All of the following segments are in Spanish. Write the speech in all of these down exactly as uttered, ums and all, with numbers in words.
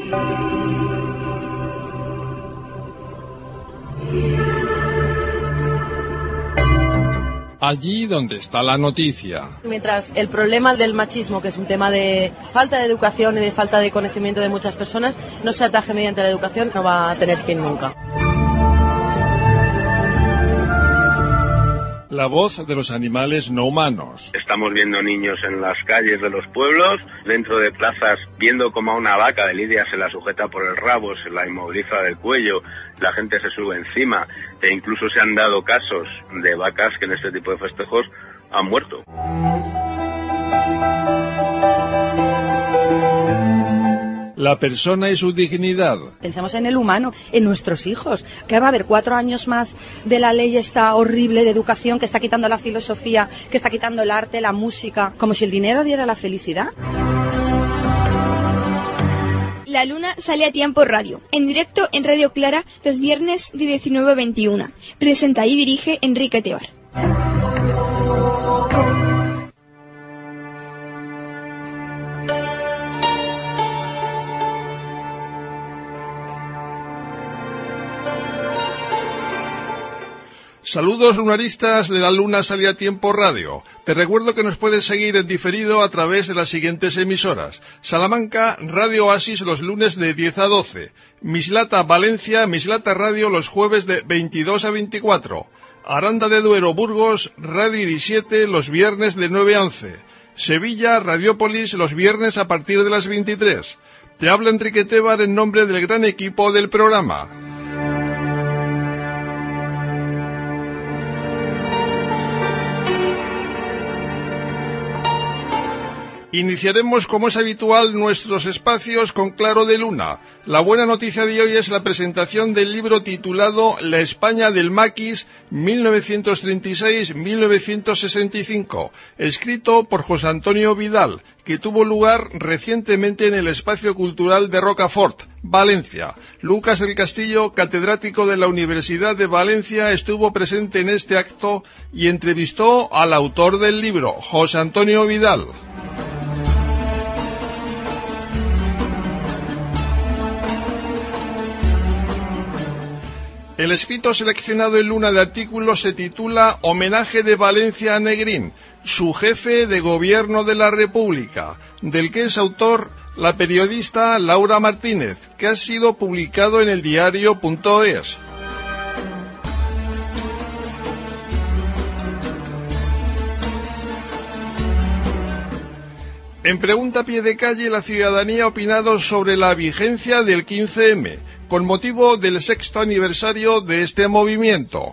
Allí donde está la noticia. Mientras el problema del machismo, que es un tema de falta de educación y de falta de conocimiento de muchas personas, no se ataje mediante la educación, no va a tener fin nunca. La voz de los animales no humanos. Estamos viendo niños en las calles de los pueblos, dentro de plazas, viendo como a una vaca de lidia se la sujeta por el rabo, se la inmoviliza del cuello, la gente se sube encima, e incluso se han dado casos de vacas que en este tipo de festejos han muerto. La persona y su dignidad. Pensamos en el humano, en nuestros hijos, que va a haber cuatro años más de la ley esta horrible de educación que está quitando la filosofía, que está quitando el arte, la música, como si el dinero diera la felicidad. La Luna sale a tiempo radio, en directo en Radio Clara, los viernes de diecinueve a veintiuna. Presenta y dirige Enrique Tebar. Saludos lunaristas de La Luna Sale a Tiempo Radio. Te recuerdo que nos puedes seguir en diferido a través de las siguientes emisoras. Salamanca, Radio Oasis los lunes de diez a doce. Mislata, Valencia, Mislata Radio los jueves de veintidós a veinticuatro. Aranda de Duero, Burgos, Radio Iris siete los viernes de nueve a once. Sevilla, Radiópolis los viernes a partir de las veintitrés. Te habla Enrique Tebar en nombre del gran equipo del programa. Iniciaremos, como es habitual, nuestros espacios con Claro de Luna. La buena noticia de hoy es la presentación del libro titulado La España del Maquis, mil novecientos treinta y seis a mil novecientos sesenta y cinco, escrito por José Antonio Vidal, que tuvo lugar recientemente en el Espacio Cultural de Rocafort, Valencia. Lucas del Castillo, catedrático de la Universidad de Valencia, estuvo presente en este acto y entrevistó al autor del libro, José Antonio Vidal. El escrito seleccionado en Luna de artículos se titula Homenaje de Valencia a Negrín, su jefe de gobierno de la República, del que es autor la periodista Laura Martínez, que ha sido publicado en el diario punto es. En Pregunta a Pie de Calle, la ciudadanía ha opinado sobre la vigencia del quince eme, con motivo del sexto aniversario de este movimiento.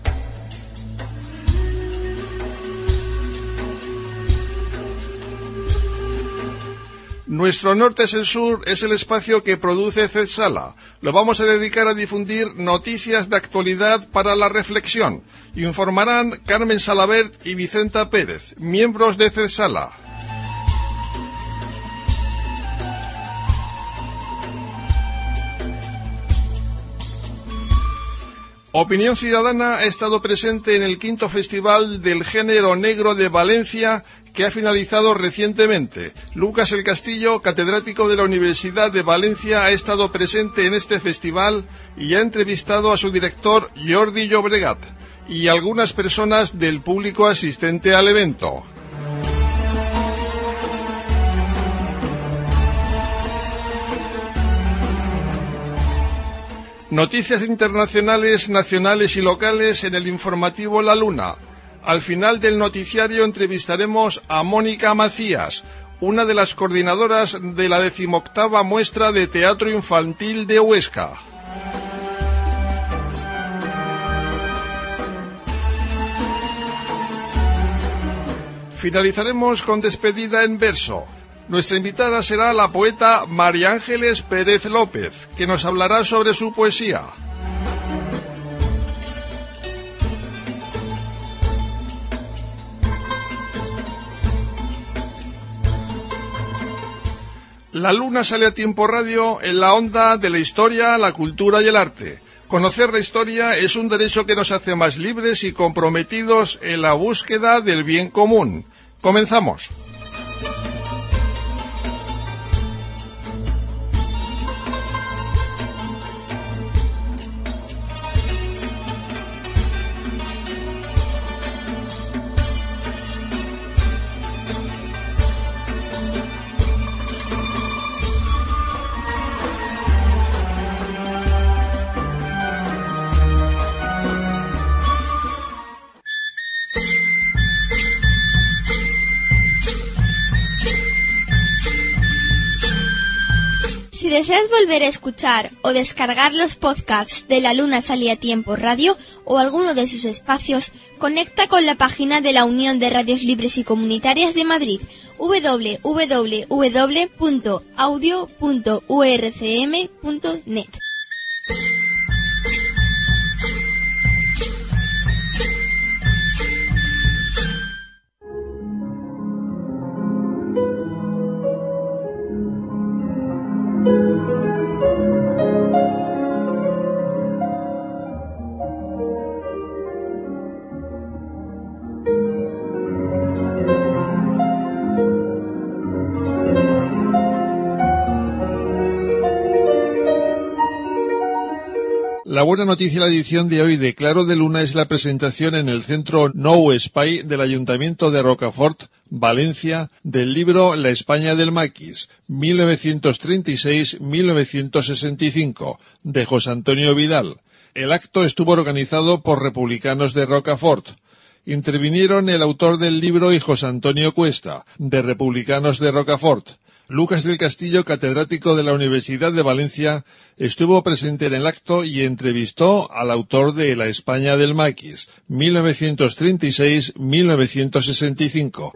Nuestro norte es el sur, es el espacio que produce CEDSALA. Lo vamos a dedicar a difundir noticias de actualidad para la reflexión. Informarán Carmen Salabert y Vicenta Pérez, miembros de CEDSALA. Opinión Ciudadana ha estado presente en el quinto Festival del Género Negro de Valencia, que ha finalizado recientemente. Lucas el Castillo, catedrático de la Universidad de Valencia, ha estado presente en este festival y ha entrevistado a su director, Jordi Llobregat, y algunas personas del público asistente al evento. Noticias internacionales, nacionales y locales en el informativo La Luna. Al final del noticiario entrevistaremos a Mónica Macías, una de las coordinadoras de la decimoctava muestra de teatro infantil de Huesca. Finalizaremos con despedida en verso. Nuestra invitada será la poeta María Ángeles Pérez López, que nos hablará sobre su poesía. La Luna Sale a Tiempo Radio en la onda de la historia, la cultura y el arte. Conocer la historia es un derecho que nos hace más libres y comprometidos en la búsqueda del bien común. Comenzamos. Si deseas volver a escuchar o descargar los podcasts de La Luna Sale a Tiempo Radio o alguno de sus espacios, conecta con la página de la Unión de Radios Libres y Comunitarias de Madrid, doble u doble u doble u punto audio punto u r c m punto net. La buena noticia de la edición de hoy de Claro de Luna es la presentación en el Centro Nou Espai del Ayuntamiento de Rocafort, Valencia, del libro La España del Maquis, mil novecientos treinta y seis a mil novecientos sesenta y cinco, de José Antonio Vidal. El acto estuvo organizado por republicanos de Rocafort. Intervinieron el autor del libro y José Antonio Cuesta, de Republicanos de Rocafort. Lucas del Castillo, catedrático de la Universidad de Valencia, estuvo presente en el acto y entrevistó al autor de La España del Maquis, mil novecientos treinta y seis a mil novecientos sesenta y cinco.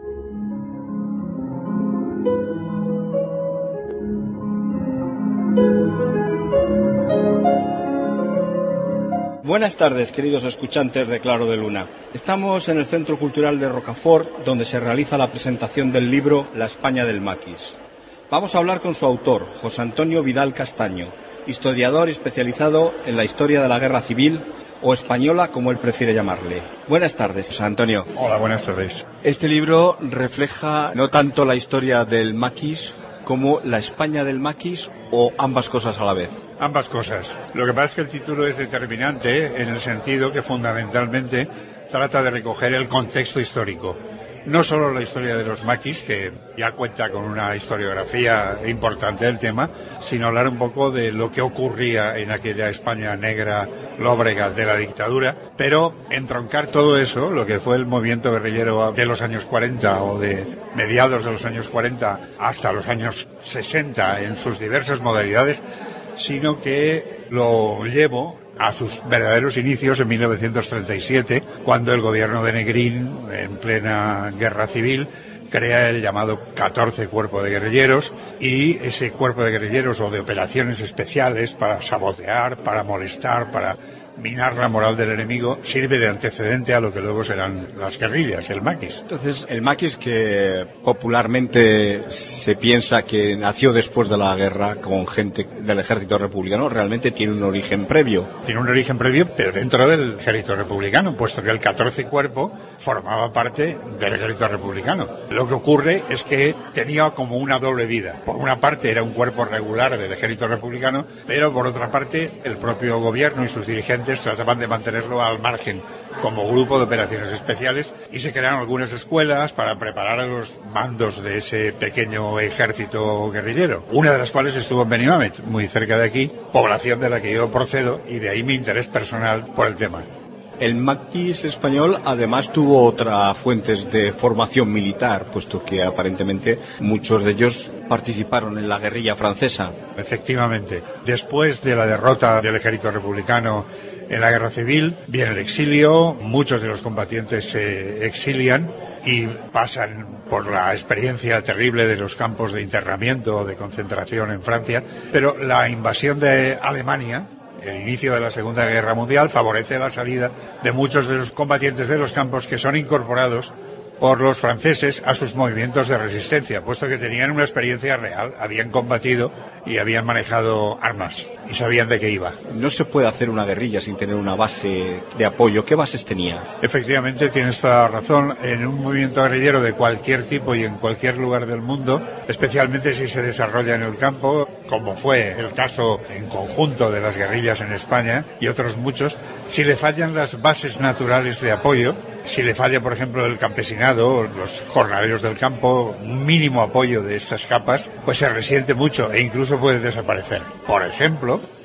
Buenas tardes, queridos escuchantes de Claro de Luna. Estamos en el Centro Cultural de Rocafort, donde se realiza la presentación del libro La España del Maquis. Vamos a hablar con su autor, José Antonio Vidal Castaño, historiador especializado en la historia de la Guerra Civil, o española, como él prefiere llamarle. Buenas tardes, José Antonio. Hola, buenas tardes. Este libro refleja no tanto la historia del maquis como la España del maquis, o ambas cosas a la vez. Ambas cosas. Lo que pasa es que el título es determinante en el sentido que fundamentalmente trata de recoger el contexto histórico. No solo la historia de los maquis, que ya cuenta con una historiografía importante del tema, sino hablar un poco de lo que ocurría en aquella España negra, lóbrega de la dictadura, pero entroncar todo eso, lo que fue el movimiento guerrillero de los años cuarenta o de mediados de los años cuarenta hasta los años sesenta en sus diversas modalidades, sino que lo llevo a sus verdaderos inicios en mil novecientos treinta y siete, cuando el gobierno de Negrín, en plena guerra civil, crea el llamado catorce Cuerpo de Guerrilleros, y ese cuerpo de guerrilleros o de operaciones especiales para sabotear, para molestar, para minar la moral del enemigo, sirve de antecedente a lo que luego serán las guerrillas, el maquis. Entonces, el maquis, que popularmente se piensa que nació después de la guerra con gente del ejército republicano, realmente tiene un origen previo. Tiene un origen previo, pero dentro del ejército republicano, puesto que el catorce Cuerpo formaba parte del ejército republicano. Lo que ocurre es que tenía como una doble vida. Por una parte era un cuerpo regular del ejército republicano, pero por otra parte el propio gobierno y sus dirigentes trataban de mantenerlo al margen como grupo de operaciones especiales, y se crearon algunas escuelas para preparar a los mandos de ese pequeño ejército guerrillero, una de las cuales estuvo en Benimamet, muy cerca de aquí, población de la que yo procedo, y de ahí mi interés personal por el tema. El maquis español además tuvo otras fuentes de formación militar, puesto que aparentemente muchos de ellos participaron en la guerrilla francesa. Efectivamente, después de la derrota del ejército republicano en la guerra civil, viene el exilio, muchos de los combatientes se exilian y pasan por la experiencia terrible de los campos de internamiento o de concentración en Francia, pero la invasión de Alemania, el inicio de la Segunda Guerra Mundial, favorece la salida de muchos de los combatientes de los campos, que son incorporados por los franceses a sus movimientos de resistencia, puesto que tenían una experiencia real, habían combatido y habían manejado armas y sabían de qué iba. No se puede hacer una guerrilla sin tener una base de apoyo. ¿Qué bases tenía? Efectivamente, tienes toda la razón. En un movimiento guerrillero de cualquier tipo y en cualquier lugar del mundo, especialmente si se desarrolla en el campo, como fue el caso en conjunto de las guerrillas en España y otros muchos, si le fallan las bases naturales de apoyo, si le falla, por ejemplo, el campesinado, los jornaleros del campo, un mínimo apoyo de estas capas, pues se resiente mucho e incluso puede desaparecer. Por ejemplo,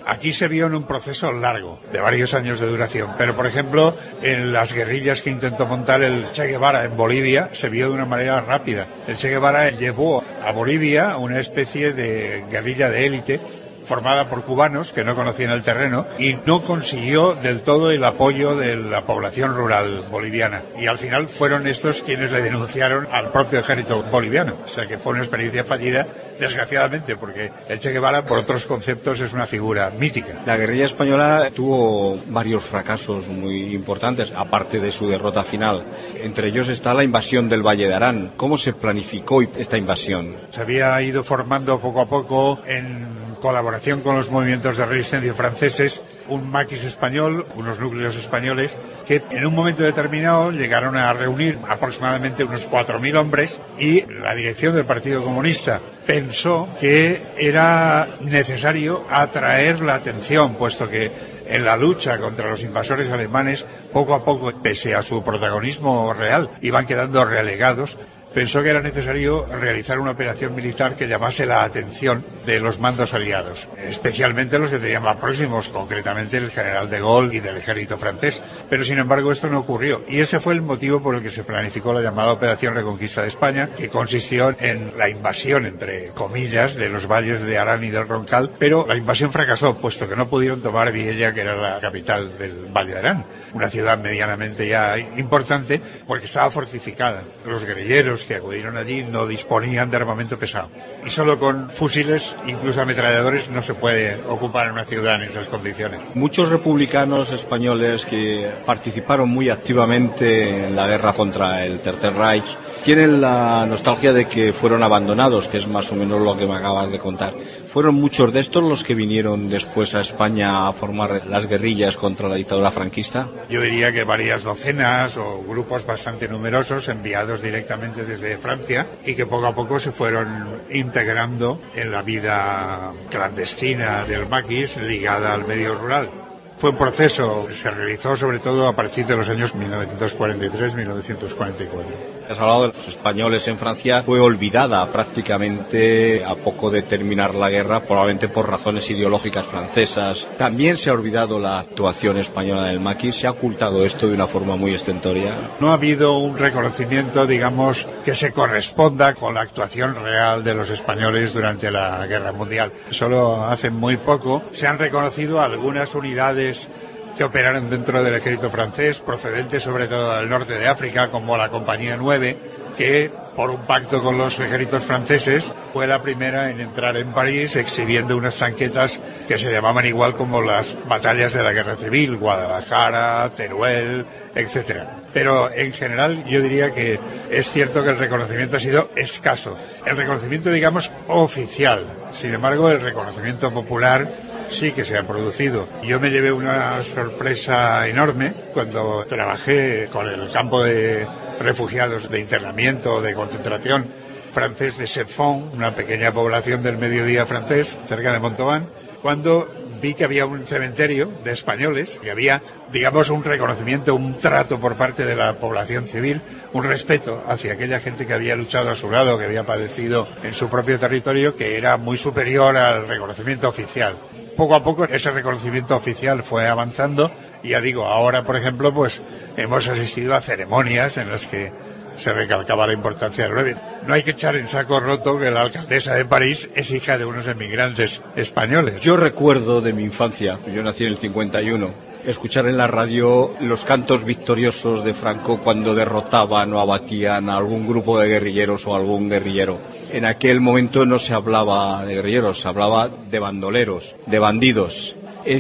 Aquí se vio en un proceso largo, de varios años de duración, pero por ejemplo, en las guerrillas que intentó montar el Che Guevara en Bolivia, se vio de una manera rápida. El Che Guevara llevó a Bolivia una especie de guerrilla de élite, formada por cubanos que no conocían el terreno y no consiguió del todo el apoyo de la población rural boliviana. Y al final fueron estos quienes le denunciaron al propio ejército boliviano. O sea que fue una experiencia fallida, desgraciadamente, porque el Che Guevara, por otros conceptos, es una figura mítica. La guerrilla española tuvo varios fracasos muy importantes, aparte de su derrota final. Entre ellos está la invasión del Valle de Arán. ¿Cómo se planificó esta invasión? Se había ido formando poco a poco en colaboración con los movimientos de resistencia franceses, un maquis español, unos núcleos españoles, que en un momento determinado llegaron a reunir aproximadamente unos cuatro mil hombres y la dirección del Partido Comunista pensó que era necesario atraer la atención, puesto que en la lucha contra los invasores alemanes, poco a poco, pese a su protagonismo real, iban quedando relegados. Pensó que era necesario realizar una operación militar que llamase la atención de los mandos aliados, especialmente los que tenían más próximos, concretamente el general de Gaulle y del ejército francés. Pero sin embargo esto no ocurrió y ese fue el motivo por el que se planificó la llamada Operación Reconquista de España, que consistió en la invasión, entre comillas, de los valles de Arán y del Roncal, pero la invasión fracasó, puesto que no pudieron tomar Viella, que era la capital del Valle de Arán, una ciudad medianamente ya importante porque estaba fortificada. Los guerrilleros que acudieron allí no disponían de armamento pesado y solo con fusiles, incluso ametralladores, no se puede ocupar una ciudad en esas condiciones. Muchos republicanos españoles que participaron muy activamente en la guerra contra el Tercer Reich tienen la nostalgia de que fueron abandonados, que es más o menos lo que me acabas de contar. ¿Fueron muchos de estos los que vinieron después a España a formar las guerrillas contra la dictadura franquista? Yo diría que varias docenas o grupos bastante numerosos enviados directamente desde Francia y que poco a poco se fueron integrando en la vida clandestina del maquis ligada al medio rural. Fue un proceso que se realizó sobre todo a partir de los años mil novecientos cuarenta y tres a mil novecientos cuarenta y cuatro. Has hablado de los españoles en Francia. Fue olvidada prácticamente a poco de terminar la guerra, probablemente por razones ideológicas francesas. También se ha olvidado la actuación española del maquis. Se ha ocultado esto de una forma muy estentoria. No ha habido un reconocimiento, digamos, que se corresponda con la actuación real de los españoles durante la Guerra Mundial. Solo hace muy poco se han reconocido algunas unidades que operaron dentro del ejército francés, procedentes sobre todo del norte de África, como la Compañía nueve, que por un pacto con los ejércitos franceses fue la primera en entrar en París exhibiendo unas tanquetas que se llamaban igual como las batallas de la Guerra Civil, Guadalajara, Teruel, etcétera. Pero en general yo diría que es cierto que el reconocimiento ha sido escaso. El reconocimiento, digamos, oficial. Sin embargo, el reconocimiento popular sí que se ha producido. Yo me llevé una sorpresa enorme cuando trabajé con el campo de refugiados de internamiento, de concentración francés de Sepfon, una pequeña población del mediodía francés, cerca de Montauban, cuando vi que había un cementerio de españoles, que había, digamos, un reconocimiento, un trato por parte de la población civil, un respeto hacia aquella gente que había luchado a su lado, que había padecido en su propio territorio, que era muy superior al reconocimiento oficial. Poco a poco ese reconocimiento oficial fue avanzando y ya digo, ahora por ejemplo pues hemos asistido a ceremonias en las que se recalcaba la importancia del nueve. No hay que echar en saco roto que la alcaldesa de París es hija de unos emigrantes españoles. Yo recuerdo de mi infancia, yo nací en el cincuenta y uno, escuchar en la radio los cantos victoriosos de Franco cuando derrotaban o abatían a algún grupo de guerrilleros o algún guerrillero. En aquel momento no se hablaba de guerrilleros, se hablaba de bandoleros, de bandidos.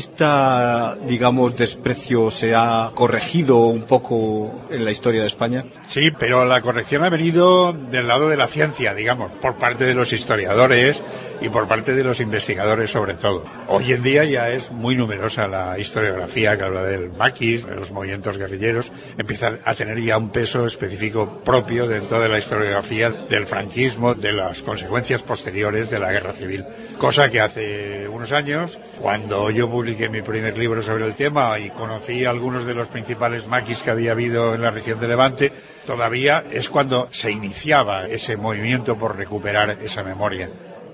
¿Esta, digamos, desprecio se ha corregido un poco en la historia de España? Sí, pero la corrección ha venido del lado de la ciencia, digamos, por parte de los historiadores y por parte de los investigadores sobre todo. Hoy en día ya es muy numerosa la historiografía que habla del maquis, de los movimientos guerrilleros, empieza a tener ya un peso específico propio dentro de la historiografía del franquismo, de las consecuencias posteriores de la guerra civil. Cosa que hace unos años, cuando yo publiqué mi primer libro sobre el tema y conocí algunos de los principales maquis que había habido en la región de Levante, todavía es cuando se iniciaba ese movimiento por recuperar esa memoria,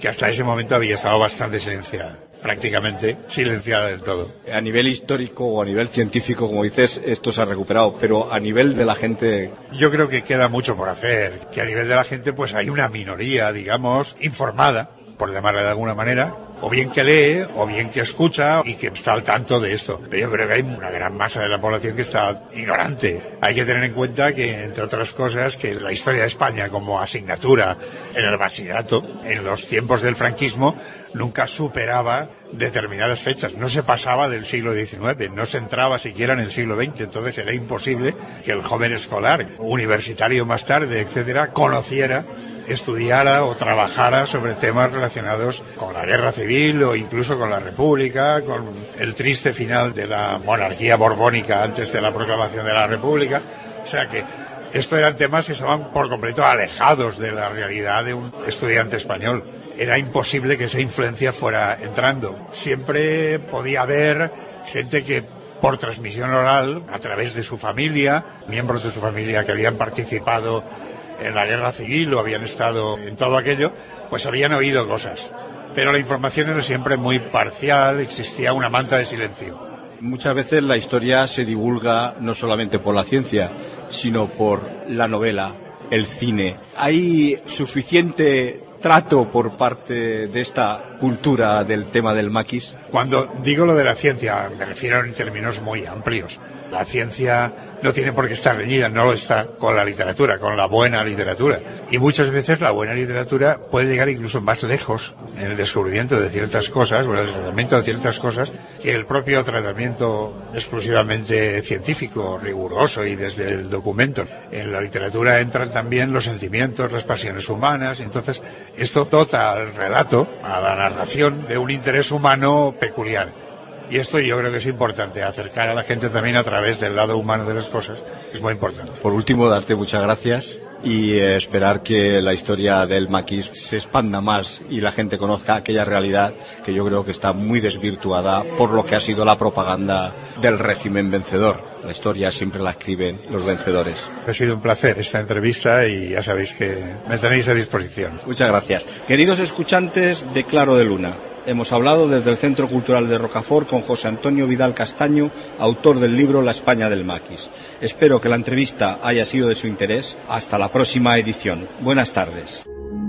que hasta ese momento había estado bastante silenciada, prácticamente silenciada del todo. A nivel histórico o a nivel científico, como dices, esto se ha recuperado, pero a nivel de la gente... Yo creo que queda mucho por hacer, que a nivel de la gente pues hay una minoría, digamos, informada, por llamarla de alguna manera, o bien que lee, o bien que escucha y que está al tanto de esto. Pero yo creo que hay una gran masa de la población que está ignorante. Hay que tener en cuenta que, entre otras cosas, que la historia de España como asignatura en el bachillerato, en los tiempos del franquismo, nunca superaba determinadas fechas. No se pasaba del siglo diecinueve, no se entraba siquiera en el siglo veinte. Entonces era imposible que el joven escolar, universitario más tarde, etcétera, conociera, estudiara o trabajara sobre temas relacionados con la guerra civil o incluso con la República, con el triste final de la monarquía borbónica antes de la proclamación de la República. O sea que estos eran temas que estaban por completo alejados de la realidad de un estudiante español. Era imposible que esa influencia fuera entrando. Siempre podía haber gente que por transmisión oral, a través de su familia, miembros de su familia que habían participado en la guerra civil o habían estado en todo aquello, pues habían oído cosas. Pero la información era siempre muy parcial, existía una manta de silencio. Muchas veces la historia se divulga no solamente por la ciencia, sino por la novela, el cine. ¿Hay suficiente trato por parte de esta cultura del tema del maquis? Cuando digo lo de la ciencia, me refiero en términos muy amplios. La ciencia no tiene por qué estar reñida, no lo está con la literatura, con la buena literatura. Y muchas veces la buena literatura puede llegar incluso más lejos en el descubrimiento de ciertas cosas, o en el tratamiento de ciertas cosas, que el propio tratamiento exclusivamente científico, riguroso y desde el documento. En la literatura entran también los sentimientos, las pasiones humanas, y entonces esto dota al relato, a la narración, de un interés humano peculiar. Y esto yo creo que es importante, acercar a la gente también a través del lado humano de las cosas, es muy importante. Por último, darte muchas gracias y eh, esperar que la historia del maquis se expanda más y la gente conozca aquella realidad que yo creo que está muy desvirtuada por lo que ha sido la propaganda del régimen vencedor. La historia siempre la escriben los vencedores. Ha sido un placer esta entrevista y ya sabéis que me tenéis a disposición. Muchas gracias. Queridos escuchantes de Claro de Luna, hemos hablado desde el Centro Cultural de Rocafort con José Antonio Vidal Castaño, autor del libro La España del maquis. Espero que la entrevista haya sido de su interés. Hasta la próxima edición. Buenas tardes.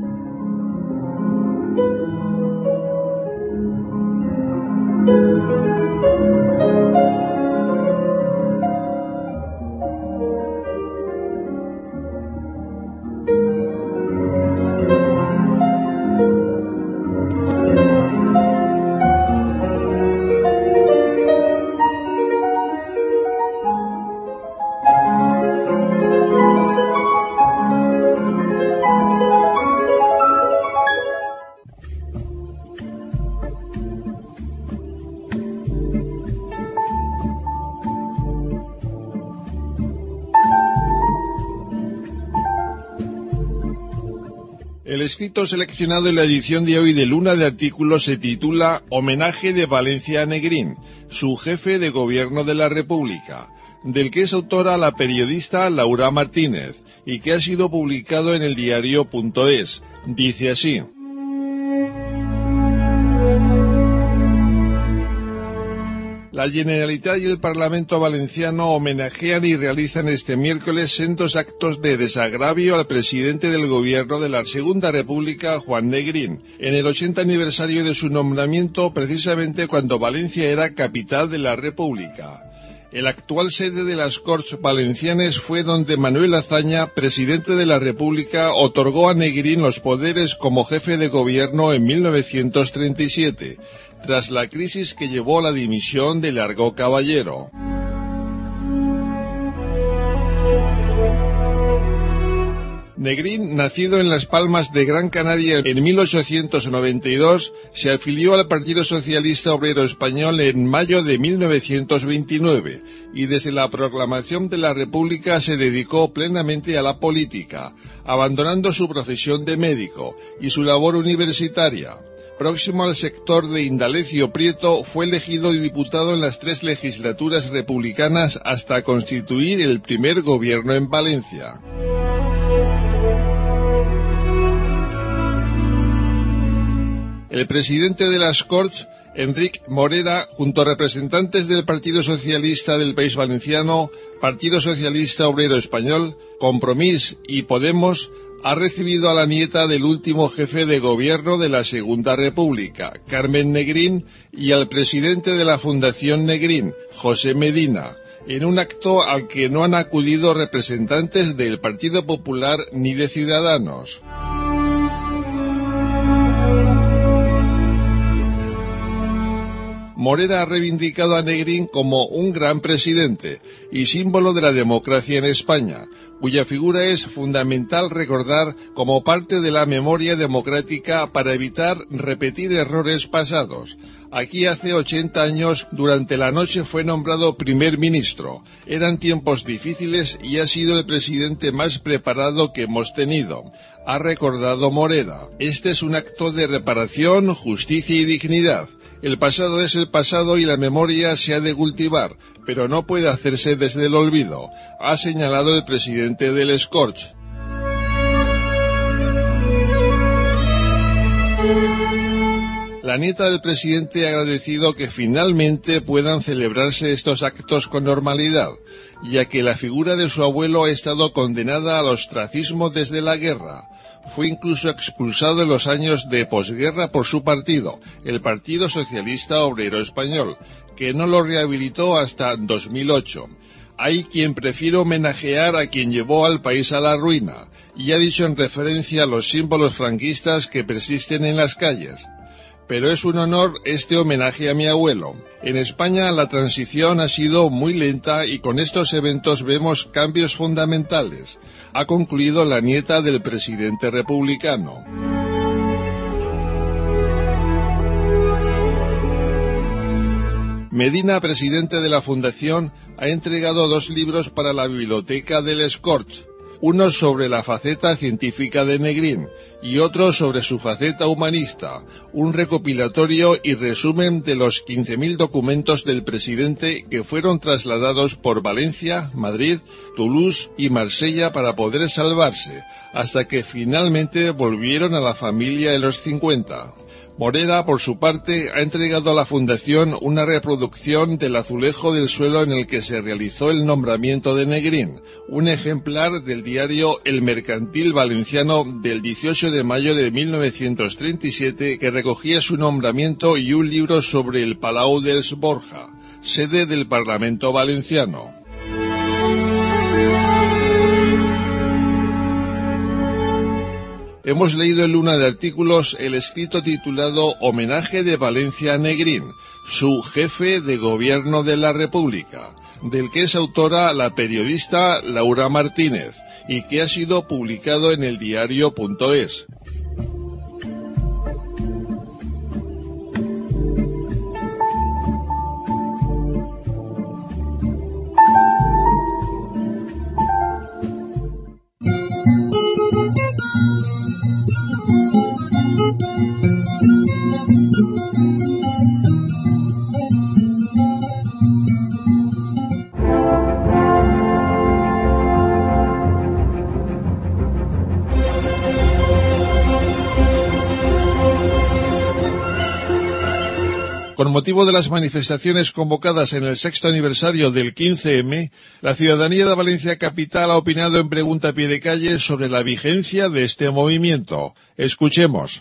El escrito seleccionado en la edición de hoy de Luna de Artículos se titula Homenaje de Valencia a Negrín, su jefe de gobierno de la República, del que es autora la periodista Laura Martínez y que ha sido publicado en el diario punto es. Dice así: La Generalitat y el Parlamento valenciano homenajean y realizan este miércoles sendos actos de desagravio al presidente del Gobierno de la Segunda República, Juan Negrín, en el ochenta aniversario de su nombramiento, precisamente cuando Valencia era capital de la República. El actual sede de las Corts Valencianes fue donde Manuel Azaña, presidente de la República, otorgó a Negrín los poderes como jefe de gobierno en mil novecientos treinta y siete, tras la crisis que llevó a la dimisión de Largo Caballero. Negrín, nacido en Las Palmas de Gran Canaria en mil ochocientos noventa y dos, se afilió al Partido Socialista Obrero Español en mayo de mil novecientos veintinueve y desde la proclamación de la República se dedicó plenamente a la política, abandonando su profesión de médico y su labor universitaria. Próximo al sector de Indalecio Prieto, fue elegido diputado en las tres legislaturas republicanas hasta constituir el primer gobierno en Valencia. El presidente de las Corts, Enric Morera, junto a representantes del Partido Socialista del País Valenciano, Partido Socialista Obrero Español, Compromís y Podemos, ha recibido a la nieta del último jefe de gobierno de la Segunda República, Carmen Negrín, y al presidente de la Fundación Negrín, José Medina, en un acto al que no han acudido representantes del Partido Popular ni de Ciudadanos. Morera ha reivindicado a Negrín como un gran presidente y símbolo de la democracia en España, cuya figura es fundamental recordar como parte de la memoria democrática para evitar repetir errores pasados. Aquí hace ochenta años, durante la noche, fue nombrado primer ministro. Eran tiempos difíciles y ha sido el presidente más preparado que hemos tenido, ha recordado Morera. Este es un acto de reparación, justicia y dignidad. El pasado es el pasado y la memoria se ha de cultivar, pero no puede hacerse desde el olvido, ha señalado el presidente del Scorch. La nieta del presidente ha agradecido que finalmente puedan celebrarse estos actos con normalidad, ya que la figura de su abuelo ha estado condenada al ostracismo desde la guerra. Fue incluso expulsado en los años de posguerra por su partido, el Partido Socialista Obrero Español, que no lo rehabilitó hasta dos mil ocho. Hay quien prefiere homenajear a quien llevó al país a la ruina, y ha dicho en referencia a los símbolos franquistas que persisten en las calles. Pero es un honor este homenaje a mi abuelo. En España la transición ha sido muy lenta y con estos eventos vemos cambios fundamentales, ha concluido la nieta del presidente republicano. Medina, presidente de la Fundación, ha entregado dos libros para la biblioteca del Scorch, uno sobre la faceta científica de Negrín y otro sobre su faceta humanista, un recopilatorio y resumen de los quince mil documentos del presidente que fueron trasladados por Valencia, Madrid, Toulouse y Marsella para poder salvarse, hasta que finalmente volvieron a la familia en los cincuenta. Morera, por su parte, ha entregado a la Fundación una reproducción del azulejo del suelo en el que se realizó el nombramiento de Negrín, un ejemplar del diario El Mercantil Valenciano del dieciocho de mayo de mil novecientos treinta y siete que recogía su nombramiento, y un libro sobre el Palau dels Borja, sede del Parlamento Valenciano. Hemos leído en Luna de Artículos el escrito titulado Homenaje de Valencia a Negrín, su jefe de gobierno de la República, del que es autora la periodista Laura Martínez, y que ha sido publicado en el diario punto es. Con motivo de las manifestaciones convocadas en el sexto aniversario del quince eme, la ciudadanía de Valencia Capital ha opinado en Pregunta a Pie de Calle sobre la vigencia de este movimiento. Escuchemos.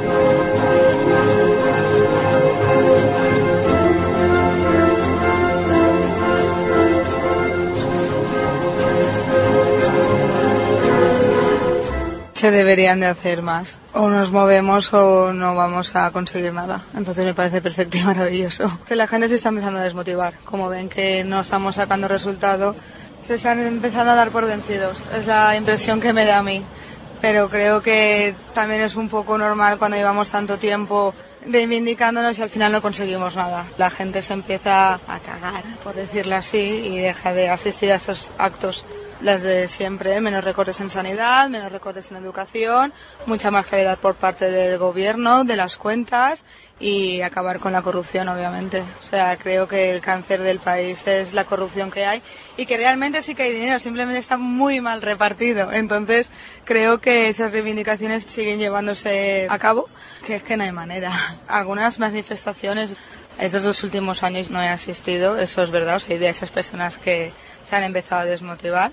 Se deberían de hacer más. O nos movemos o no vamos a conseguir nada. Entonces me parece perfecto y maravilloso. Que la gente se está empezando a desmotivar. Como ven que no estamos sacando resultado, se están empezando a dar por vencidos. Es la impresión que me da a mí. Pero creo que también es un poco normal cuando llevamos tanto tiempo reivindicándonos y al final no conseguimos nada. La gente se empieza a cagar, por decirlo así, y deja de asistir a estos actos. las de siempre, menos recortes en sanidad, menos recortes en educación, mucha más calidad por parte del gobierno, de las cuentas y acabar con la corrupción, obviamente. O sea, creo que el cáncer del país es la corrupción que hay y que realmente sí que hay dinero, simplemente está muy mal repartido. Entonces, creo que esas reivindicaciones siguen llevándose a cabo, que es que no hay manera. Algunas manifestaciones, estos dos últimos años no he asistido, eso es verdad, o sea, hay de esas personas que se han empezado a desmotivar,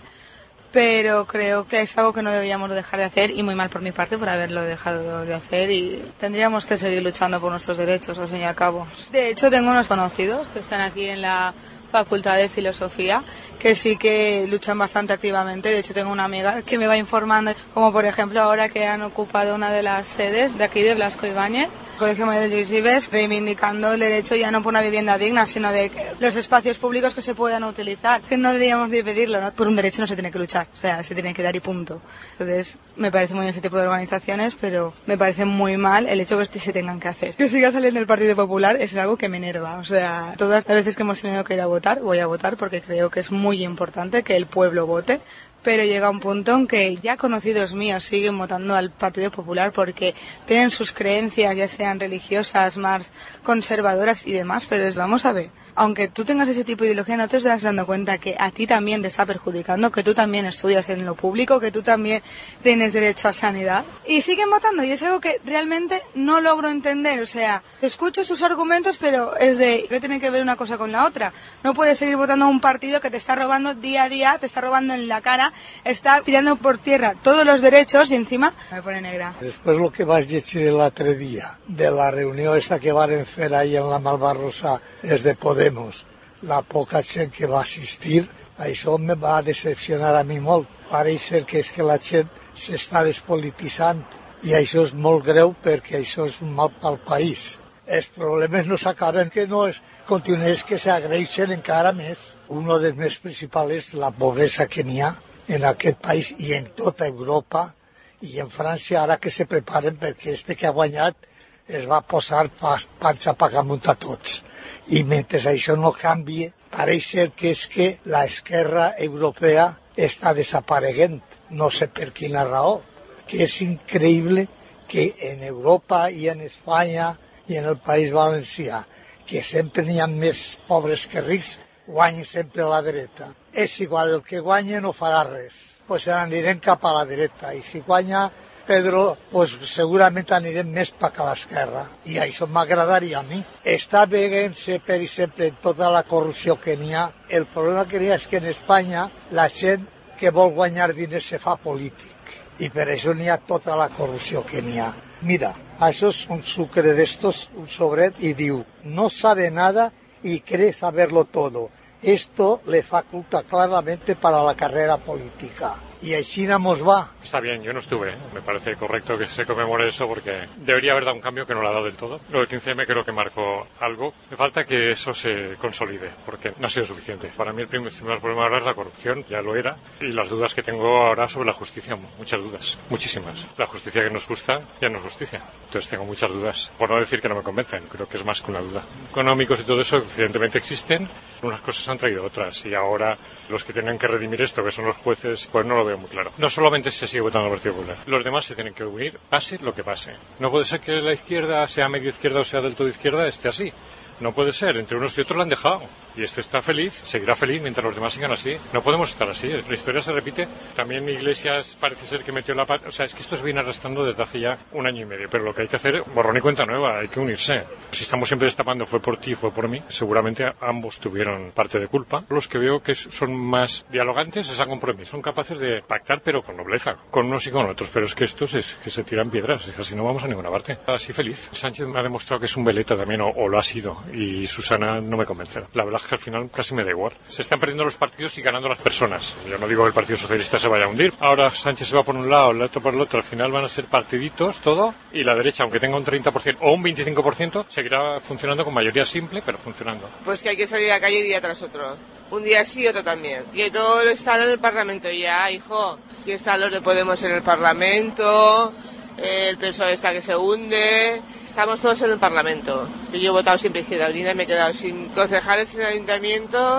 pero creo que es algo que no deberíamos dejar de hacer y muy mal por mi parte por haberlo dejado de hacer y tendríamos que seguir luchando por nuestros derechos, al fin y al cabo. De hecho, tengo unos conocidos que están aquí en la Facultad de Filosofía que sí que luchan bastante activamente. De hecho, tengo una amiga que me va informando, como por ejemplo ahora que han ocupado una de las sedes de aquí de Blasco Ibáñez, Colegio Mayor de Luis Vives, reivindicando el derecho ya no por una vivienda digna, sino de los espacios públicos que se puedan utilizar. Que no deberíamos de pedirlo, ¿no? Por un derecho no se tiene que luchar, o sea, se tiene que dar y punto. Entonces, me parece muy bien ese tipo de organizaciones, pero me parece muy mal el hecho que se tengan que hacer. Que siga saliendo el Partido Popular es algo que me enerva, o sea, todas las veces que hemos tenido que ir a votar, voy a votar porque creo que es muy importante que el pueblo vote. Pero llega un punto en que ya conocidos míos siguen votando al Partido Popular porque tienen sus creencias, ya sean religiosas, más conservadoras y demás, pero es, vamos a ver, aunque tú tengas ese tipo de ideología, no te estás dando cuenta que a ti también te está perjudicando, que tú también estudias en lo público, que tú también tienes derecho a sanidad. Y siguen votando y es algo que realmente no logro entender, o sea, escucho sus argumentos, pero es de, ¿qué tiene que ver una cosa con la otra? No puedes seguir votando a un partido que te está robando día a día, te está robando en la cara, está tirando por tierra todos los derechos y encima me pone negra. Després el que vaig llegir l'altre dia de la reunió esta que varen fer ahir en la Malvarrosa és de Podemos, la poca gent que va assistir, això me va decepcionar a mi molt. Pareix ser que és que la gent s'està despolititzant i això és molt greu perquè això és un mal pel país. Els problemes no s'acaben, que no es continués, que s'agreixen encara més. Uno dels més principals és la pobresa que n'hi ha en aquest país i en tota Europa i en França, ara que se preparen perquè este que ha guanyat es va posar panxa pagamunt a tots. I mentre això no canvi, pareix ser que és que l'esquerra europea està desapareguent, no sé per quina raó, que és increïble que en Europa i en Espanya i en el País Valencià, que sempre n'hi ha més pobres que rics, guanyi sempre la dreta. És igual, el que guanya no farà res, pues anirem cap a la dreta, i si guanya Pedro, pues segurament anirem més cap a l'esquerra, i això m'agradaria a mi. Està veient-se, per exemple, tota la corrupció que n'hi ha. El problema que n'hi ha és que en Espanya la gent que vol guanyar diners se fa polític, i per això n'hi ha tota la corrupció que n'hi ha. Mira, això és un sucre d'estos, un sobret, i diu, no sabe nada y cree saberlo todo. Esto le faculta claramente para la carrera política. Y así nos va. Está bien, yo no estuve. Me parece correcto que se conmemore eso porque debería haber dado un cambio que no lo ha dado del todo. Lo del quince eme creo que marcó algo. Me falta que eso se consolide porque no ha sido suficiente. Para mí el principal problema ahora es la corrupción, ya lo era. Y las dudas que tengo ahora sobre la justicia, muchas dudas, muchísimas. La justicia que nos gusta ya no es justicia. Entonces tengo muchas dudas. Por no decir que no me convencen, creo que es más que una duda. Económicos y todo eso evidentemente existen. Unas cosas han traído otras y ahora los que tienen que redimir esto, que son los jueces, pues no lo veo muy claro. No solamente se sigue votando al Partido Popular, los demás se tienen que unir, pase lo que pase. No puede ser que la izquierda, sea medio izquierda o sea del todo izquierda, esté así. No puede ser, entre unos y otros lo han dejado. Y este está feliz, seguirá feliz mientras los demás sigan así. No podemos estar así, la historia se repite. También Iglesias parece ser que metió la pata. O sea, es que esto se viene arrastrando desde hace ya un año y medio. Pero lo que hay que hacer, borrón y cuenta nueva, hay que unirse. Si estamos siempre destapando, fue por ti, fue por mí, seguramente ambos tuvieron parte de culpa. Los que veo que son más dialogantes es a compromiso. Son capaces de pactar, pero con nobleza, con unos y con otros. Pero es que estos es que se tiran piedras, es que así no vamos a ninguna parte. Así feliz. Sánchez me ha demostrado que es un veleta también, o, o lo ha sido. Y Susana no me convence. La verdad es que al final casi me da igual. Se están perdiendo los partidos y ganando las personas. Yo no digo que el Partido Socialista se vaya a hundir. Ahora Sánchez se va por un lado, el otro por el otro. Al final van a ser partiditos todo. Y la derecha, aunque tenga un treinta por ciento o un veinticinco por ciento, seguirá funcionando con mayoría simple, pero funcionando. Pues que hay que salir a la calle día tras otro. Un día sí, otro también. Y todo está en el Parlamento ya, hijo. Y están los de Podemos en el Parlamento. El P S O E está que se hunde. Estamos todos en el Parlamento. Yo he votado siempre Izquierda Unida y me he quedado sin concejales en el Ayuntamiento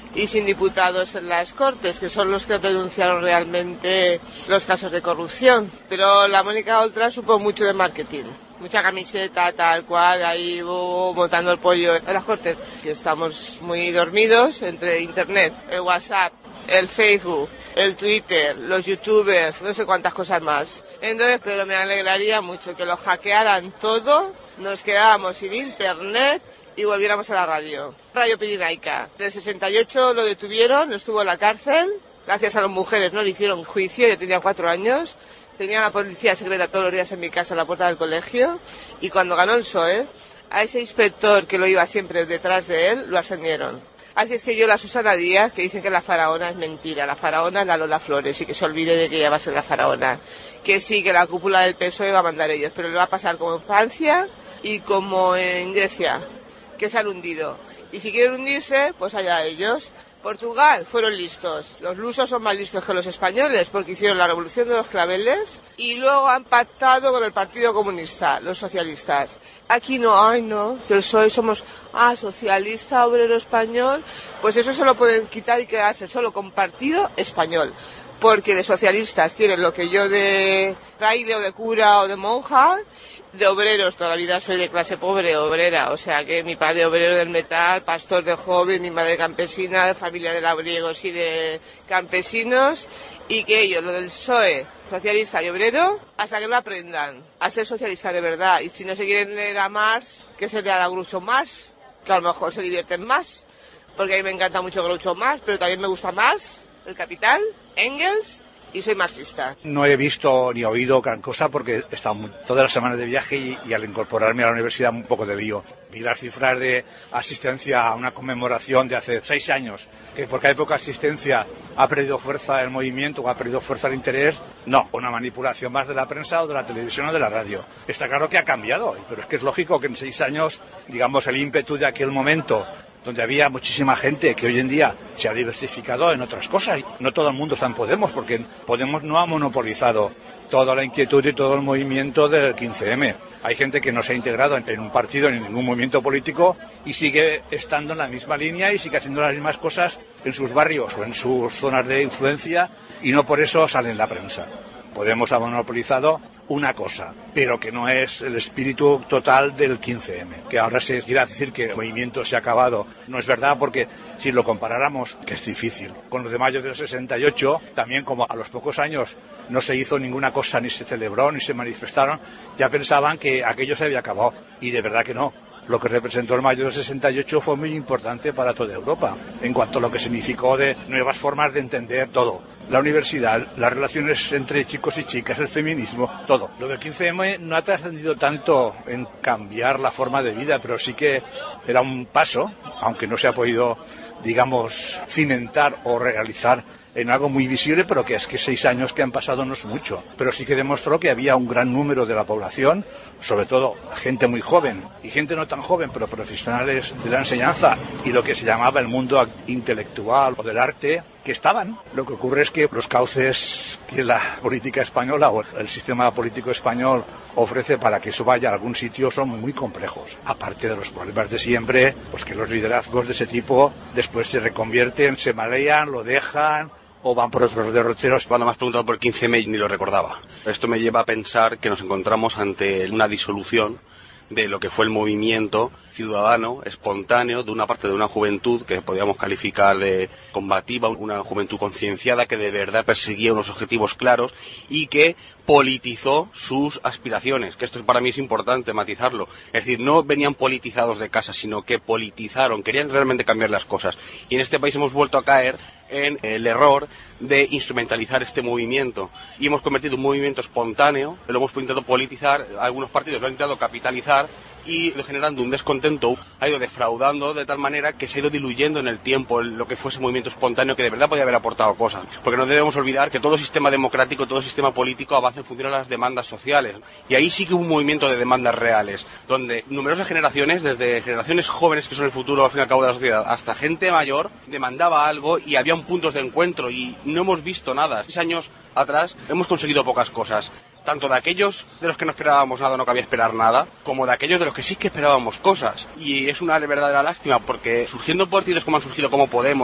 y sin diputados en las Cortes, que son los que denunciaron realmente los casos de corrupción. Pero la Mónica Oltra supo mucho de marketing. Mucha camiseta, tal cual, ahí uh, montando el pollo en las Cortes. Que estamos muy dormidos entre internet, el WhatsApp, el Facebook, el Twitter, los youtubers, no sé cuántas cosas más. Entonces, pero me alegraría mucho que lo hackearan todo, nos quedáramos sin internet y volviéramos a la radio. Radio Pirinaica. En el sesenta y ocho lo detuvieron, estuvo en la cárcel. Gracias a las mujeres no le hicieron juicio, yo tenía cuatro años. Tenía a la policía secreta todos los días en mi casa, en la puerta del colegio. Y cuando ganó el P S O E, a ese inspector que lo iba siempre detrás de él, lo ascendieron. Así es que yo, la Susana Díaz, que dicen que la faraona es mentira, la faraona es la Lola Flores y que se olvide de que ella va a ser la faraona. Que sí, que la cúpula del P S O E va a mandar ellos, pero le va a pasar como en Francia y como en Grecia, que se han hundido. Y si quieren hundirse, pues allá ellos. Portugal fueron listos. Los lusos son más listos que los españoles porque hicieron la revolución de los claveles y luego han pactado con el Partido Comunista, los socialistas. Aquí no, ay no, que el P S O E somos, ah, socialista, obrero español. Pues eso se lo pueden quitar y quedarse solo con Partido Español. Porque de socialistas tienen lo que yo de fraile o de cura o de monja. De obreros, toda la vida soy de clase pobre, obrera, o sea que mi padre obrero del metal, pastor de joven, mi madre campesina, de familia de labriegos y de campesinos, y que ellos, lo del P S O E, socialista y obrero, hasta que lo aprendan a ser socialista de verdad, y si no se quieren leer a Marx, que se lea a Groucho Marx, que a lo mejor se divierten más, porque a mí me encanta mucho Groucho Marx, pero también me gusta Marx, El Capital, Engels, y soy marxista. No he visto ni oído gran cosa porque he estado todas las semanas de viaje y, y al incorporarme a la universidad un poco de lío. Vi las cifras de asistencia a una conmemoración de hace seis años, que porque hay poca asistencia ha perdido fuerza el movimiento o ha perdido fuerza el interés. No, una manipulación más de la prensa o de la televisión o de la radio. Está claro que ha cambiado, pero es que es lógico que en seis años, digamos, el ímpetu de aquel momento donde había muchísima gente que hoy en día se ha diversificado en otras cosas. No todo el mundo está en Podemos, porque Podemos no ha monopolizado toda la inquietud y todo el movimiento del quince eme. Hay gente que no se ha integrado en un partido ni en ningún movimiento político y sigue estando en la misma línea y sigue haciendo las mismas cosas en sus barrios o en sus zonas de influencia y no por eso sale en la prensa. Podemos ha monopolizado una cosa, pero que no es el espíritu total del quince eme. Que ahora se quiera decir que el movimiento se ha acabado. No es verdad, porque si lo comparáramos, que es difícil, con los de mayo del sesenta y ocho, también como a los pocos años no se hizo ninguna cosa, ni se celebró, ni se manifestaron, ya pensaban que aquello se había acabado. Y de verdad que no. Lo que representó el mayo del sesenta y ocho fue muy importante para toda Europa, en cuanto a lo que significó de nuevas formas de entender todo. La universidad, las relaciones entre chicos y chicas, el feminismo, todo. Lo del quince eme no ha trascendido tanto en cambiar la forma de vida, pero sí que era un paso, aunque no se ha podido, digamos, cimentar o realizar en algo muy visible, pero que es que seis años que han pasado no es mucho. Pero sí que demostró que había un gran número de la población, sobre todo gente muy joven y gente no tan joven, pero profesionales de la enseñanza y lo que se llamaba el mundo intelectual o del arte, que estaban. Lo que ocurre es que los cauces que la política española o el sistema político español ofrece para que eso vaya a algún sitio son muy complejos. Aparte de los problemas de siempre, pues que los liderazgos de ese tipo después se reconvierten, se malean, lo dejan o van por otros derroteros. Cuando me has preguntado por el quince eme ni lo recordaba. Esto me lleva a pensar que nos encontramos ante una disolución de lo que fue el movimiento ciudadano, espontáneo, de una parte de una juventud que podríamos calificar de combativa, una juventud concienciada que de verdad perseguía unos objetivos claros y que politizó sus aspiraciones, que esto para mí es importante matizarlo. Es decir, no venían politizados de casa, sino que politizaron, querían realmente cambiar las cosas. Y en este país hemos vuelto a caer en el error de instrumentalizar este movimiento. Y hemos convertido un movimiento espontáneo, lo hemos intentado politizar, algunos partidos lo han intentado capitalizar, y generando un descontento, ha ido defraudando de tal manera que se ha ido diluyendo en el tiempo lo que fue ese movimiento espontáneo que de verdad podía haber aportado cosas. Porque no debemos olvidar que todo sistema democrático, todo sistema político avanza en función a las demandas sociales. Y ahí sí que hubo un movimiento de demandas reales, donde numerosas generaciones, desde generaciones jóvenes que son el futuro al fin y al cabo de la sociedad, hasta gente mayor, demandaba algo y había puntos de encuentro y no hemos visto nada. Seis años atrás hemos conseguido pocas cosas. Tanto de aquellos de los que no esperábamos nada, no cabía esperar nada, como de aquellos de los que sí que esperábamos cosas. Y es una verdadera lástima, porque surgiendo partidos como han surgido como Podemos,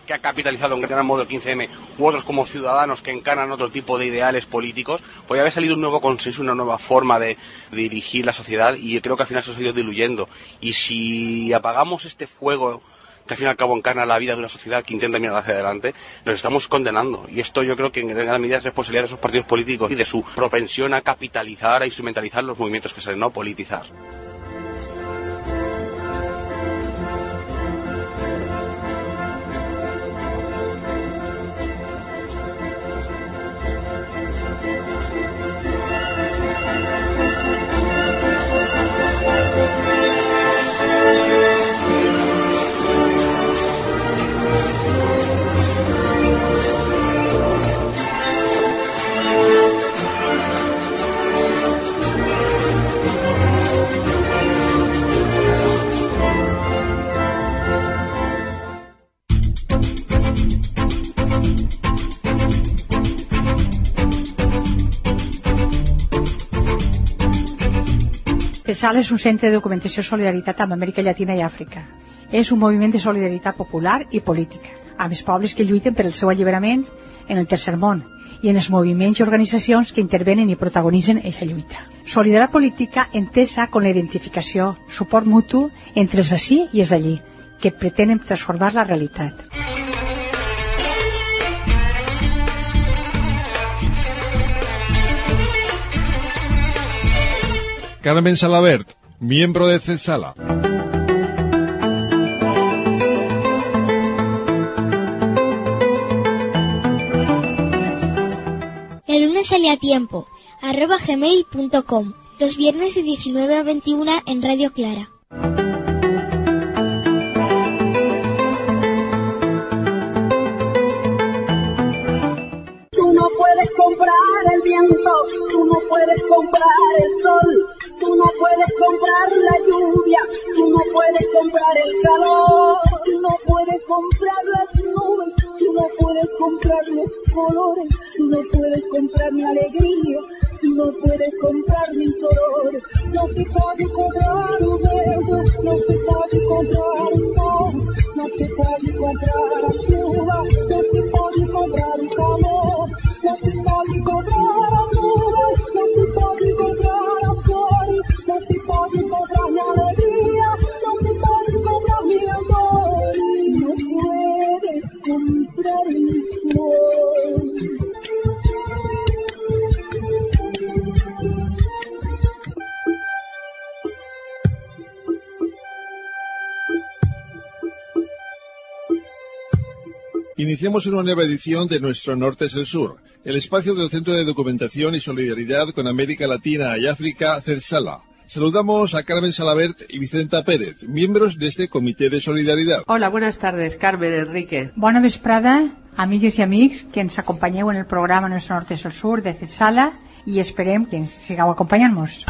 que ha capitalizado en gran modo el quince eme, u otros como Ciudadanos que encarnan otro tipo de ideales políticos, podría haber salido un nuevo consenso, una nueva forma de, de dirigir la sociedad, y yo creo que al final se ha ido diluyendo. Y si apagamos este fuego que al fin y al cabo encarna la vida de una sociedad que intenta mirar hacia adelante, nos estamos condenando. Y esto yo creo que en gran medida es responsabilidad de esos partidos políticos y de su propensión a capitalizar, a instrumentalizar los movimientos que salen, no politizar. CESAL és un centre de documentació i solidaritat amb Amèrica Llatina i Àfrica. És un moviment de solidaritat popular i política, amb els pobles que lluiten per el seu alliberament en el tercer món i en els moviments i organitzacions que intervenen i protagonitzen aquesta lluita. Solidaritat política entesa com la identificació, suport mutu entre els d'ací i els d'allí, que pretenen transformar la realitat. Carmen Salabert, miembro de CESALA. La luna sale a tiempo, arroba gmail punto com, los viernes de diecinueve a veintiuna en Radio Clara. Tú no puedes comprar el viento, tú no puedes comprar el sol, tú no puedes comprar la lluvia, tú no puedes comprar el calor, tú no puedes comprar las nubes, tú no puedes comprar los colores, tú no puedes comprar mi alegría, tú no puedes comprar mis dolores. No se puede comprar un beso, no se puede comprar el sol, no se puede comprar la lluvia, no se puede comprar el calor, no se puede comprar las nubes, no se puede comprar las flores, no se puede comprar mi alegría, no se puede comprar mi amor, no puedes comprar el sol. Iniciamos una nueva edición de Nuestro Norte es el Sur, el espacio del Centro de Documentación y Solidaridad con América Latina y África, CESALA. Saludamos a Carmen Salabert y Vicenta Pérez, miembros de este Comité de Solidaridad. Hola, buenas tardes, Carmen, Enrique. Bona vesprada, amigues i amics que ens acompanyeu en el programa Nuestro Norte es el Sur de CESALA i esperem que ens sigueu acompanyant-nos.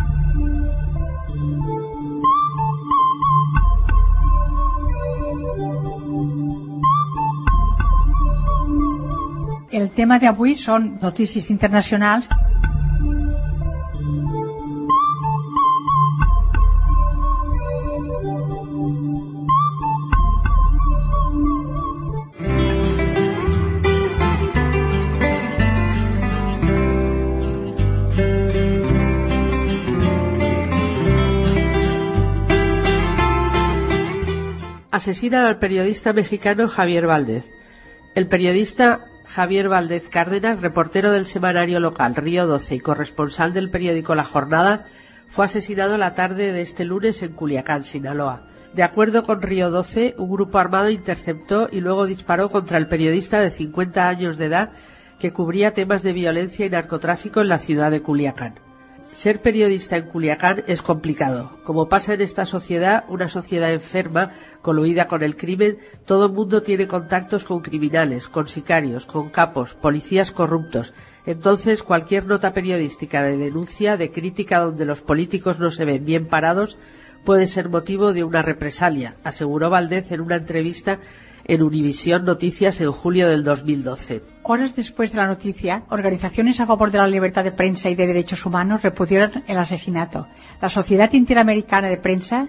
El tema d'avui són notícies internacionals. Asesinan al periodista mexicano Javier Valdez. El periodista Javier Valdez Cárdenas, reportero del semanario local Río doce y corresponsal del periódico La Jornada, fue asesinado la tarde de este lunes en Culiacán, Sinaloa. De acuerdo con Río doce, un grupo armado interceptó y luego disparó contra el periodista de cincuenta años de edad que cubría temas de violencia y narcotráfico en la ciudad de Culiacán. Ser periodista en Culiacán es complicado. Como pasa en esta sociedad, una sociedad enferma, coluida con el crimen, todo el mundo tiene contactos con criminales, con sicarios, con capos, policías corruptos. Entonces, cualquier nota periodística de denuncia, de crítica donde los políticos no se ven bien parados, puede ser motivo de una represalia, aseguró Valdez en una entrevista en Univisión Noticias en julio del dos mil doce. Horas después de la noticia, organizaciones a favor de la libertad de prensa y de derechos humanos repudiaron el asesinato. La Sociedad Interamericana de Prensa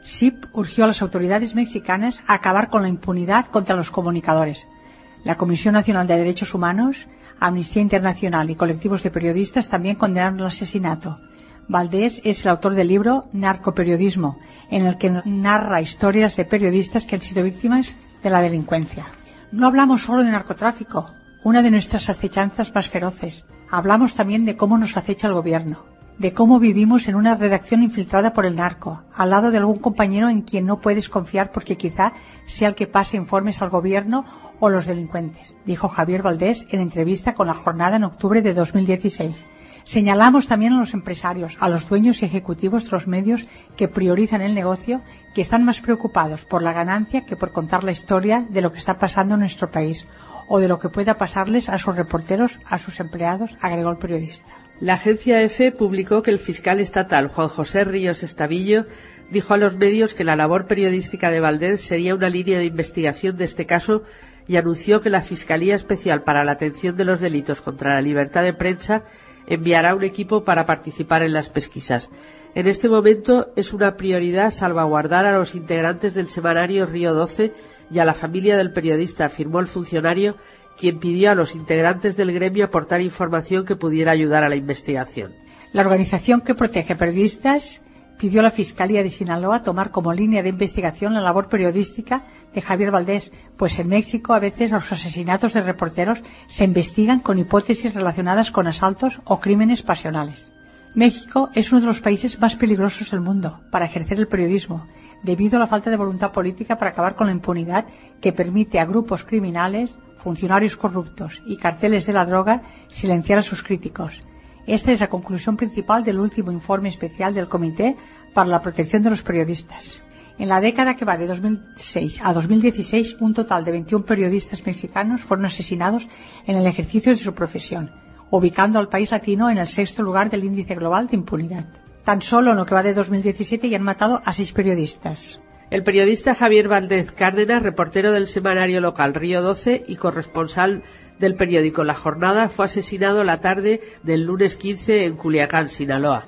S I P urgió a las autoridades mexicanas a acabar con la impunidad contra los comunicadores. La Comisión Nacional de Derechos Humanos, Amnistía Internacional y colectivos de periodistas también condenaron el asesinato. Valdés es el autor del libro Narcoperiodismo, en el que narra historias de periodistas que han sido víctimas de la delincuencia. No hablamos solo de narcotráfico, una de nuestras acechanzas más feroces. Hablamos también de cómo nos acecha el gobierno, de cómo vivimos en una redacción infiltrada por el narco, al lado de algún compañero en quien no puedes confiar porque quizá sea el que pase informes al gobierno o los delincuentes, dijo Javier Valdés en entrevista con La Jornada en octubre de dos mil dieciséis. Señalamos también a los empresarios, a los dueños y ejecutivos de los medios que priorizan el negocio, que están más preocupados por la ganancia que por contar la historia de lo que está pasando en nuestro país o de lo que pueda pasarles a sus reporteros, a sus empleados, agregó el periodista. La agencia EFE publicó que el fiscal estatal Juan José Ríos Estavillo dijo a los medios que la labor periodística de Valdés sería una línea de investigación de este caso y anunció que la Fiscalía Especial para la Atención de los Delitos contra la Libertad de Prensa enviará un equipo para participar en las pesquisas. En este momento es una prioridad salvaguardar a los integrantes del semanario Río doce y a la familia del periodista, afirmó el funcionario, quien pidió a los integrantes del gremio aportar información que pudiera ayudar a la investigación. La organización que protege periodistas pidió a la Fiscalía de Sinaloa tomar como línea de investigación la labor periodística de Javier Valdés, pues en México a veces los asesinatos de reporteros se investigan con hipótesis relacionadas con asaltos o crímenes pasionales. México es uno de los países más peligrosos del mundo para ejercer el periodismo, debido a la falta de voluntad política para acabar con la impunidad que permite a grupos criminales, funcionarios corruptos y carteles de la droga silenciar a sus críticos. Esta es la conclusión principal del último informe especial del Comité para la Protección de los Periodistas. En la década que va de dos mil seis a dos mil dieciséis, un total de veintiún periodistas mexicanos fueron asesinados en el ejercicio de su profesión, ubicando al país latino en el sexto lugar del índice global de impunidad. Tan solo en lo que va de dos mil diecisiete ya han matado a seis periodistas. El periodista Javier Valdez Cárdenas, reportero del semanario local Río doce y corresponsal del periódico La Jornada, fue asesinado la tarde del lunes quince en Culiacán, Sinaloa.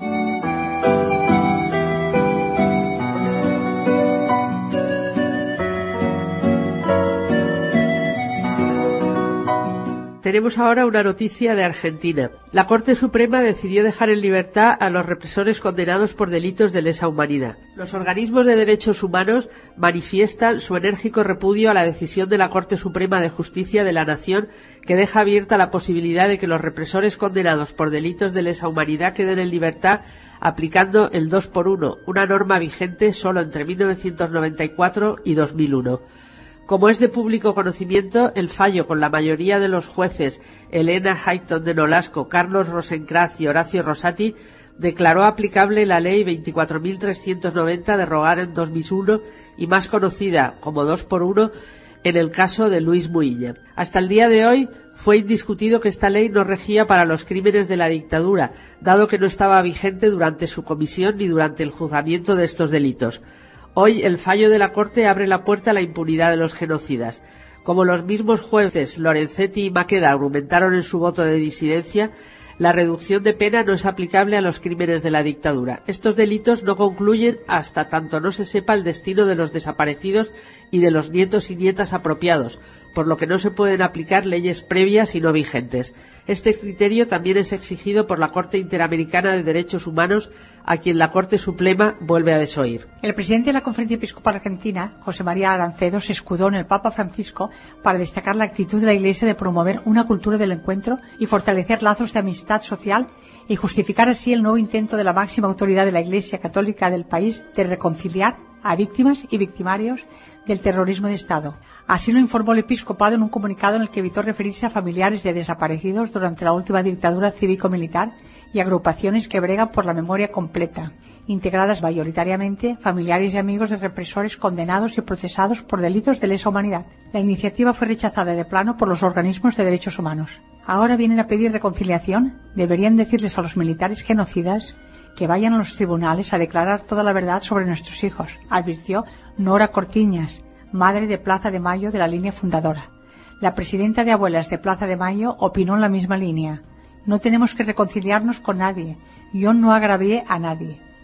Tenemos ahora una noticia de Argentina. La Corte Suprema decidió dejar en libertad a los represores condenados por delitos de lesa humanidad. Los organismos de derechos humanos manifiestan su enérgico repudio a la decisión de la Corte Suprema de Justicia de la Nación, que deja abierta la posibilidad de que los represores condenados por delitos de lesa humanidad queden en libertad aplicando el dos por uno, una norma vigente solo entre mil novecientos noventa y cuatro y dos mil uno. Como es de público conocimiento, el fallo con la mayoría de los jueces Elena Hayton de Nolasco, Carlos Rosencrantz y Horacio Rosati declaró aplicable la ley veinticuatro mil trescientos noventa derogada en dos mil uno y más conocida como dos por uno en el caso de Luis Muiña. Hasta el día de hoy fue indiscutido que esta ley no regía para los crímenes de la dictadura, dado que no estaba vigente durante su comisión ni durante el juzgamiento de estos delitos. Hoy el fallo de la Corte abre la puerta a la impunidad de los genocidas. Como los mismos jueces Lorenzetti y Maqueda argumentaron en su voto de disidencia, la reducción de pena no es aplicable a los crímenes de la dictadura. Estos delitos no concluyen hasta tanto no se sepa el destino de los desaparecidos y de los nietos y nietas apropiados, por lo que no se pueden aplicar leyes previas y no vigentes. Este criterio también es exigido por la Corte Interamericana de Derechos Humanos, a quien la Corte Suprema vuelve a desoír. El presidente de la Conferencia Episcopal Argentina, José María Arancedo, se escudó en el Papa Francisco para destacar la actitud de la Iglesia de promover una cultura del encuentro y fortalecer lazos de amistad social y justificar así el nuevo intento de la máxima autoridad de la Iglesia Católica del país de reconciliar a víctimas y victimarios del terrorismo de Estado. Así lo informó el episcopado en un comunicado en el que evitó referirse a familiares de desaparecidos durante la última dictadura cívico-militar y agrupaciones que bregan por la memoria completa, integradas mayoritariamente familiares y amigos de represores condenados y procesados por delitos de lesa humanidad. La iniciativa fue rechazada de plano por los organismos de derechos humanos. Ahora vienen a pedir reconciliación. Deberían decirles a los militares genocidas que vayan a los tribunales a declarar toda la verdad sobre nuestros hijos, advirtió Nora Cortiñas, madre de Plaza de Mayo de la línea fundadora. La presidenta de Abuelas de Plaza de Mayo opinó en la misma línea. No tenemos que reconciliarnos con nadie. Yo no agravié a nadie.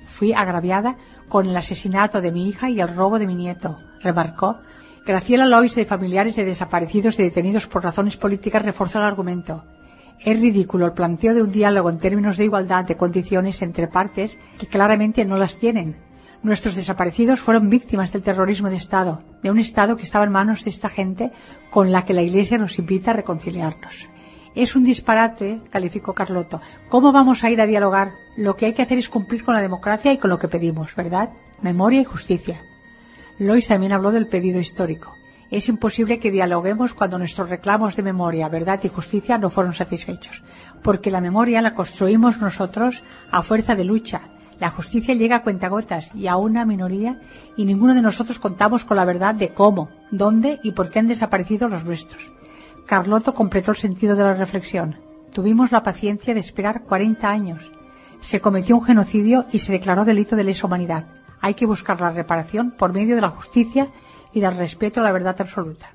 Fui agraviada con el asesinato de mi hija y el robo de mi nieto, remarcó. Graciela Lois, de familiares de desaparecidos y detenidos por razones políticas, reforzó el argumento. Es ridículo el planteo de un diálogo en términos de igualdad de condiciones entre partes que claramente no las tienen. Nuestros desaparecidos fueron víctimas del terrorismo de Estado, de un Estado que estaba en manos de esta gente con la que la Iglesia nos invita a reconciliarnos. Es un disparate, calificó Carlotto. ¿Cómo vamos a ir a dialogar? Lo que hay que hacer es cumplir con la democracia y con lo que pedimos, ¿verdad? Memoria y justicia. Lois también habló del pedido histórico. Es imposible que dialoguemos cuando nuestros reclamos de memoria, verdad y justicia no fueron satisfechos, porque la memoria la construimos nosotros a fuerza de lucha. La justicia llega a cuentagotas y a una minoría, y ninguno de nosotros contamos con la verdad de cómo, dónde y por qué han desaparecido los nuestros. Carlotto completó el sentido de la reflexión. Tuvimos la paciencia de esperar cuarenta años. Se cometió un genocidio y se declaró delito de lesa humanidad. Hay que buscar la reparación por medio de la justicia y del respeto a la verdad absoluta.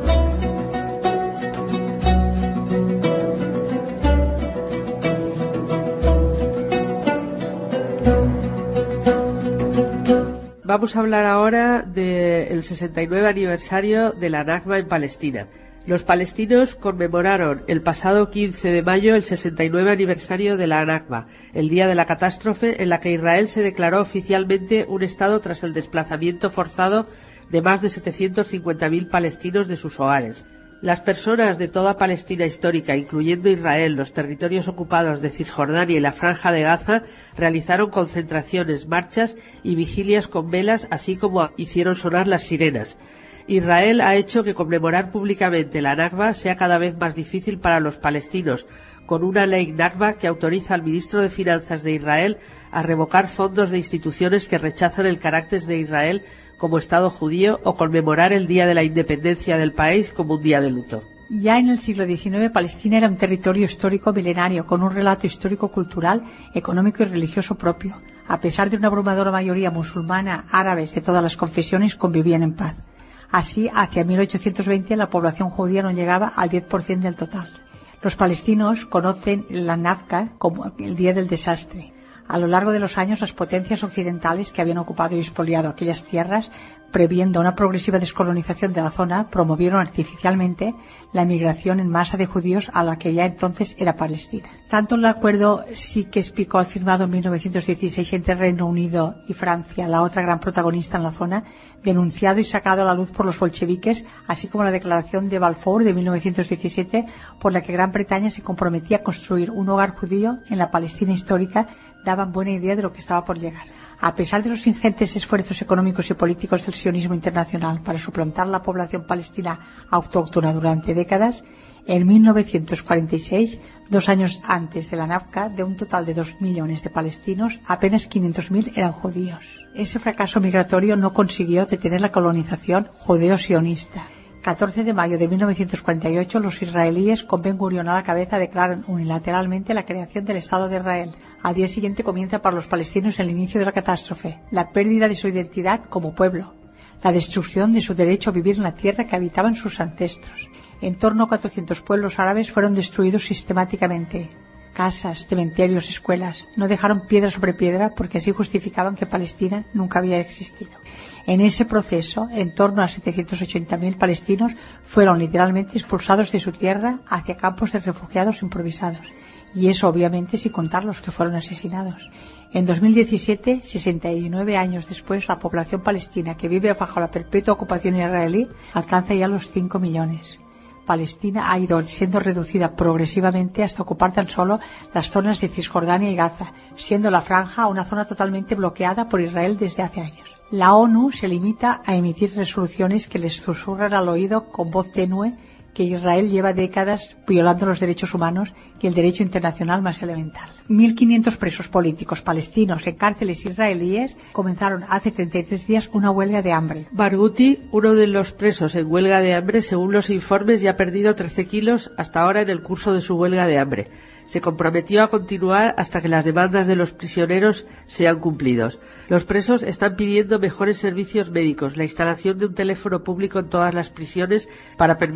Vamos a hablar ahora del sesenta y nueve aniversario de la Nakba en Palestina. Los palestinos conmemoraron el pasado quince de mayo el sesenta y nueve aniversario de la Nakba, el día de la catástrofe en la que Israel se declaró oficialmente un Estado tras el desplazamiento forzado de más de setecientos cincuenta mil palestinos de sus hogares. Las personas de toda Palestina histórica, incluyendo Israel, los territorios ocupados de Cisjordania y la Franja de Gaza, realizaron concentraciones, marchas y vigilias con velas, así como hicieron sonar las sirenas. Israel ha hecho que conmemorar públicamente la Nakba sea cada vez más difícil para los palestinos, con una ley Nakba que autoriza al ministro de Finanzas de Israel a revocar fondos de instituciones que rechazan el carácter de Israel como Estado judío o conmemorar el Día de la Independencia del país como un día de luto. Ya en el siglo diecinueve, Palestina era un territorio histórico milenario, con un relato histórico-cultural, económico y religioso propio. A pesar de una abrumadora mayoría musulmana, árabes de todas las confesiones convivían en paz. Así, hacia mil ochocientos veinte, la población judía no llegaba al diez por ciento del total. Los palestinos conocen la Nakba como el Día del Desastre. A lo largo de los años, las potencias occidentales que habían ocupado y expoliado aquellas tierras, previendo una progresiva descolonización de la zona, promovieron artificialmente la emigración en masa de judíos a la que ya entonces era Palestina. Tanto el acuerdo Sykes-Picot firmado en mil novecientos dieciséis entre Reino Unido y Francia, la otra gran protagonista en la zona, denunciado y sacado a la luz por los bolcheviques, así como la declaración de Balfour de mil novecientos diecisiete, por la que Gran Bretaña se comprometía a construir un hogar judío en la Palestina histórica, daban buena idea de lo que estaba por llegar. A pesar de los ingentes esfuerzos económicos y políticos del sionismo internacional para suplantar la población palestina autóctona durante décadas, en mil novecientos cuarenta y seis, dos años antes de la Nakba, de un total de dos millones de palestinos, apenas quinientos mil eran judíos. Ese fracaso migratorio no consiguió detener la colonización judeo-sionista. catorce de mayo de mil novecientos cuarenta y ocho, los israelíes, con Ben Gurion a la cabeza, declaran unilateralmente la creación del Estado de Israel. Al día siguiente comienza para los palestinos el inicio de la catástrofe, la pérdida de su identidad como pueblo, la destrucción de su derecho a vivir en la tierra que habitaban sus ancestros. En torno a cuatrocientos pueblos árabes fueron destruidos sistemáticamente. Casas, cementerios, escuelas. No dejaron piedra sobre piedra porque así justificaban que Palestina nunca había existido. En ese proceso, en torno a setecientos ochenta mil palestinos fueron literalmente expulsados de su tierra hacia campos de refugiados improvisados. Y eso obviamente sin contar los que fueron asesinados. En dos mil diecisiete, sesenta y nueve años después, la población palestina que vive bajo la perpetua ocupación israelí alcanza ya los cinco millones. Palestina ha ido siendo reducida progresivamente hasta ocupar tan solo las zonas de Cisjordania y Gaza, siendo la franja una zona totalmente bloqueada por Israel desde hace años. La ONU se limita a emitir resoluciones que les susurran al oído con voz tenue que Israel lleva décadas violando los derechos humanos y el derecho internacional más elemental. mil quinientos presos políticos palestinos en cárceles israelíes comenzaron hace treinta y tres días una huelga de hambre. Barghouti, uno de los presos en huelga de hambre, según los informes, ya ha perdido trece kilos hasta ahora en el curso de su huelga de hambre. Se comprometió a continuar hasta que las demandas de los prisioneros sean cumplidos. Los presos están pidiendo mejores servicios médicos, la instalación de un teléfono público en todas las prisiones para permitir la comunicación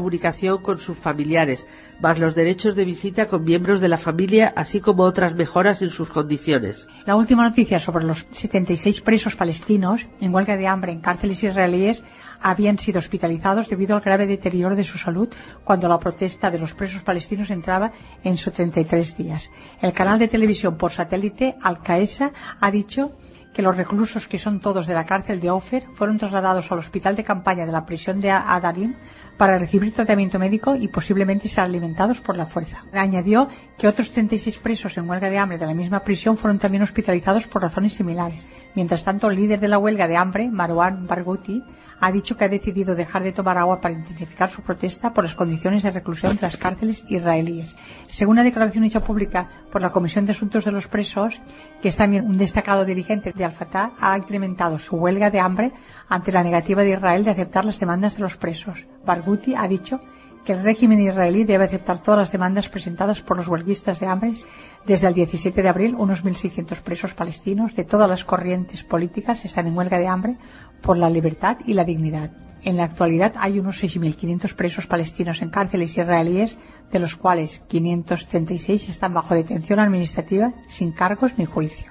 comunicación con sus familiares, más los derechos de visita con miembros de la familia, así como otras mejoras en sus condiciones. La última noticia sobre los setenta y seis presos palestinos en huelga de hambre en cárceles israelíes habían sido hospitalizados debido al grave deterioro de su salud cuando la protesta de los presos palestinos entraba en sus treinta y tres días. El canal de televisión por satélite Al Qaeda ha dicho que los reclusos, que son todos de la cárcel de Ofer, fueron trasladados al hospital de campaña de la prisión de Adarim para recibir tratamiento médico y posiblemente ser alimentados por la fuerza. Añadió que otros treinta y seis presos en huelga de hambre de la misma prisión fueron también hospitalizados por razones similares. Mientras tanto, el líder de la huelga de hambre, Marwan Barghouti, ha dicho que ha decidido dejar de tomar agua para intensificar su protesta por las condiciones de reclusión de las cárceles israelíes. Según una declaración hecha pública por la Comisión de Asuntos de los Presos, que es también un destacado dirigente de Al-Fatah, ha incrementado su huelga de hambre ante la negativa de Israel de aceptar las demandas de los presos. Barghouti ha dicho que el régimen israelí debe aceptar todas las demandas presentadas por los huelguistas de hambre. Desde el diecisiete de abril, unos mil seiscientos presos palestinos de todas las corrientes políticas están en huelga de hambre por la libertad y la dignidad. En la actualidad hay unos seis mil quinientos presos palestinos en cárceles israelíes, de los cuales quinientos treinta y seis están bajo detención administrativa sin cargos ni juicio.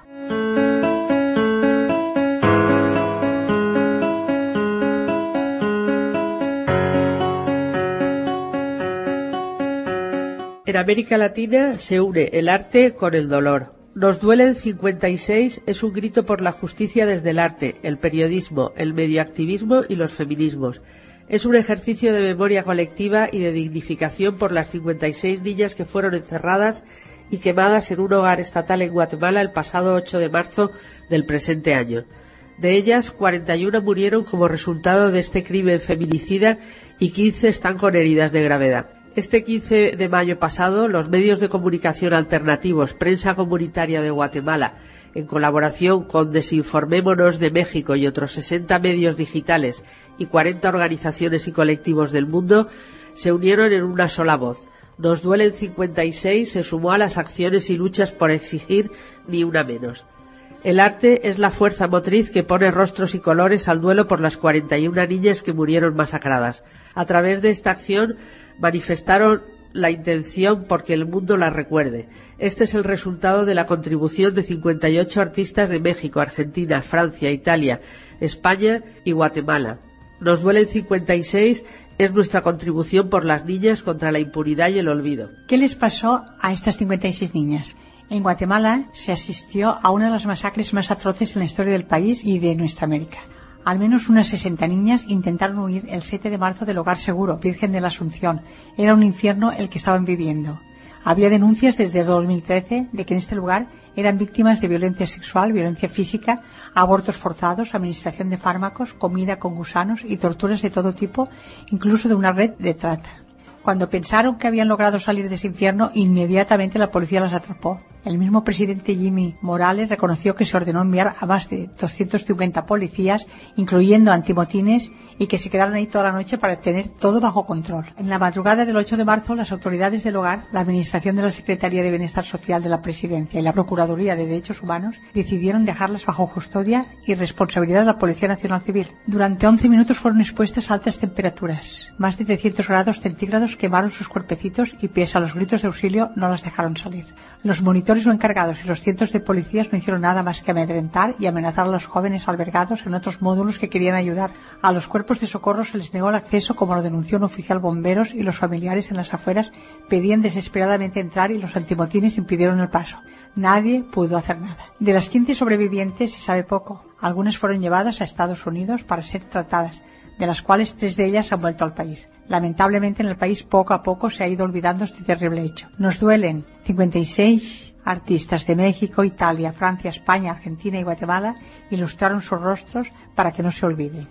En América Latina se une el arte con el dolor. Nos duelen cincuenta y seis es un grito por la justicia desde el arte, el periodismo, el medioactivismo y los feminismos. Es un ejercicio de memoria colectiva y de dignificación por las cincuenta y seis niñas que fueron encerradas y quemadas en un hogar estatal en Guatemala el pasado ocho de marzo del presente año. De ellas, cuarenta y una murieron como resultado de este crimen feminicida y quince están con heridas de gravedad. Este quince de mayo pasado, los medios de comunicación alternativos Prensa Comunitaria de Guatemala, en colaboración con Desinformémonos de México y otros sesenta medios digitales y cuarenta organizaciones y colectivos del mundo, se unieron en una sola voz. Nos duelen cincuenta y seis se sumó a las acciones y luchas por exigir ni una menos. El arte es la fuerza motriz que pone rostros y colores al duelo por las cuarenta y una niñas que murieron masacradas. A través de esta acción manifestaron la intención porque el mundo la recuerde. Este es el resultado de la contribución de cincuenta y ocho artistas de México, Argentina, Francia, Italia, España y Guatemala. Nos duelen cincuenta y seis es nuestra contribución por las niñas contra la impunidad y el olvido. ¿Qué les pasó a estas cincuenta y seis niñas? En Guatemala se asistió a una de las masacres más atroces en la historia del país y de nuestra América. Al menos unas sesenta niñas intentaron huir el siete de marzo del Hogar Seguro, Virgen de la Asunción. Era un infierno el que estaban viviendo. Había denuncias desde dos mil trece de que en este lugar eran víctimas de violencia sexual, violencia física, abortos forzados, administración de fármacos, comida con gusanos y torturas de todo tipo, incluso de una red de trata. Cuando pensaron que habían logrado salir de ese infierno, inmediatamente la policía las atrapó. El mismo presidente Jimmy Morales reconoció que se ordenó enviar a más de doscientos cincuenta policías, incluyendo antimotines, y que se quedaron ahí toda la noche para tener todo bajo control. En la madrugada del ocho de marzo, las autoridades del hogar, la Administración de la Secretaría de Bienestar Social de la Presidencia y la Procuraduría de Derechos Humanos decidieron dejarlas bajo custodia y responsabilidad de la Policía Nacional Civil. Durante once minutos fueron expuestas a altas temperaturas. Más de trescientos grados centígrados quemaron sus cuerpecitos y, pese a los gritos de auxilio, no las dejaron salir. Los monitores o encargados y los cientos de policías no hicieron nada más que amedrentar y amenazar a los jóvenes albergados en otros módulos que querían ayudar. A los cuerpos de socorro se les negó el acceso, como lo denunció un oficial bomberos, y los familiares en las afueras pedían desesperadamente entrar y los antimotines impidieron el paso. Nadie pudo hacer nada. De las quince sobrevivientes se sabe poco. Algunas fueron llevadas a Estados Unidos para ser tratadas, de las cuales tres de ellas han vuelto al país. Lamentablemente en el país poco a poco se ha ido olvidando este terrible hecho. Nos duelen cincuenta y seis artistas de México, Italia, Francia, España, Argentina y Guatemala ilustraron sus rostros para que no se olvide.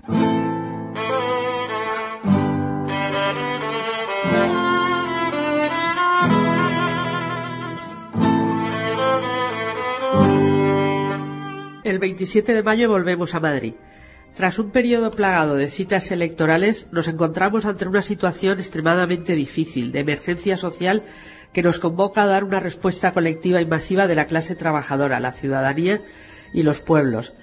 El veintisiete de mayo volvemos a Madrid. Tras un periodo plagado de citas electorales, nos encontramos ante una situación extremadamente difícil, de emergencia social, que nos convoca a dar una respuesta colectiva y masiva de la clase trabajadora, la ciudadanía y los pueblos.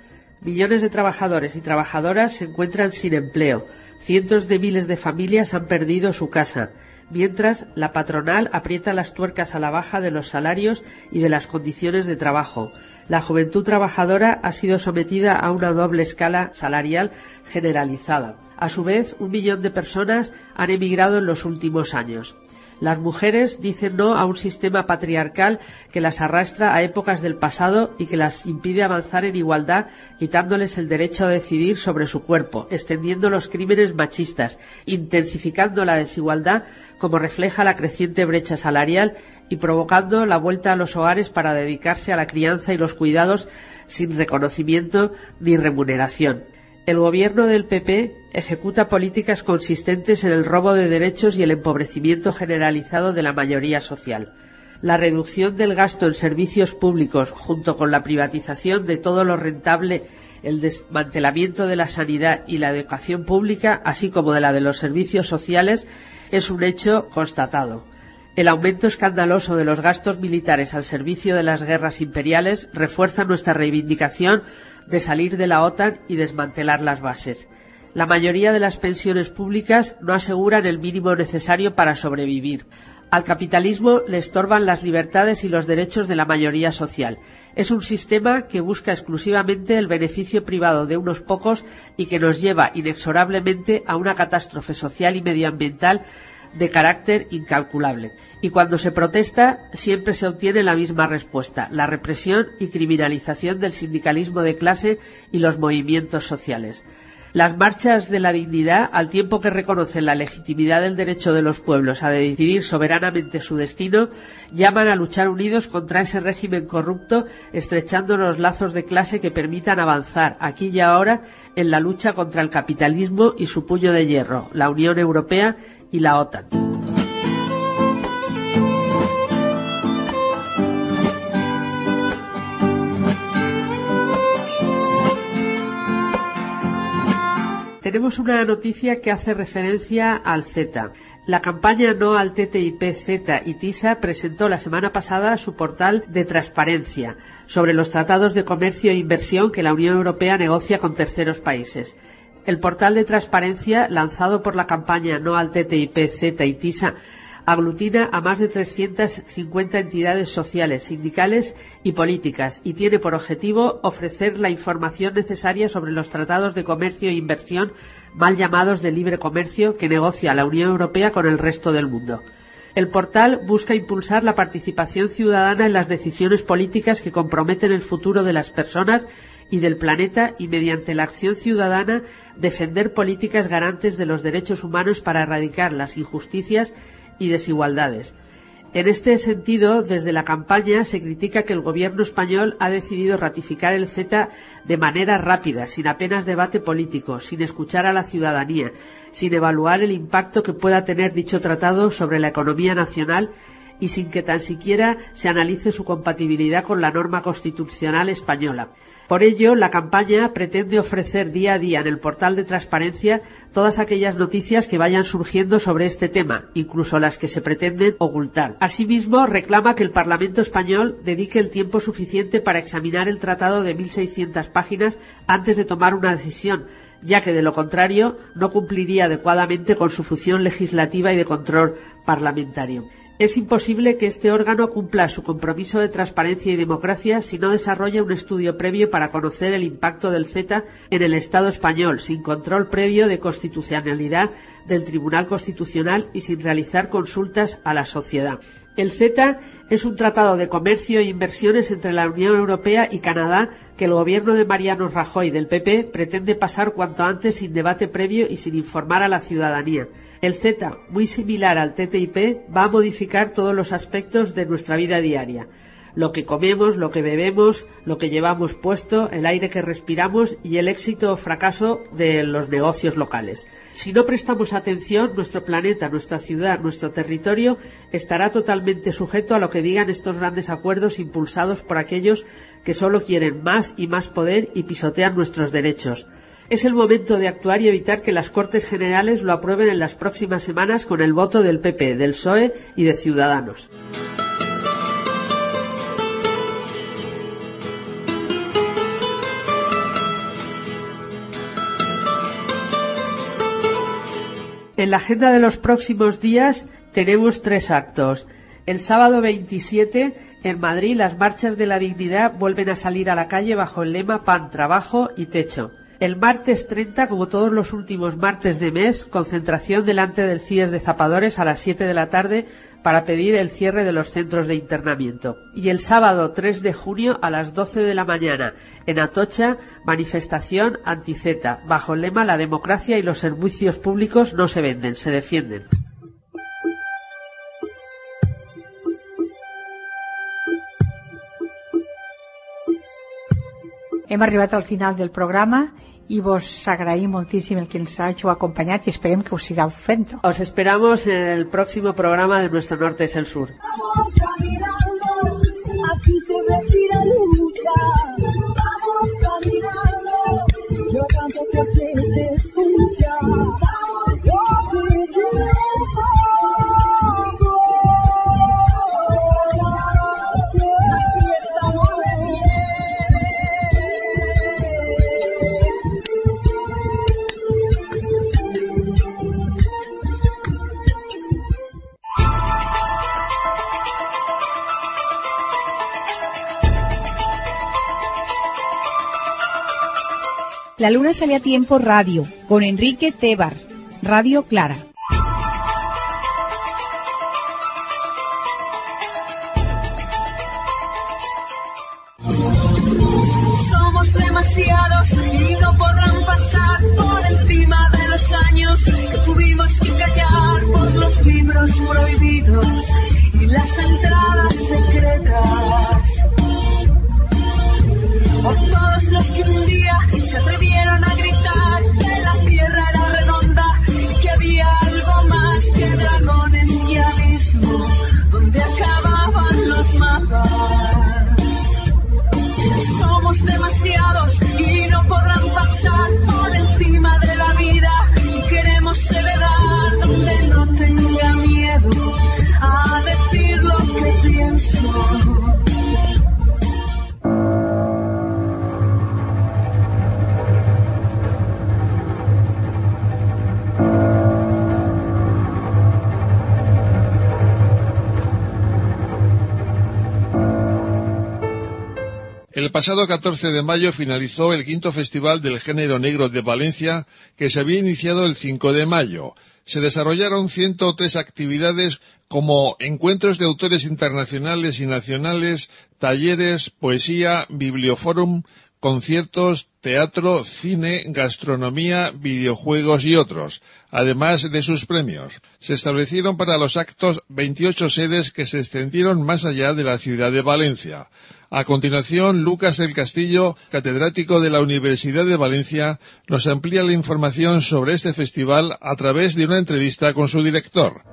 Millones de trabajadores y trabajadoras se encuentran sin empleo. Cientos de miles de familias han perdido su casa. Mientras, la patronal aprieta las tuercas a la baja de los salarios y de las condiciones de trabajo. La juventud trabajadora ha sido sometida a una doble escala salarial generalizada. A su vez, un millón de personas han emigrado en los últimos años. Las mujeres dicen no a un sistema patriarcal que las arrastra a épocas del pasado y que las impide avanzar en igualdad, quitándoles el derecho a decidir sobre su cuerpo, extendiendo los crímenes machistas, intensificando la desigualdad, como refleja la creciente brecha salarial, y provocando la vuelta a los hogares para dedicarse a la crianza y los cuidados sin reconocimiento ni remuneración. El gobierno del P P ejecuta políticas consistentes en el robo de derechos y el empobrecimiento generalizado de la mayoría social. La reducción del gasto en servicios públicos, junto con la privatización de todo lo rentable, el desmantelamiento de la sanidad y la educación pública, así como de la de los servicios sociales, es un hecho constatado. El aumento escandaloso de los gastos militares al servicio de las guerras imperiales refuerza nuestra reivindicación de salir de la OTAN y desmantelar las bases. La mayoría de las pensiones públicas no aseguran el mínimo necesario para sobrevivir. Al capitalismo le estorban las libertades y los derechos de la mayoría social. Es un sistema que busca exclusivamente el beneficio privado de unos pocos y que nos lleva inexorablemente a una catástrofe social y medioambiental de carácter incalculable. Y cuando se protesta, siempre se obtiene la misma respuesta: la represión y criminalización del sindicalismo de clase y los movimientos sociales. Las marchas de la dignidad, al tiempo que reconocen la legitimidad del derecho de los pueblos a decidir soberanamente su destino, llaman a luchar unidos contra ese régimen corrupto, estrechando los lazos de clase que permitan avanzar, aquí y ahora, en la lucha contra el capitalismo y su puño de hierro, la Unión Europea y la OTAN. Tenemos una noticia que hace referencia al CETA. La campaña No al T T I P, CETA y TISA presentó la semana pasada su portal de transparencia sobre los tratados de comercio e inversión que la Unión Europea negocia con terceros países. El portal de transparencia, lanzado por la campaña No al T T I P, CETA y TISA, aglutina a más de trescientas cincuenta entidades sociales, sindicales y políticas y tiene por objetivo ofrecer la información necesaria sobre los tratados de comercio e inversión, mal llamados de libre comercio, que negocia la Unión Europea con el resto del mundo. El portal busca impulsar la participación ciudadana en las decisiones políticas que comprometen el futuro de las personas y del planeta, y mediante la acción ciudadana defender políticas garantes de los derechos humanos para erradicar las injusticias y desigualdades. En este sentido, desde la campaña se critica que el gobierno español ha decidido ratificar el CETA de manera rápida, sin apenas debate político, sin escuchar a la ciudadanía, sin evaluar el impacto que pueda tener dicho tratado sobre la economía nacional y sin que tan siquiera se analice su compatibilidad con la norma constitucional española. Por ello, la campaña pretende ofrecer día a día en el portal de transparencia todas aquellas noticias que vayan surgiendo sobre este tema, incluso las que se pretenden ocultar. Asimismo, reclama que el Parlamento español dedique el tiempo suficiente para examinar el tratado de mil seiscientas páginas antes de tomar una decisión, ya que de lo contrario no cumpliría adecuadamente con su función legislativa y de control parlamentario. Es imposible que este órgano cumpla su compromiso de transparencia y democracia si no desarrolla un estudio previo para conocer el impacto del CETA en el Estado español, sin control previo de constitucionalidad del Tribunal Constitucional y sin realizar consultas a la sociedad. El CETA es un tratado de comercio e inversiones entre la Unión Europea y Canadá que el gobierno de Mariano Rajoy del P P pretende pasar cuanto antes sin debate previo y sin informar a la ciudadanía. El CETA, muy similar al T T I P, va a modificar todos los aspectos de nuestra vida diaria. Lo que comemos, lo que bebemos, lo que llevamos puesto, el aire que respiramos y el éxito o fracaso de los negocios locales. Si no prestamos atención, nuestro planeta, nuestra ciudad, nuestro territorio estará totalmente sujeto a lo que digan estos grandes acuerdos impulsados por aquellos que solo quieren más y más poder y pisotean nuestros derechos. Es el momento de actuar y evitar que las Cortes Generales lo aprueben en las próximas semanas con el voto del P P, del P S O E y de Ciudadanos. En la agenda de los próximos días tenemos tres actos. El sábado veintisiete, en Madrid, las marchas de la dignidad vuelven a salir a la calle bajo el lema Pan, Trabajo y Techo. El martes treinta, como todos los últimos martes de mes, concentración delante del C I E S de Zapadores a las siete de la tarde para pedir el cierre de los centros de internamiento. Y el sábado tres de junio a las doce de la mañana, en Atocha, manifestación anti-Z, bajo el lema La democracia y los servicios públicos no se venden, se defienden. Hem arribat al final del programa i vos agraïm moltíssim el que ens hàgiu acompanyat i esperem que ho sigau fent. Os esperamos en el próximo programa de Nuestro Norte es el Sur. Vamos caminando, aquí se respira lucha. Vamos caminando, yo canto que se escucha. Vamos construyendo. Aquí estamos bien. La Luna sale a tiempo radio, con Enrique Tebar, Radio Clara. Somos demasiados y no podrán pasar por encima de los años que tuvimos que callar por los libros prohibidos y las entradas secretas. Por todos los que un día se atrevieron a gritar que la tierra era redonda y que había algo más que dragones y abismo donde acababan los mapas. Somos demasiados y no podrán pasar por encima de la vida y queremos heredar donde no tenga miedo a decir lo que pienso. El pasado catorce de mayo finalizó el quinto Festival del Género Negro de Valencia, que se había iniciado el cinco de mayo. Se desarrollaron ciento tres actividades como encuentros de autores internacionales y nacionales, talleres, poesía, bibliofórum, conciertos, teatro, cine, gastronomía, videojuegos y otros, además de sus premios. Se establecieron para los actos veintiocho sedes que se extendieron más allá de la ciudad de Valencia. A continuación, Lucas del Castillo, catedrático de la Universidad de Valencia, nos amplía la información sobre este festival a través de una entrevista con su director.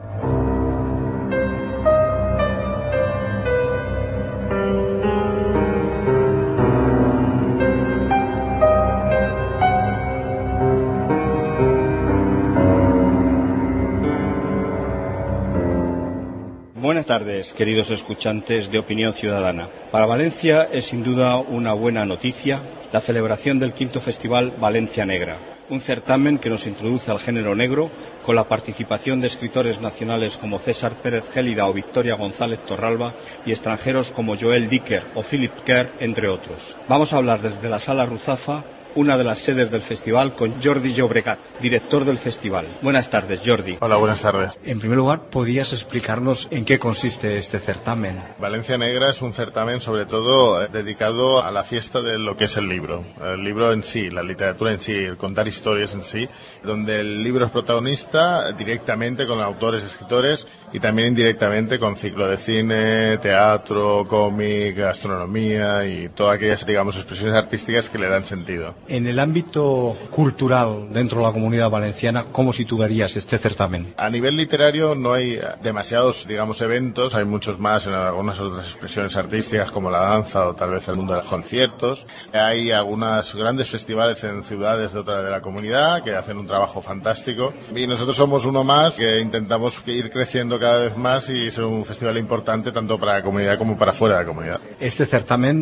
Buenas tardes, queridos escuchantes de Opinión Ciudadana. Para Valencia es sin duda una buena noticia la celebración del quinto Festival Valencia Negra, un certamen que nos introduce al género negro con la participación de escritores nacionales como César Pérez Gélida o Victoria González Torralba y extranjeros como Joel Dicker o Philip Kerr, entre otros. Vamos a hablar desde la Sala Ruzafa, una de las sedes del festival, con Jordi Llobregat, director del festival. Buenas tardes, Jordi. Hola, buenas tardes. En primer lugar, ¿podrías explicarnos en qué consiste este certamen? Valencia Negra es un certamen sobre todo eh, dedicado a la fiesta de lo que es el libro. El libro en sí, la literatura en sí, el contar historias en sí, donde el libro es protagonista directamente con autores, escritores y también indirectamente con ciclo de cine, teatro, cómic, gastronomía y todas aquellas, digamos, expresiones artísticas que le dan sentido. En el ámbito cultural dentro de la Comunidad Valenciana, ¿cómo situarías este certamen? A nivel literario no hay demasiados, digamos, eventos, hay muchos más en algunas otras expresiones artísticas como la danza o tal vez el mundo de los conciertos. Hay algunos grandes festivales en ciudades de otra de la comunidad que hacen un trabajo fantástico y nosotros somos uno más que intentamos ir creciendo cada vez más y ser un festival importante tanto para la comunidad como para fuera de la comunidad. Este certamen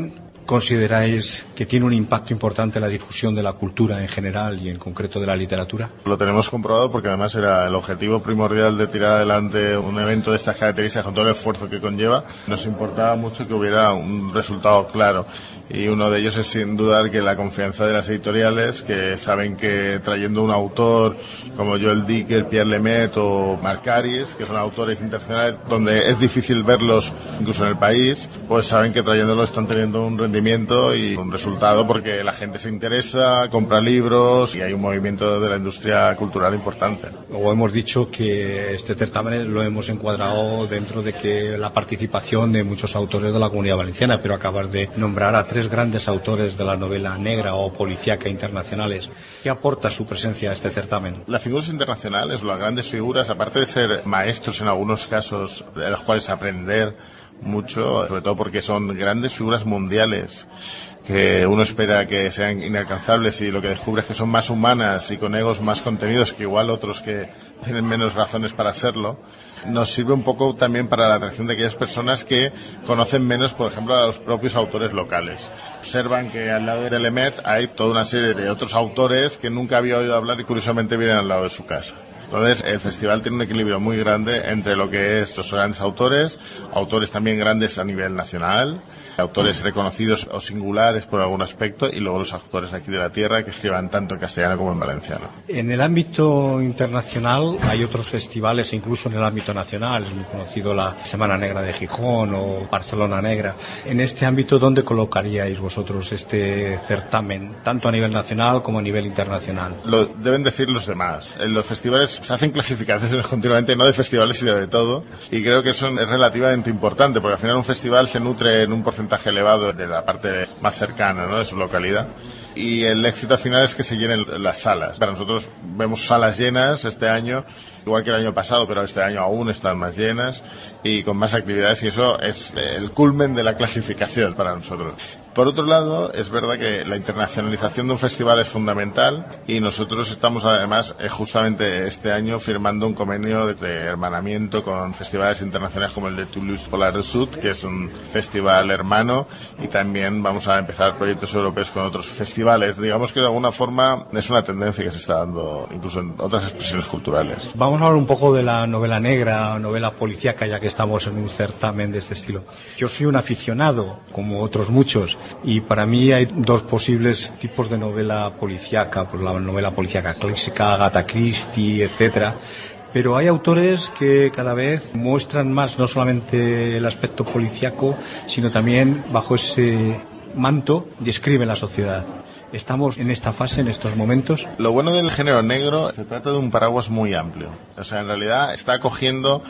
¿Consideráis que tiene un impacto importante en la difusión de la cultura en general y en concreto de la literatura? Lo tenemos comprobado porque además era el objetivo primordial de tirar adelante un evento de estas características con todo el esfuerzo que conlleva. Nos importaba mucho que hubiera un resultado claro y uno de ellos es sin dudar que la confianza de las editoriales, que saben que trayendo un autor como Joel Dicker, Pierre Lemaitre o Marc Aris, que son autores internacionales donde es difícil verlos incluso en el país, pues saben que trayéndolo están teniendo un rendimiento y un resultado porque la gente se interesa, compra libros y hay un movimiento de la industria cultural importante. Luego hemos dicho que este certamen lo hemos encuadrado dentro de que la participación de muchos autores de la Comunidad Valenciana, pero acabas de nombrar a tres grandes autores de la novela negra o policíaca internacionales. ¿Qué aporta su presencia a este certamen? Las figuras internacionales, las grandes figuras, aparte de ser maestros en algunos casos de los cuales aprender mucho, sobre todo porque son grandes figuras mundiales que uno espera que sean inalcanzables y lo que descubre es que son más humanas y con egos más contenidos que igual otros que tienen menos razones para serlo, nos sirve un poco también para la atracción de aquellas personas que conocen menos, por ejemplo, a los propios autores locales. Observan que al lado de Lemaitre hay toda una serie de otros autores que nunca había oído hablar y curiosamente vienen al lado de su casa. Entonces, el festival tiene un equilibrio muy grande entre lo que es los grandes autores, autores también grandes a nivel nacional, autores reconocidos o singulares por algún aspecto, y luego los autores aquí de la tierra que escriban tanto en castellano como en valenciano. En el ámbito internacional hay otros festivales, incluso en el ámbito nacional, es muy conocido la Semana Negra de Gijón o Barcelona Negra. En este ámbito, ¿dónde colocaríais vosotros este certamen, tanto a nivel nacional como a nivel internacional? Lo deben decir los demás. En los festivales se hacen clasificaciones continuamente, no de festivales sino de todo, y creo que eso es relativamente importante, porque al final un festival se nutre en un porcentaje elevado de la parte más cercana, ¿no?, de su localidad, y el éxito final es que se llenen las salas. Para nosotros vemos salas llenas este año, igual que el año pasado, pero este año aún están más llenas y con más actividades, y eso es el culmen de la clasificación para nosotros. Por otro lado, es verdad que la internacionalización de un festival es fundamental y nosotros estamos además eh, justamente este año firmando un convenio de hermanamiento con festivales internacionales como el de Toulouse Polar du Sud, que es un festival hermano, y también vamos a empezar proyectos europeos con otros festivales. Digamos que de alguna forma es una tendencia que se está dando incluso en otras expresiones culturales. Vamos a hablar un poco de la novela negra, novela policíaca, ya que estamos en un certamen de este estilo. Yo soy un aficionado, como otros muchos, y para mí hay dos posibles tipos de novela policíaca, pues la novela policíaca clásica, Agatha Christie, etcétera. Pero hay autores que cada vez muestran más no solamente el aspecto policíaco, sino también bajo ese manto describen la sociedad. ¿Estamos en esta fase, en estos momentos? Lo bueno del género negro, se trata de un paraguas muy amplio. O sea, en realidad está acogiendo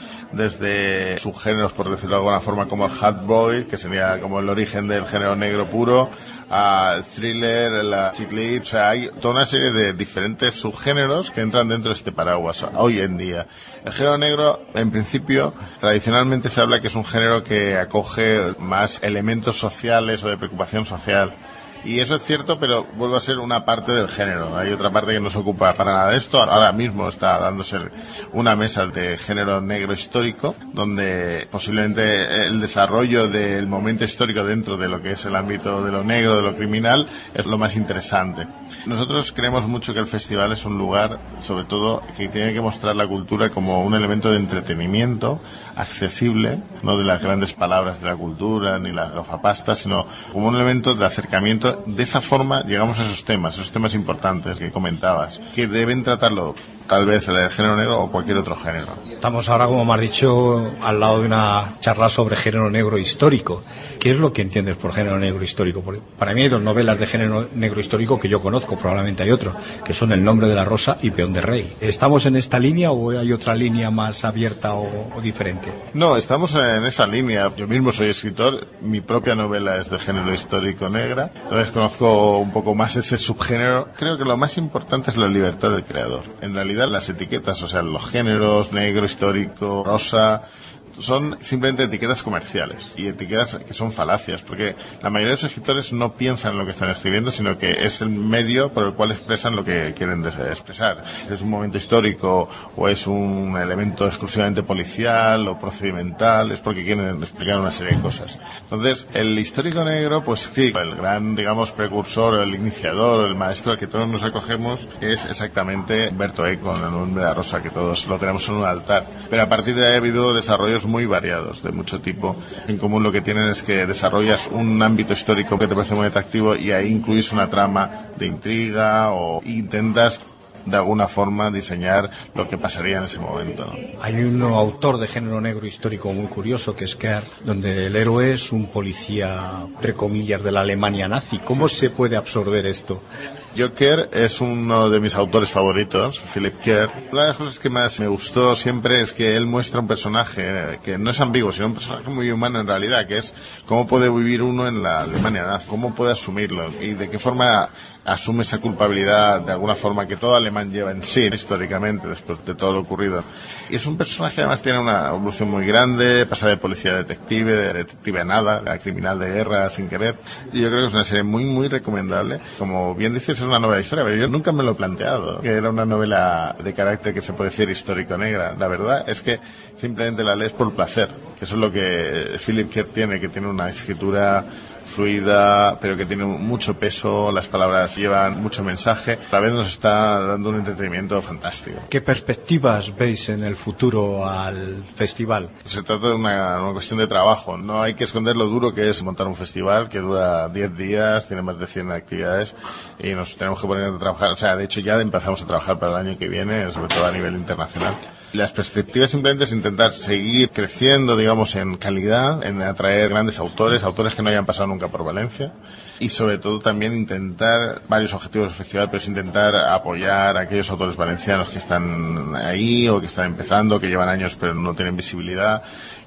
desde subgéneros, por decirlo de alguna forma, como el hard boiled, que sería como el origen del género negro puro, al thriller, la chick lit. O sea, hay toda una serie de diferentes subgéneros que entran dentro de este paraguas hoy en día. El género negro, en principio, tradicionalmente se habla que es un género que acoge más elementos sociales o de preocupación social. Y eso es cierto, pero vuelve a ser una parte del género. Hay otra parte que no se ocupa para nada de esto. Ahora mismo está dándose una mesa de género negro histórico, donde posiblemente el desarrollo del momento histórico dentro de lo que es el ámbito de lo negro, de lo criminal, es lo más interesante. Nosotros creemos mucho que el festival es un lugar, sobre todo, que tiene que mostrar la cultura como un elemento de entretenimiento accesible, no de las grandes palabras de la cultura ni las gafapastas, sino como un elemento de acercamiento. De esa forma llegamos a esos temas, esos temas importantes que comentabas, que deben tratarlo tal vez el género negro o cualquier otro género. Estamos ahora, como me has dicho, al lado de una charla sobre género negro histórico. ¿Qué es lo que entiendes por género negro histórico? Porque para mí hay dos novelas de género negro histórico que yo conozco, probablemente hay otro, que son El nombre de la rosa y Peón de rey. ¿Estamos en esta línea o hay otra línea más abierta o, o diferente? No, estamos en esa línea. Yo mismo soy escritor, mi propia novela es de género histórico negra, entonces conozco un poco más ese subgénero. Creo que lo más importante es la libertad del creador. En realidad las etiquetas, o sea, los géneros, negro, histórico, rosa, son simplemente etiquetas comerciales y etiquetas que son falacias, porque la mayoría de los escritores no piensan en lo que están escribiendo, sino que es el medio por el cual expresan lo que quieren expresar. Si es un momento histórico o es un elemento exclusivamente policial o procedimental, es porque quieren explicar una serie de cosas. Entonces, el histórico negro, pues sí, el gran, digamos, precursor, el iniciador, el maestro al que todos nos acogemos es exactamente Humberto Eco, en El nombre de la rosa, que todos lo tenemos en un altar. Pero a partir de ahí ha habido desarrollos muy variados, de mucho tipo. En común lo que tienen es que desarrollas un ámbito histórico que te parece muy atractivo y ahí incluís una trama de intriga o intentas de alguna forma diseñar lo que pasaría en ese momento, ¿no? Hay un autor de género negro histórico muy curioso que es Kerr, donde el héroe es un policía, entre comillas, de la Alemania nazi. ¿Cómo se puede absorber esto? Yo, Kerr es uno de mis autores favoritos, Philip Kerr. Una de las cosas que más me gustó siempre es que él muestra un personaje que no es ambiguo, sino un personaje muy humano en realidad, que es cómo puede vivir uno en la Alemania nazi, cómo puede asumirlo y de qué forma asume esa culpabilidad de alguna forma que todo alemán lleva en sí históricamente después de todo lo ocurrido. Y es un personaje que además tiene una evolución muy grande, pasa de policía a detective, de detective a nada, a criminal de guerra sin querer. Y yo creo que es una serie muy muy recomendable. Como bien dices, es una novela de historia, pero yo nunca me lo he planteado, que era una novela de carácter que se puede decir histórico-negra. La verdad es que simplemente la lees por placer, que eso es lo que Philip Kerr tiene, que tiene una escritura fluida, pero que tiene mucho peso, las palabras llevan mucho mensaje, a la vez nos está dando un entretenimiento fantástico. ¿Qué perspectivas veis en el futuro al festival? Se trata de una, una cuestión de trabajo, no hay que esconder lo duro que es montar un festival que dura diez días, tiene más de cien actividades y nos tenemos que poner a trabajar, o sea, de hecho ya empezamos a trabajar para el año que viene, sobre todo a nivel internacional. Las perspectivas simplemente es intentar seguir creciendo, digamos, en calidad, en atraer grandes autores, autores que no hayan pasado nunca por Valencia y sobre todo también intentar varios objetivos del festival, pero es intentar apoyar a aquellos autores valencianos que están ahí o que están empezando, que llevan años pero no tienen visibilidad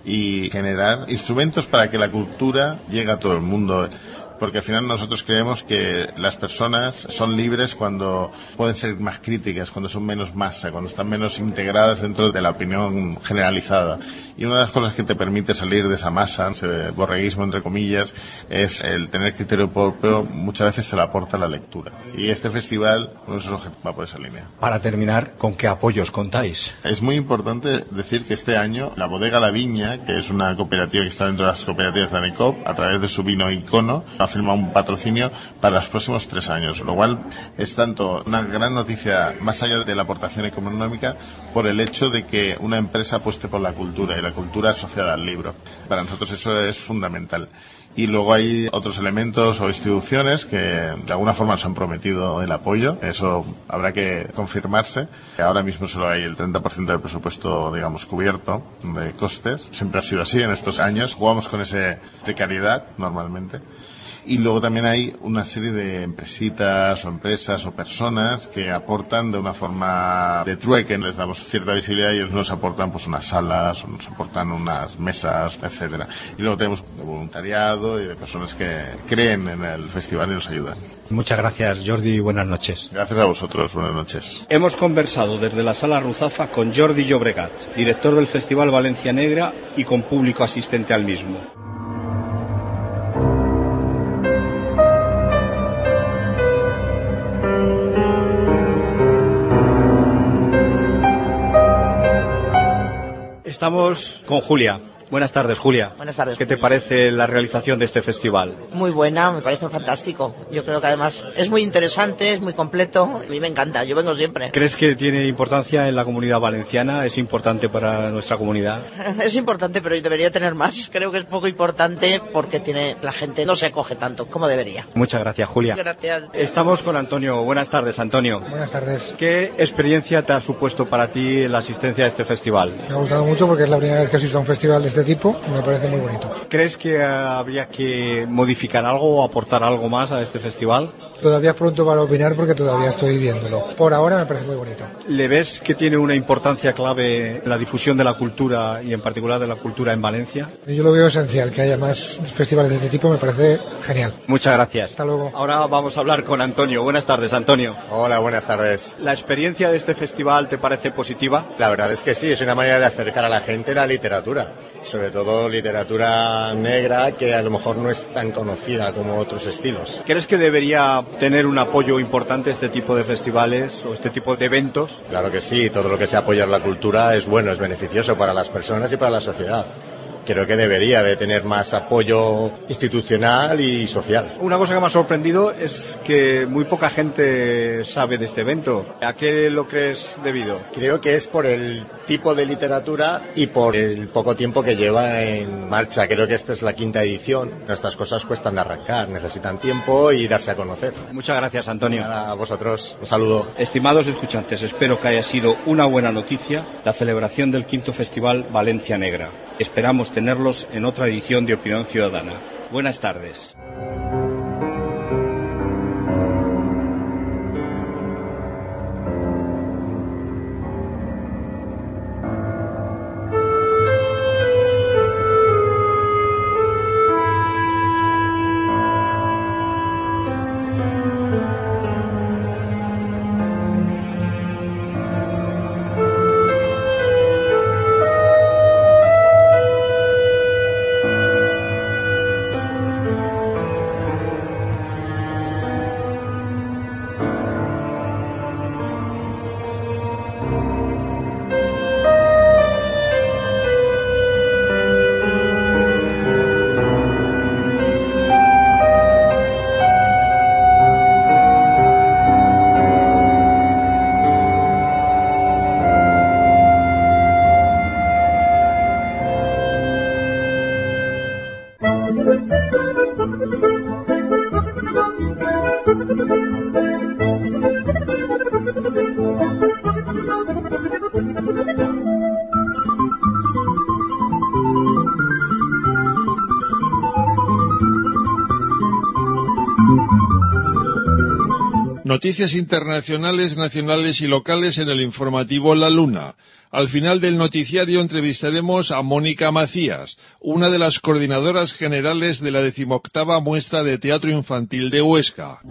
y generar instrumentos para que la cultura llegue a todo el mundo. Porque al final nosotros creemos que las personas son libres cuando pueden ser más críticas, cuando son menos masa, cuando están menos integradas dentro de la opinión generalizada. Y una de las cosas que te permite salir de esa masa, ese borreguismo entre comillas, es el tener criterio propio, muchas veces te lo aporta la lectura. Y este festival, uno de sus objetivos va por esa línea. Para terminar, ¿con qué apoyos contáis? Es muy importante decir que este año la Bodega La Viña, que es una cooperativa que está dentro de las cooperativas de ANECOP, a través de su vino Icono, ha firmado un patrocinio para los próximos tres años, lo cual es tanto una gran noticia más allá de la aportación económica por el hecho de que una empresa apueste por la cultura y la cultura asociada al libro. Para nosotros eso es fundamental. Y luego hay otros elementos o instituciones que de alguna forma nos han prometido el apoyo. Eso habrá que confirmarse. Ahora mismo solo hay el treinta por ciento del presupuesto, digamos, cubierto de costes. Siempre ha sido así en estos años. Jugamos con esa precariedad normalmente. Y luego también hay una serie de empresitas o empresas o personas que aportan de una forma de trueque, les damos cierta visibilidad y ellos nos aportan pues unas salas, o nos aportan unas mesas, etcétera. Y luego tenemos de voluntariado y de personas que creen en el festival y nos ayudan. Muchas gracias, Jordi, y buenas noches. Gracias a vosotros, buenas noches. Hemos conversado desde la Sala Ruzafa con Jordi Llobregat, director del Festival Valencia Negra y con público asistente al mismo. Estamos con Julia. Buenas tardes, Julia. Buenas tardes. ¿Qué te parece la realización de este festival? Muy buena, me parece fantástico. Yo creo que además es muy interesante, es muy completo. A mí me encanta, yo vengo siempre. ¿Crees que tiene importancia en la comunidad valenciana? ¿Es importante para nuestra comunidad? Es importante, pero debería tener más. Creo que es poco importante porque tiene la gente no se acoge tanto como debería. Muchas gracias, Julia. Gracias. Estamos con Antonio. Buenas tardes, Antonio. Buenas tardes. ¿Qué experiencia te ha supuesto para ti la asistencia a este festival? Me ha gustado mucho porque es la primera vez que asisto a un festival de este tipo, me parece muy bonito. ¿Crees que habría que modificar algo o aportar algo más a este festival? Todavía pronto para opinar porque todavía estoy viéndolo. Por ahora me parece muy bonito. ¿Le ves que tiene una importancia clave en la difusión de la cultura y en particular de la cultura en Valencia? Yo lo veo esencial, que haya más festivales de este tipo, me parece genial. Muchas gracias. Hasta luego. Ahora vamos a hablar con Antonio. Buenas tardes, Antonio. Hola, buenas tardes. ¿La experiencia de este festival te parece positiva? La verdad es que sí, es una manera de acercar a la gente la literatura, sobre todo literatura negra que a lo mejor no es tan conocida como otros estilos. ¿Crees que debería tener un apoyo importante este tipo de festivales o este tipo de eventos? Claro que sí, todo lo que sea apoyar la cultura es bueno, es beneficioso para las personas y para la sociedad. Creo que debería de tener más apoyo institucional y social. Una cosa que me ha sorprendido es que muy poca gente sabe de este evento. ¿A qué lo crees debido? Creo que es por el tipo de literatura y por el poco tiempo que lleva en marcha. Creo que esta es la quinta edición. Estas cosas cuestan de arrancar, necesitan tiempo y darse a conocer. Muchas gracias, Antonio. A vosotros, un saludo. Estimados escuchantes, espero que haya sido una buena noticia la celebración del quinto Festival Valencia Negra. Esperamos tenerlos en otra edición de Opinión Ciudadana. Buenas tardes. Noticias internacionales, nacionales y locales en el informativo La Luna. Al final del noticiario entrevistaremos a Mónica Macías, una de las coordinadoras generales de la decimoctava muestra de teatro infantil de Huesca.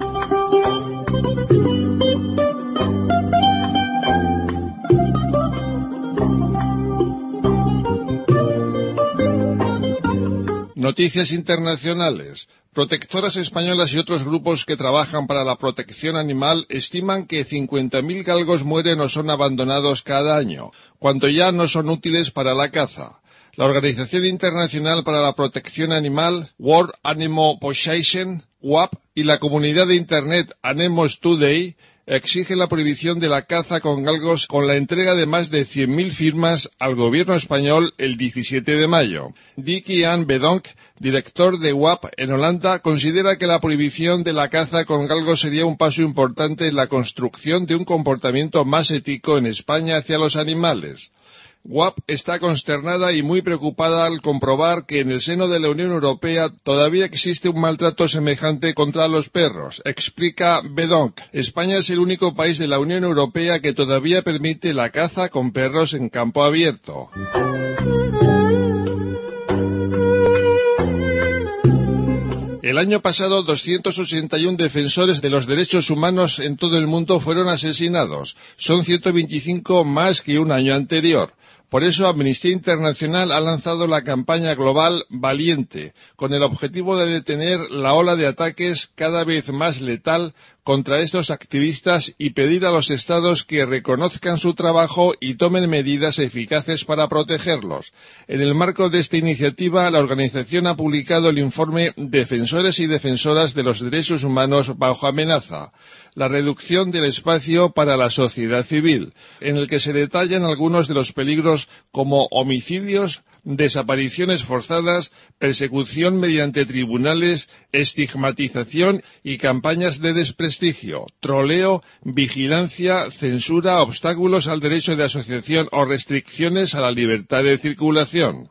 Noticias internacionales. Protectoras españolas y otros grupos que trabajan para la protección animal estiman que cincuenta mil galgos mueren o son abandonados cada año, cuando ya no son útiles para la caza. La Organización Internacional para la Protección Animal, World Animal Protection, W A P, y la comunidad de Internet Animals Today exige la prohibición de la caza con galgos con la entrega de más de cien mil firmas al gobierno español el diecisiete de mayo. Dickie Ann Bedonk, director de W A P en Holanda, considera que la prohibición de la caza con galgos sería un paso importante en la construcción de un comportamiento más ético en España hacia los animales. W A P está consternada y muy preocupada al comprobar que en el seno de la Unión Europea todavía existe un maltrato semejante contra los perros, explica Bedonk. España es el único país de la Unión Europea que todavía permite la caza con perros en campo abierto. El año pasado, doscientos ochenta y uno defensores de los derechos humanos en todo el mundo fueron asesinados. Son ciento veinticinco más que un año anterior. Por eso, Amnistía Internacional ha lanzado la campaña global Valiente, con el objetivo de detener la ola de ataques cada vez más letal contra estos activistas y pedir a los Estados que reconozcan su trabajo y tomen medidas eficaces para protegerlos. En el marco de esta iniciativa, la organización ha publicado el informe Defensores y Defensoras de los Derechos Humanos bajo amenaza, la reducción del espacio para la sociedad civil, en el que se detallan algunos de los peligros como homicidios, desapariciones forzadas, persecución mediante tribunales, estigmatización y campañas de desprestigio, troleo, vigilancia, censura, obstáculos al derecho de asociación o restricciones a la libertad de circulación.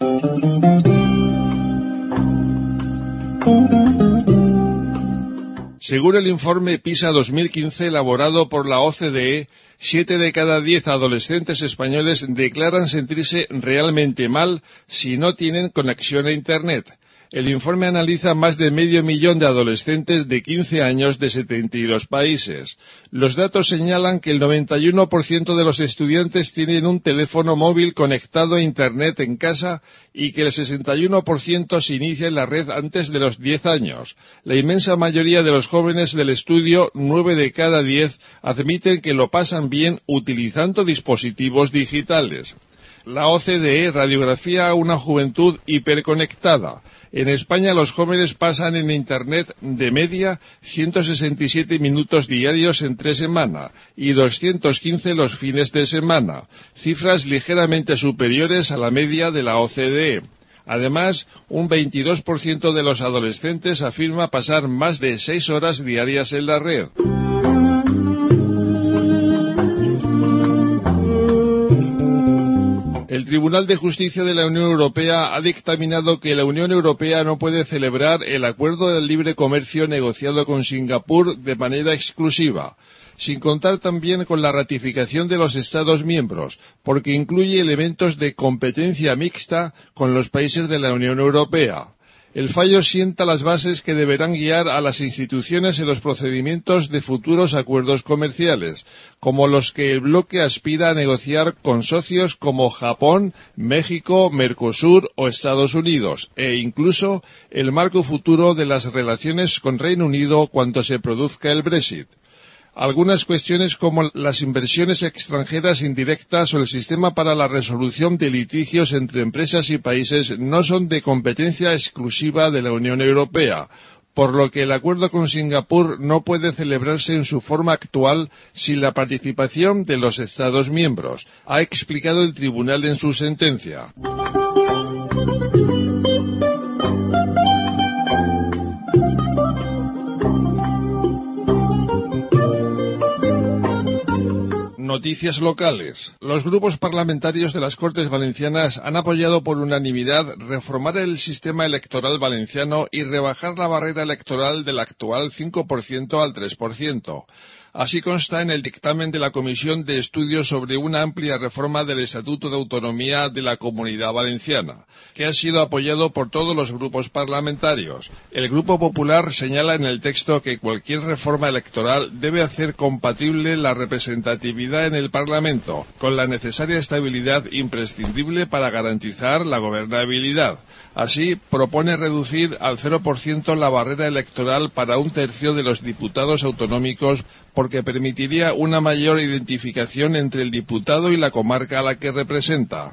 Según el informe PISA dos mil quince elaborado por la O C D E, siete de cada diez adolescentes españoles declaran sentirse realmente mal si no tienen conexión a Internet. El informe analiza más de medio millón de adolescentes de quince años de setenta y dos países. Los datos señalan que el noventa y uno por ciento de los estudiantes tienen un teléfono móvil conectado a Internet en casa y que el sesenta y uno por ciento se inicia en la red antes de los diez años. La inmensa mayoría de los jóvenes del estudio, nueve de cada diez, admiten que lo pasan bien utilizando dispositivos digitales. La O C D E radiografía una juventud hiperconectada. En España los jóvenes pasan en Internet de media ciento sesenta y siete minutos diarios entre semana y doscientos quince los fines de semana, cifras ligeramente superiores a la media de la O C D E. Además, un veintidós por ciento de los adolescentes afirma pasar más de seis horas diarias en la red. El Tribunal de Justicia de la Unión Europea ha dictaminado que la Unión Europea no puede celebrar el acuerdo de libre comercio negociado con Singapur de manera exclusiva, sin contar también con la ratificación de los Estados miembros, porque incluye elementos de competencia mixta con los países de la Unión Europea. El fallo sienta las bases que deberán guiar a las instituciones en los procedimientos de futuros acuerdos comerciales, como los que el bloque aspira a negociar con socios como Japón, México, Mercosur o Estados Unidos, e incluso el marco futuro de las relaciones con Reino Unido cuando se produzca el Brexit. Algunas cuestiones como las inversiones extranjeras indirectas o el sistema para la resolución de litigios entre empresas y países no son de competencia exclusiva de la Unión Europea, por lo que el acuerdo con Singapur no puede celebrarse en su forma actual sin la participación de los Estados miembros, ha explicado el tribunal en su sentencia. Noticias locales. Los grupos parlamentarios de las Cortes Valencianas han apoyado por unanimidad reformar el sistema electoral valenciano y rebajar la barrera electoral del actual cinco por ciento al tres por ciento. Así consta en el dictamen de la Comisión de Estudios sobre una amplia reforma del Estatuto de Autonomía de la Comunidad Valenciana, que ha sido apoyado por todos los grupos parlamentarios. El Grupo Popular señala en el texto que cualquier reforma electoral debe hacer compatible la representatividad en el Parlamento, con la necesaria estabilidad imprescindible para garantizar la gobernabilidad. Así, propone reducir al cero por ciento la barrera electoral para un tercio de los diputados autonómicos porque permitiría una mayor identificación entre el diputado y la comarca a la que representa.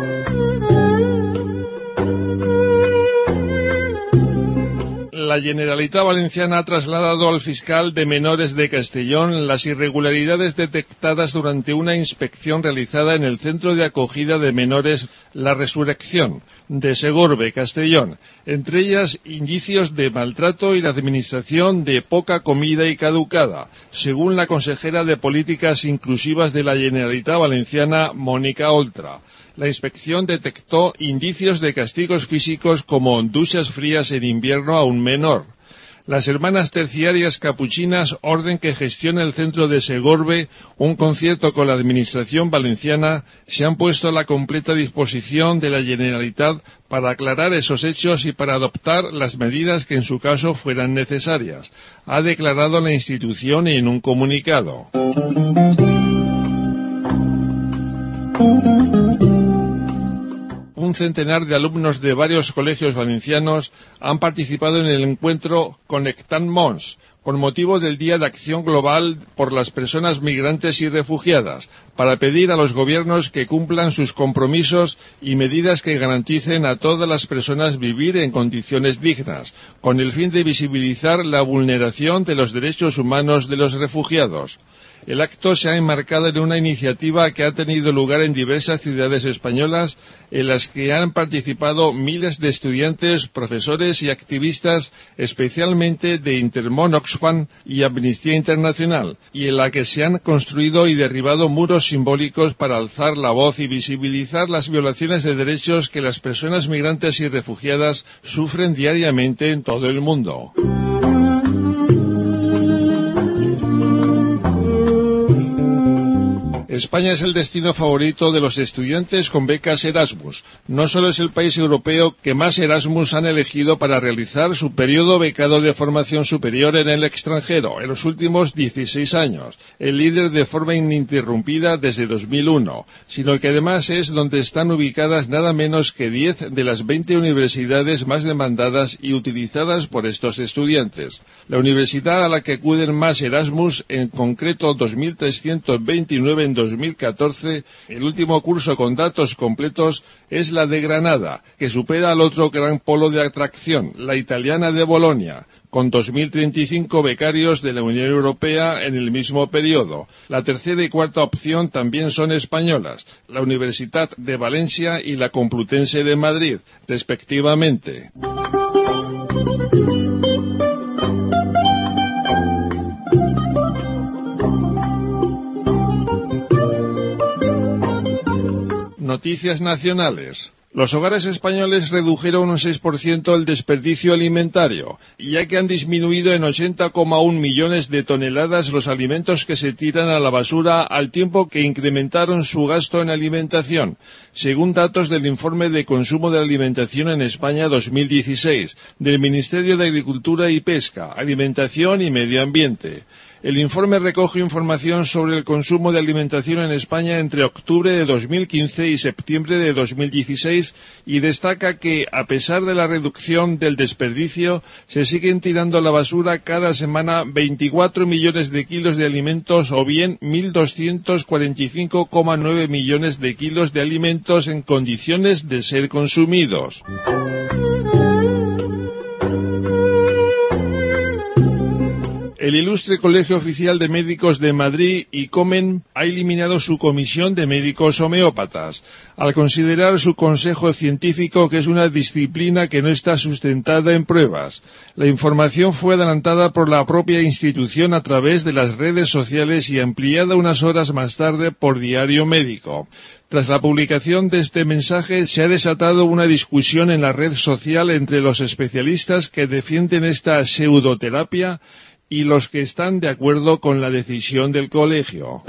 La Generalitat Valenciana ha trasladado al fiscal de menores de Castellón las irregularidades detectadas durante una inspección realizada en el Centro de Acogida de Menores La Resurrección de Segorbe, Castellón, entre ellas indicios de maltrato y la administración de poca comida y caducada, según la consejera de Políticas Inclusivas de la Generalitat Valenciana, Mónica Oltra. La inspección detectó indicios de castigos físicos como duchas frías en invierno a un menor. Las hermanas terciarias capuchinas orden que gestiona el centro de Segorbe un concierto con la administración valenciana se han puesto a la completa disposición de la Generalitat para aclarar esos hechos y para adoptar las medidas que en su caso fueran necesarias, ha declarado la institución en un comunicado. Un centenar de alumnos de varios colegios valencianos han participado en el encuentro Conectant Mons, con motivo del Día de Acción Global por las Personas Migrantes y Refugiadas, para pedir a los gobiernos que cumplan sus compromisos y medidas que garanticen a todas las personas vivir en condiciones dignas, con el fin de visibilizar la vulneración de los derechos humanos de los refugiados. El acto se ha enmarcado en una iniciativa que ha tenido lugar en diversas ciudades españolas, en las que han participado miles de estudiantes, profesores y activistas, especialmente de Intermón Oxfam y Amnistía Internacional, y en la que se han construido y derribado muros simbólicos para alzar la voz y visibilizar las violaciones de derechos que las personas migrantes y refugiadas sufren diariamente en todo el mundo. España es el destino favorito de los estudiantes con becas Erasmus. No solo es el país europeo que más Erasmus han elegido para realizar su periodo becado de formación superior en el extranjero en los últimos dieciséis años, el líder de forma ininterrumpida desde dos mil uno, sino que además es donde están ubicadas nada menos que diez de las veinte universidades más demandadas y utilizadas por estos estudiantes. La universidad a la que acuden más Erasmus, en concreto dos mil trescientos veintinueve en dos mil catorce, el último curso con datos completos es la de Granada, que supera al otro gran polo de atracción, la italiana de Bolonia, con dos mil treinta y cinco becarios de la Unión Europea en el mismo periodo. La tercera y cuarta opción también son españolas, la Universitat de Valencia y la Complutense de Madrid, respectivamente. Noticias nacionales. Los hogares españoles redujeron un seis por ciento el desperdicio alimentario, ya que han disminuido en ochenta coma uno millones de toneladas los alimentos que se tiran a la basura, al tiempo que incrementaron su gasto en alimentación, según datos del Informe de Consumo de Alimentación en España dos mil dieciséis, del Ministerio de Agricultura y Pesca, Alimentación y Medio Ambiente. El informe recoge información sobre el consumo de alimentación en España entre octubre de dos mil quince y septiembre de dos mil dieciséis y destaca que, a pesar de la reducción del desperdicio, se siguen tirando a la basura cada semana veinticuatro millones de kilos de alimentos o bien mil doscientos cuarenta y cinco coma nueve millones de kilos de alimentos en condiciones de ser consumidos. El Ilustre Colegio Oficial de Médicos de Madrid, ICOMEN, ha eliminado su comisión de médicos homeópatas, al considerar su consejo científico que es una disciplina que no está sustentada en pruebas. La información fue adelantada por la propia institución a través de las redes sociales y ampliada unas horas más tarde por Diario Médico. Tras la publicación de este mensaje, se ha desatado una discusión en la red social entre los especialistas que defienden esta pseudoterapia y los que están de acuerdo con la decisión del colegio.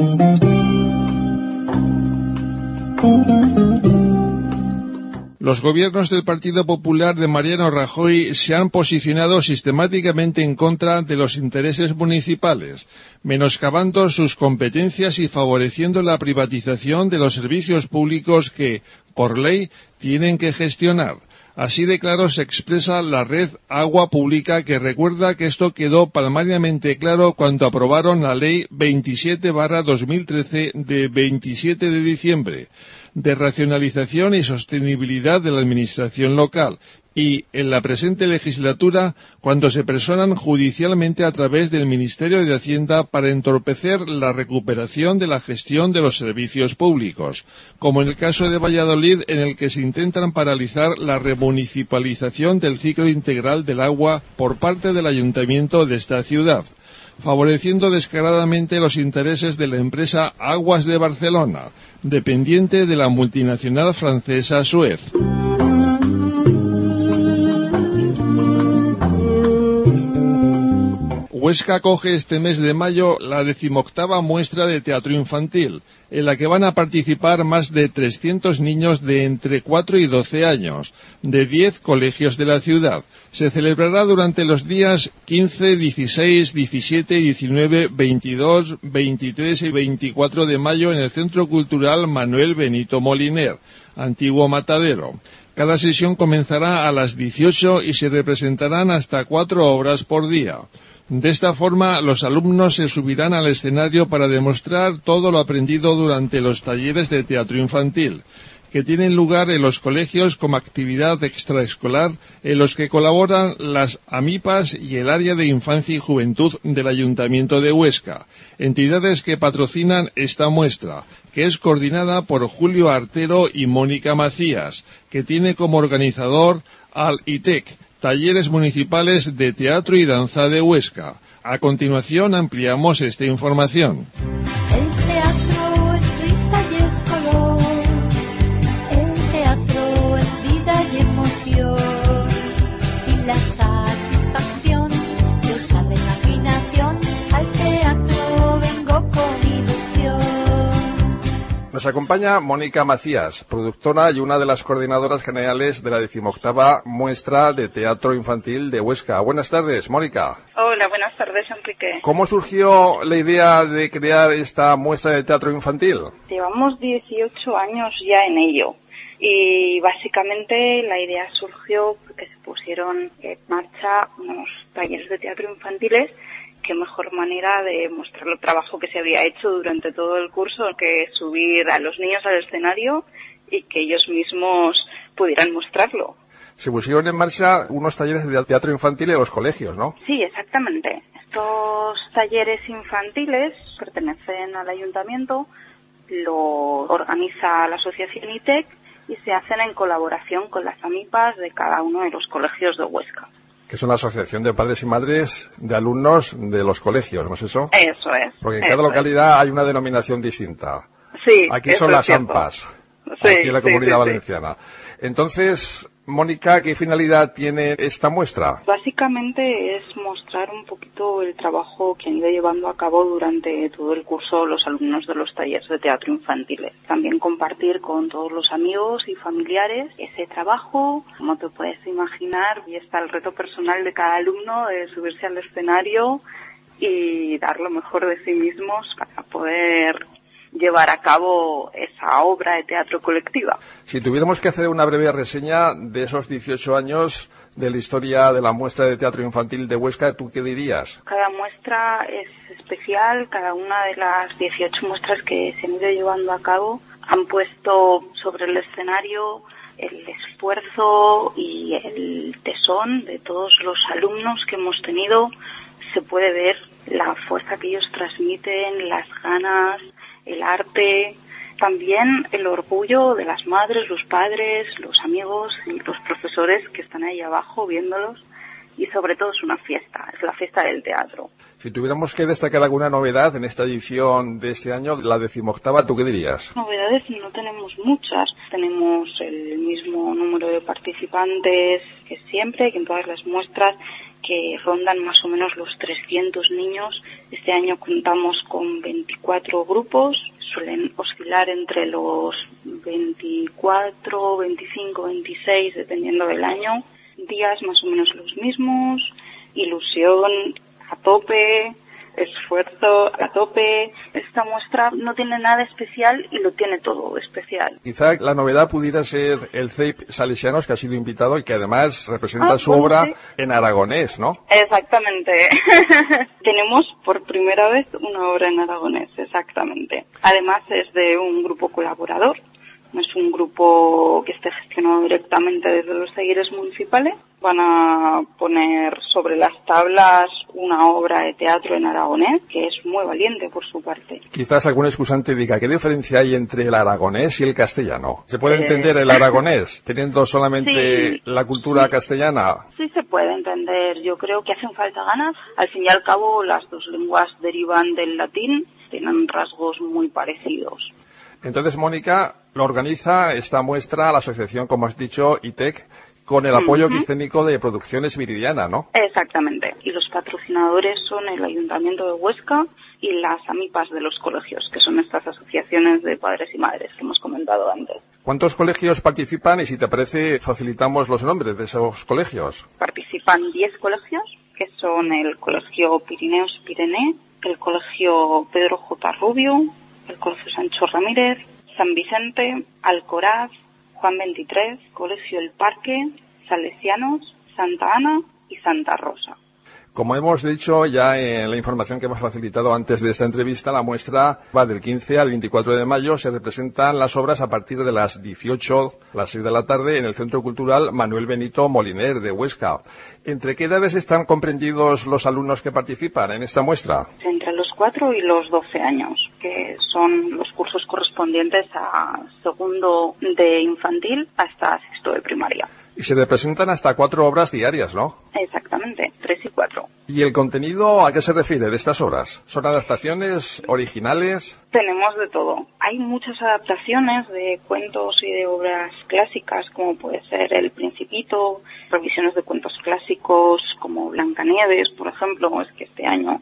Los gobiernos del Partido Popular de Mariano Rajoy se han posicionado sistemáticamente en contra de los intereses municipales, menoscabando sus competencias y favoreciendo la privatización de los servicios públicos que, por ley, tienen que gestionar. Así de claro se expresa la red Agua Pública, que recuerda que esto quedó palmariamente claro cuando aprobaron la Ley veintisiete barra dos mil trece de veintisiete de diciembre de racionalización y sostenibilidad de la administración local, y en la presente legislatura cuando se personan judicialmente a través del Ministerio de Hacienda para entorpecer la recuperación de la gestión de los servicios públicos, como en el caso de Valladolid, en el que se intentan paralizar la remunicipalización del ciclo integral del agua por parte del ayuntamiento de esta ciudad, favoreciendo descaradamente los intereses de la empresa Aguas de Barcelona, dependiente de la multinacional francesa Suez. Huesca acoge este mes de mayo la decimoctava muestra de teatro infantil, en la que van a participar más de trescientos niños de entre cuatro y doce años, de diez colegios de la ciudad. Se celebrará durante los días quince, dieciséis, diecisiete, diecinueve, veintidós, veintitrés y veinticuatro de mayo en el Centro Cultural Manuel Benito Moliner, antiguo Matadero. Cada sesión comenzará a las dieciocho y se representarán hasta cuatro obras por día. De esta forma, los alumnos se subirán al escenario para demostrar todo lo aprendido durante los talleres de teatro infantil, que tienen lugar en los colegios como actividad extraescolar, en los que colaboran las AMIPAS y el Área de Infancia y Juventud del Ayuntamiento de Huesca, entidades que patrocinan esta muestra, que es coordinada por Julio Artero y Mónica Macías, que tiene como organizador al I T E C, Talleres Municipales de Teatro y Danza de Huesca. A continuación ampliamos esta información. El teatro es risa y es color, el teatro es vida y emoción, y la satisfacción de usar la imaginación, al teatro vengo con ilusión. Nos acompaña Mónica Macías, productora y una de las coordinadoras generales de la decimoctava Muestra de Teatro Infantil de Huesca. Buenas tardes, Mónica. Hola, buenas tardes, Enrique. ¿Cómo surgió la idea de crear esta muestra de teatro infantil? Llevamos dieciocho años ya en ello y básicamente la idea surgió porque se pusieron en marcha unos talleres de teatro infantiles. Qué mejor manera de mostrar el trabajo que se había hecho durante todo el curso que subir a los niños al escenario y que ellos mismos pudieran mostrarlo. Se pusieron en marcha unos talleres de teatro infantil en los colegios, ¿no? Sí, exactamente. Estos talleres infantiles pertenecen al ayuntamiento, lo organiza la asociación I T E C y se hacen en colaboración con las AMIPAs de cada uno de los colegios de Huesca. Que es una asociación de padres y madres de alumnos de los colegios, ¿no es eso? Eso es. Porque en cada localidad es. hay una denominación distinta. Sí, aquí son las AMPAs, sí, aquí en la Comunidad sí, sí, Valenciana. Sí. Entonces, Mónica, ¿qué finalidad tiene esta muestra? Básicamente es mostrar un poquito el trabajo que han ido llevando a cabo durante todo el curso los alumnos de los talleres de teatro infantiles. También compartir con todos los amigos y familiares ese trabajo. Como te puedes imaginar, y está el reto personal de cada alumno de subirse al escenario y dar lo mejor de sí mismos para poder llevar a cabo esa obra de teatro colectiva. Si tuviéramos que hacer una breve reseña de esos dieciocho años de la historia de la muestra de teatro infantil de Huesca, ¿tú qué dirías? Cada muestra es especial, cada una de las dieciocho muestras que se han ido llevando a cabo han puesto sobre el escenario el esfuerzo y el tesón de todos los alumnos que hemos tenido. Se puede ver la fuerza que ellos transmiten, las ganas, el arte, también el orgullo de las madres, los padres, los amigos y los profesores que están ahí abajo viéndolos, y sobre todo es una fiesta, es la fiesta del teatro. Si tuviéramos que destacar alguna novedad en esta edición de este año, la decimoctava, ¿tú qué dirías? Novedades no tenemos muchas, tenemos el mismo número de participantes que siempre, que en todas las muestras, que rondan más o menos los trescientos niños. Este año contamos con veinticuatro grupos, suelen oscilar entre los veinticuatro, veinticinco, veintiséis, dependiendo del año. Días más o menos los mismos, ilusión a tope, esfuerzo a tope. Esta muestra no tiene nada especial y lo tiene todo especial. Quizá la novedad pudiera ser el C E I P Salesianos, que ha sido invitado y que además representa ah, su bueno, obra sí. en aragonés, ¿no? Exactamente. Tenemos por primera vez una obra en aragonés, exactamente. Además es de un grupo colaborador. No es un grupo que esté gestionado directamente desde los talleres municipales. Van a poner sobre las tablas una obra de teatro en aragonés, que es muy valiente por su parte. Quizás algún excusante diga, ¿qué diferencia hay entre el aragonés y el castellano? ¿Se puede eh... entender el aragonés teniendo solamente sí, la cultura sí. castellana? Sí se puede entender. Yo creo que hacen falta ganas. Al fin y al cabo, las dos lenguas derivan del latín, tienen rasgos muy parecidos. Entonces, Mónica, lo organiza esta muestra la asociación, como has dicho, I T E C, con el apoyo uh-huh. quicénico de Producciones Viridiana, ¿no? Exactamente. Y los patrocinadores son el Ayuntamiento de Huesca y las AMIPAs de los colegios, que son estas asociaciones de padres y madres que hemos comentado antes. ¿Cuántos colegios participan y, si te parece, facilitamos los nombres de esos colegios? Participan diez colegios, que son el Colegio Pirineos Pirene, el Colegio Pedro J. Rubio, el Colegio Sancho Ramírez, San Vicente, Alcoraz, Juan veintitrés, Colegio El Parque, Salesianos, Santa Ana y Santa Rosa. Como hemos dicho ya en la información que hemos facilitado antes de esta entrevista, la muestra va del quince al veinticuatro de mayo. Se representan las obras a partir de las dieciocho, las seis de la tarde, en el Centro Cultural Manuel Benito Moliner de Huesca. ¿Entre qué edades están comprendidos los alumnos que participan en esta muestra? Entre los cuatro y los doce años, que son los cursos correspondientes a segundo de infantil hasta sexto de primaria. Y se representan hasta cuatro obras diarias, ¿no? Exactamente, tres y cuatro. ¿Y el contenido a qué se refiere de estas obras? ¿Son adaptaciones originales? Tenemos de todo. Hay muchas adaptaciones de cuentos y de obras clásicas, como puede ser El Principito, revisiones de cuentos clásicos como Blancanieves, por ejemplo. Es que este año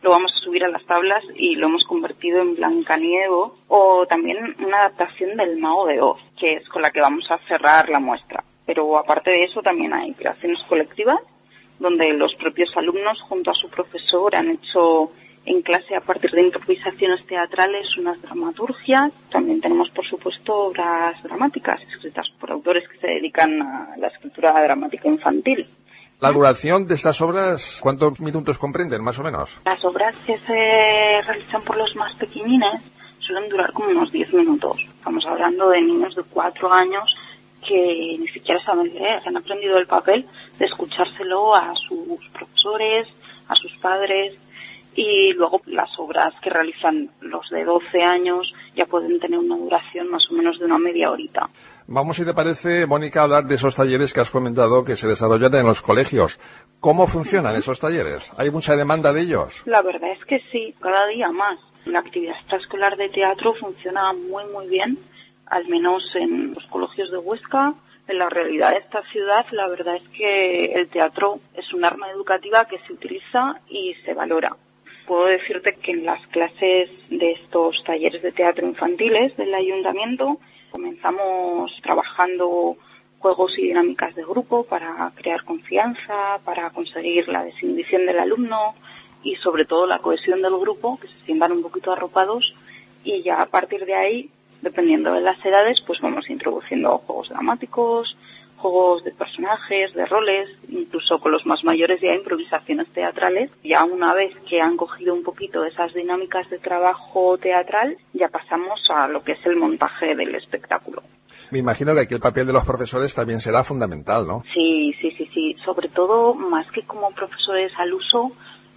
lo vamos a subir a las tablas y lo hemos convertido en Blancanieves, o también una adaptación del Mago de Oz, que es con la que vamos a cerrar la muestra. Pero aparte de eso también hay creaciones colectivas, donde los propios alumnos junto a su profesor han hecho en clase, a partir de improvisaciones teatrales, unas dramaturgias. También tenemos, por supuesto, obras dramáticas escritas por autores que se dedican a la escritura dramática infantil. La duración de estas obras, ¿cuántos minutos comprenden, más o menos? Las obras que se realizan por los más pequeñines suelen durar como unos diez minutos. Estamos hablando de niños de cuatro años que ni siquiera saben leer, han aprendido el papel de escuchárselo a sus profesores, a sus padres, y luego las obras que realizan los de doce años ya pueden tener una duración más o menos de una media horita. Vamos, si te parece, Mónica, a hablar de esos talleres que has comentado que se desarrollan en los colegios. ¿Cómo funcionan esos talleres? ¿Hay mucha demanda de ellos? La verdad es que sí, cada día más. La actividad extraescolar de teatro funciona muy, muy bien, al menos en los colegios de Huesca. En la realidad de esta ciudad, la verdad es que el teatro es un arma educativa que se utiliza y se valora. Puedo decirte que en las clases de estos talleres de teatro infantiles del ayuntamiento comenzamos trabajando juegos y dinámicas de grupo para crear confianza, para conseguir la desinhibición del alumno y sobre todo la cohesión del grupo, que se sientan un poquito arropados, y ya a partir de ahí, dependiendo de las edades, pues vamos introduciendo juegos dramáticos, juegos de personajes, de roles, incluso con los más mayores ya improvisaciones teatrales. Ya una vez que han cogido un poquito esas dinámicas de trabajo teatral, ya pasamos a lo que es el montaje del espectáculo. Me imagino que aquí el papel de los profesores también será fundamental, ¿no? Sí, sí, sí, sí. Sobre todo, más que como profesores al uso,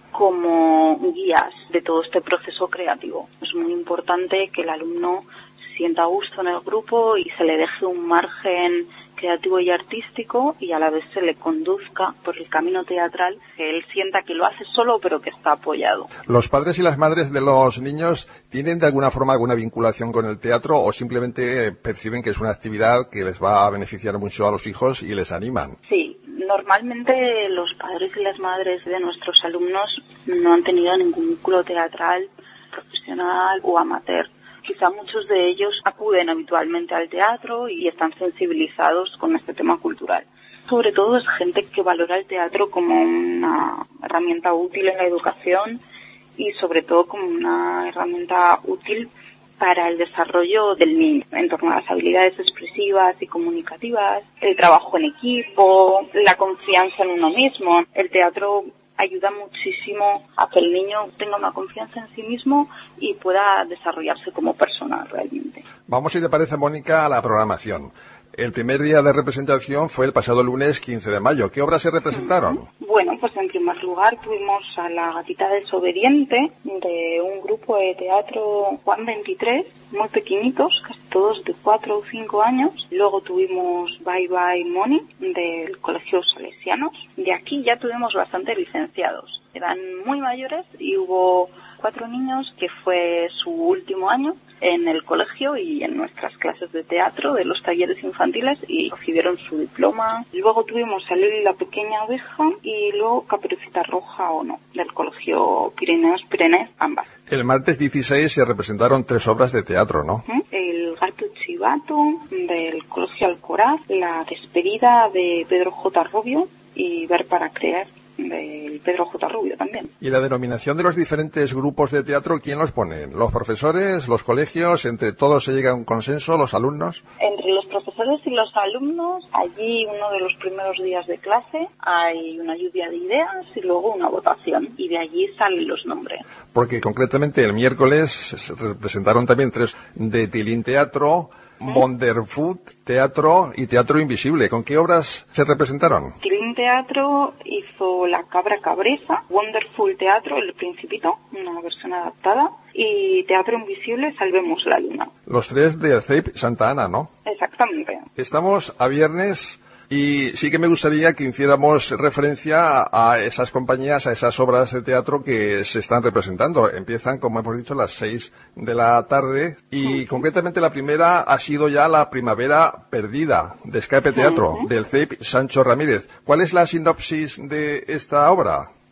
como guías de todo este proceso creativo. Es muy importante que el alumno se sienta a gusto en el grupo y se le deje un margen creativo y artístico, y a la vez se le conduzca por el camino teatral, que él sienta que lo hace solo pero que está apoyado. ¿Los padres y las madres de los niños tienen de alguna forma alguna vinculación con el teatro o simplemente perciben que es una actividad que les va a beneficiar mucho a los hijos y les animan? Sí, normalmente los padres y las madres de nuestros alumnos no han tenido ningún vínculo teatral, profesional o amateur. Quizá muchos de ellos acuden habitualmente al teatro y están sensibilizados con este tema cultural. Sobre todo es gente que valora el teatro como una herramienta útil en la educación y sobre todo como una herramienta útil para el desarrollo del niño en torno a las habilidades expresivas y comunicativas, el trabajo en equipo, la confianza en uno mismo. El teatro ayuda muchísimo a que el niño tenga una confianza en sí mismo y pueda desarrollarse como persona realmente. Vamos, si te parece, Mónica, a la programación. El primer día de representación fue el pasado lunes quince de mayo. ¿Qué obras se representaron? Bueno, pues en primer lugar tuvimos a La gatita desobediente, de un grupo de teatro Juan veintitrés, muy pequeñitos, casi todos de cuatro o cinco años. Luego tuvimos Bye Bye Money, del Colegio Salesianos. De aquí ya tuvimos bastante licenciados. Eran muy mayores y hubo cuatro niños que fue su último año en el colegio y en nuestras clases de teatro de los talleres infantiles y recibieron su diploma. Luego tuvimos a Lili la pequeña oveja y luego Caperucita Roja o no, del colegio Pirineos Pirenés, ambas. El martes dieciséis se representaron tres obras de teatro, ¿no? El gato chivato del colegio Alcoraz, La despedida de Pedro J. Rubio y Ver para creer, del Pedro J. Rubio también. ¿Y la denominación de los diferentes grupos de teatro, quién los pone? ¿Los profesores, los colegios? ¿Entre todos se llega a un consenso, los alumnos? Entre los profesores y los alumnos, allí uno de los primeros días de clase hay una lluvia de ideas y luego una votación, y de allí salen los nombres. Porque concretamente el miércoles se representaron también tres de Tilín Teatro, Wonderfood Teatro y Teatro Invisible. ¿Con qué obras se representaron? Tilín Teatro hizo La cabra cabresa, Wonderful Teatro, El Principito, una versión adaptada, y Teatro Invisible, Salvemos la Luna. Los tres de C E I P Santa Ana, ¿no? Exactamente. Estamos a viernes y sí que me gustaría que hiciéramos referencia a esas compañías, a esas obras de teatro que se están representando. Empiezan, como hemos dicho, a las seis de la tarde y concretamente la primera ha sido ya La primavera perdida, de Escape Teatro, uh-huh. del C E I P Sancho Ramírez. ¿Cuál es la sinopsis de esta obra?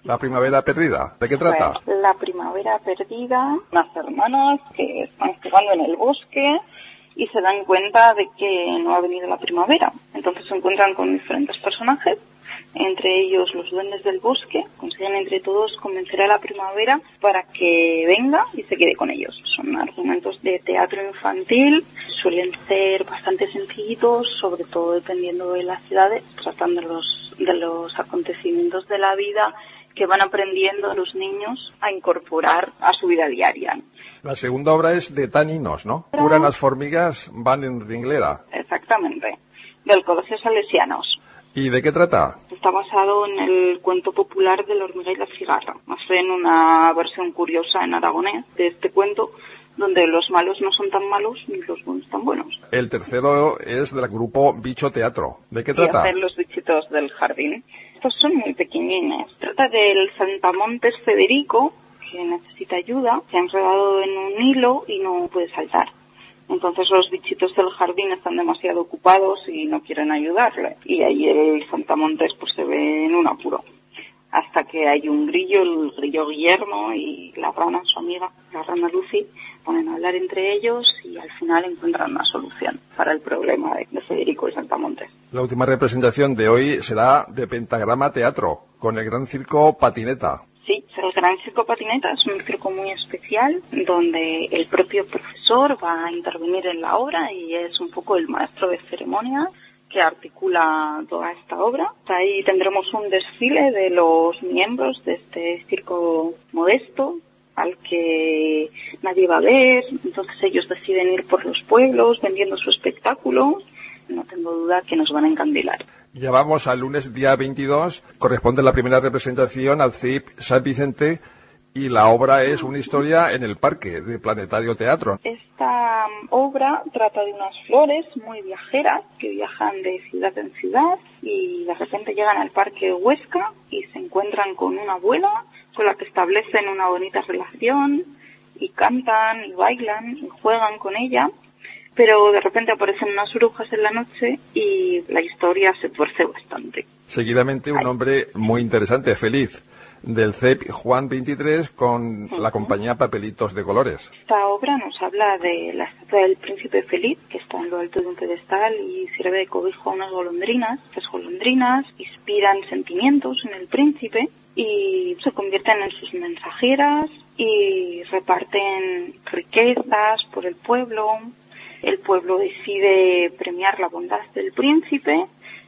La primavera perdida. ¿De qué trata? Pues, la primavera perdida, unas hermanas que están jugando en el bosque y se dan cuenta de que no ha venido la primavera. Entonces se encuentran con diferentes personajes, entre ellos los duendes del bosque. Consiguen entre todos convencer a la primavera para que venga y se quede con ellos. Son argumentos de teatro infantil, suelen ser bastante sencillitos, sobre todo dependiendo de las ciudades, tratan de los, de los acontecimientos de la vida que van aprendiendo los niños a incorporar a su vida diaria. La segunda obra es de Taninos, ¿no? Curan las formigas, van en ringlera. Exactamente, del Colegio Salesianos. ¿Y de qué trata? Está basado en el cuento popular de la hormiga y la cigarra. Hacen una versión curiosa en aragonés de este cuento, donde los malos no son tan malos ni los buenos tan buenos. El tercero es del grupo Bicho Teatro. ¿De qué trata? Y hacen los bichitos del jardín. Estos son muy pequeñines. Trata del Saltamontes Federico, que necesita ayuda, se ha enredado en un hilo y no puede saltar. Entonces los bichitos del jardín están demasiado ocupados y no quieren ayudarle. Y ahí el Saltamontes pues se ve en un apuro. Hasta que hay un grillo, el grillo Guillermo, y la rana, su amiga, la rana Lucy, ponen a hablar entre ellos y al final encuentran una solución para el problema de, de Federico y Saltamontes. La última representación de hoy será de Pentagrama Teatro, con el Gran Circo Patineta. Sí, el Gran Circo Patineta es un circo muy especial, donde el propio profesor va a intervenir en la obra y es un poco el maestro de ceremonias que articula toda esta obra. Ahí tendremos un desfile de los miembros de este circo modesto, al que nadie va a ver. Entonces ellos deciden ir por los pueblos vendiendo su espectáculo. No tengo duda que nos van a encandilar. Ya vamos al lunes día veintidós, corresponde la primera representación al C I P San Vicente y la obra es una historia en el parque de Planetario Teatro. Esta obra trata de unas flores muy viajeras que viajan de ciudad en ciudad y de repente llegan al parque Huesca y se encuentran con una abuela con la que establecen una bonita relación y cantan y bailan y juegan con ella. Pero de repente aparecen unas brujas en la noche y la historia se tuerce bastante. Seguidamente un hombre muy interesante, feliz, del C E P Juan veintitrés con uh-huh. la compañía Papelitos de Colores. Esta obra nos habla de la estatua del príncipe feliz, que está en lo alto de un pedestal y sirve de cobijo a unas golondrinas. Las golondrinas inspiran sentimientos en el príncipe y se convierten en sus mensajeras y reparten riquezas por el pueblo. El pueblo decide premiar la bondad del príncipe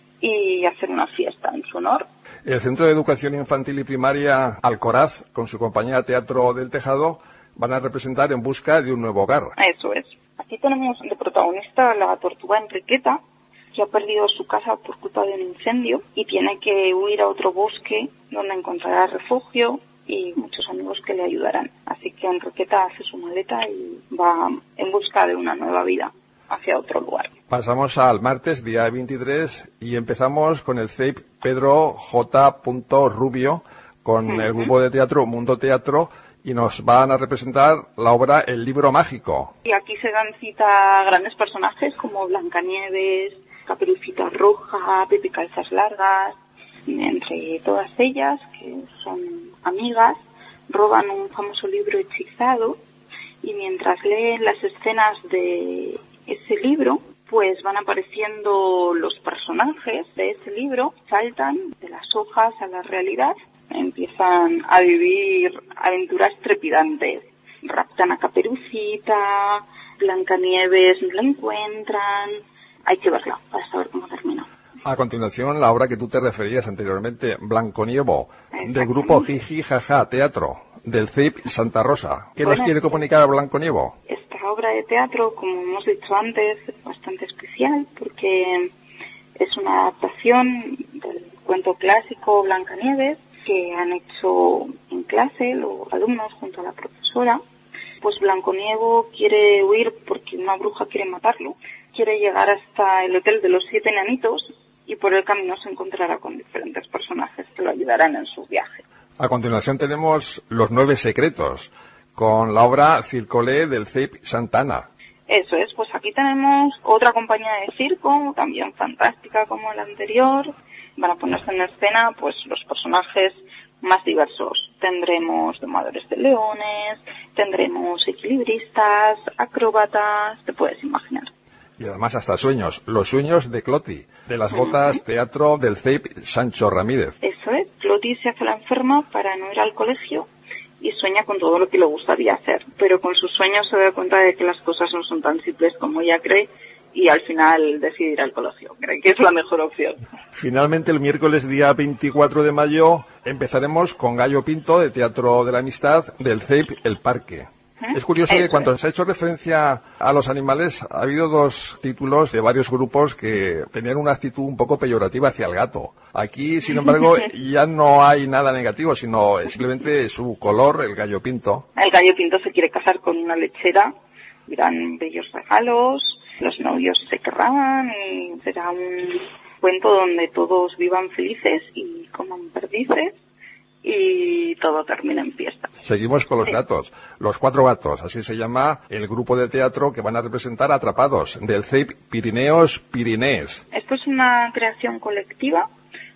y hacer una fiesta en su honor. El Centro de Educación Infantil y Primaria Alcoraz, con su compañía Teatro del Tejado, van a representar En busca de un nuevo hogar. Eso es. Aquí tenemos de protagonista a la tortuga Enriqueta, que ha perdido su casa por culpa de un incendio y tiene que huir a otro bosque donde encontrará refugio y muchos amigos que le ayudarán. Así que Enriqueta hace su maleta y va en busca de una nueva vida hacia otro lugar. Pasamos al martes, día veintitrés, y empezamos con el C E I P Pedro J. Rubio, con uh-huh. el grupo de teatro Mundo Teatro, y nos van a representar la obra El Libro Mágico. Y aquí se dan cita grandes personajes como Blancanieves, Caperucita Roja, Pepe Calzas Largas. Entre todas ellas, que son amigas, roban un famoso libro hechizado y mientras leen las escenas de ese libro, pues van apareciendo los personajes de ese libro, saltan de las hojas a la realidad, empiezan a vivir aventuras trepidantes. Raptan a Caperucita, Blancanieves la encuentran. Hay que verla para saber cómo termina. A continuación, la obra que tú te referías anteriormente, Blanconievo, del grupo Jiji Jaja Teatro, del C I P Santa Rosa. ¿Qué bueno, nos quiere comunicar a Blanconievo? Esta obra de teatro, como hemos dicho antes, es bastante especial porque es una adaptación del cuento clásico Blancanieves que han hecho en clase los alumnos junto a la profesora. Pues Blanconievo quiere huir porque una bruja quiere matarlo. Quiere llegar hasta el Hotel de los Siete Enanitos y por el camino se encontrará con diferentes personajes que lo ayudarán en su viaje. A continuación tenemos Los Nueve Secretos, con la obra Circolé del C I P Santana. Eso es, pues aquí tenemos otra compañía de circo, también fantástica como la anterior. Van a ponerse en escena pues los personajes más diversos. Tendremos domadores de leones, tendremos equilibristas, acróbatas, te puedes imaginar. Y además hasta sueños, los sueños de Cloti, de las botas teatro del C E I P Sancho Ramírez. Eso es, Cloti se hace la enferma para no ir al colegio y sueña con todo lo que le gustaría hacer, pero con sus sueños se da cuenta de que las cosas no son tan simples como ella cree y al final decide ir al colegio, cree que es la mejor opción. Finalmente, el miércoles día veinticuatro de mayo empezaremos con Gallo Pinto, de Teatro de la Amistad, del C E I P El Parque. Es curioso que cuando se ha hecho referencia a los animales, ha habido dos títulos de varios grupos que tenían una actitud un poco peyorativa hacia el gato. Aquí, sin embargo, ya no hay nada negativo, sino simplemente su color, el gallo pinto. El gallo pinto se quiere casar con una lechera, dirán bellos regalos, los novios se querrán y será un cuento donde todos vivan felices y coman perdices y todo termina en fiesta. Seguimos con los gatos, los cuatro gatos, así se llama el grupo de teatro que van a representar Atrapados, del C E I P Pirineos Pirinés. Esto es una creación colectiva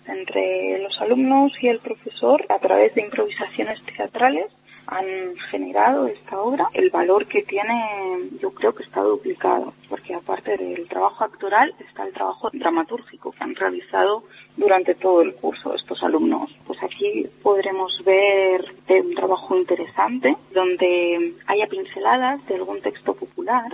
entre los alumnos y el profesor a través de improvisaciones teatrales. Han generado esta obra. El valor que tiene yo creo que está duplicado, porque aparte del trabajo actoral está el trabajo dramatúrgico que han realizado durante todo el curso estos alumnos. Pues aquí podremos ver un trabajo interesante donde haya pinceladas de algún texto popular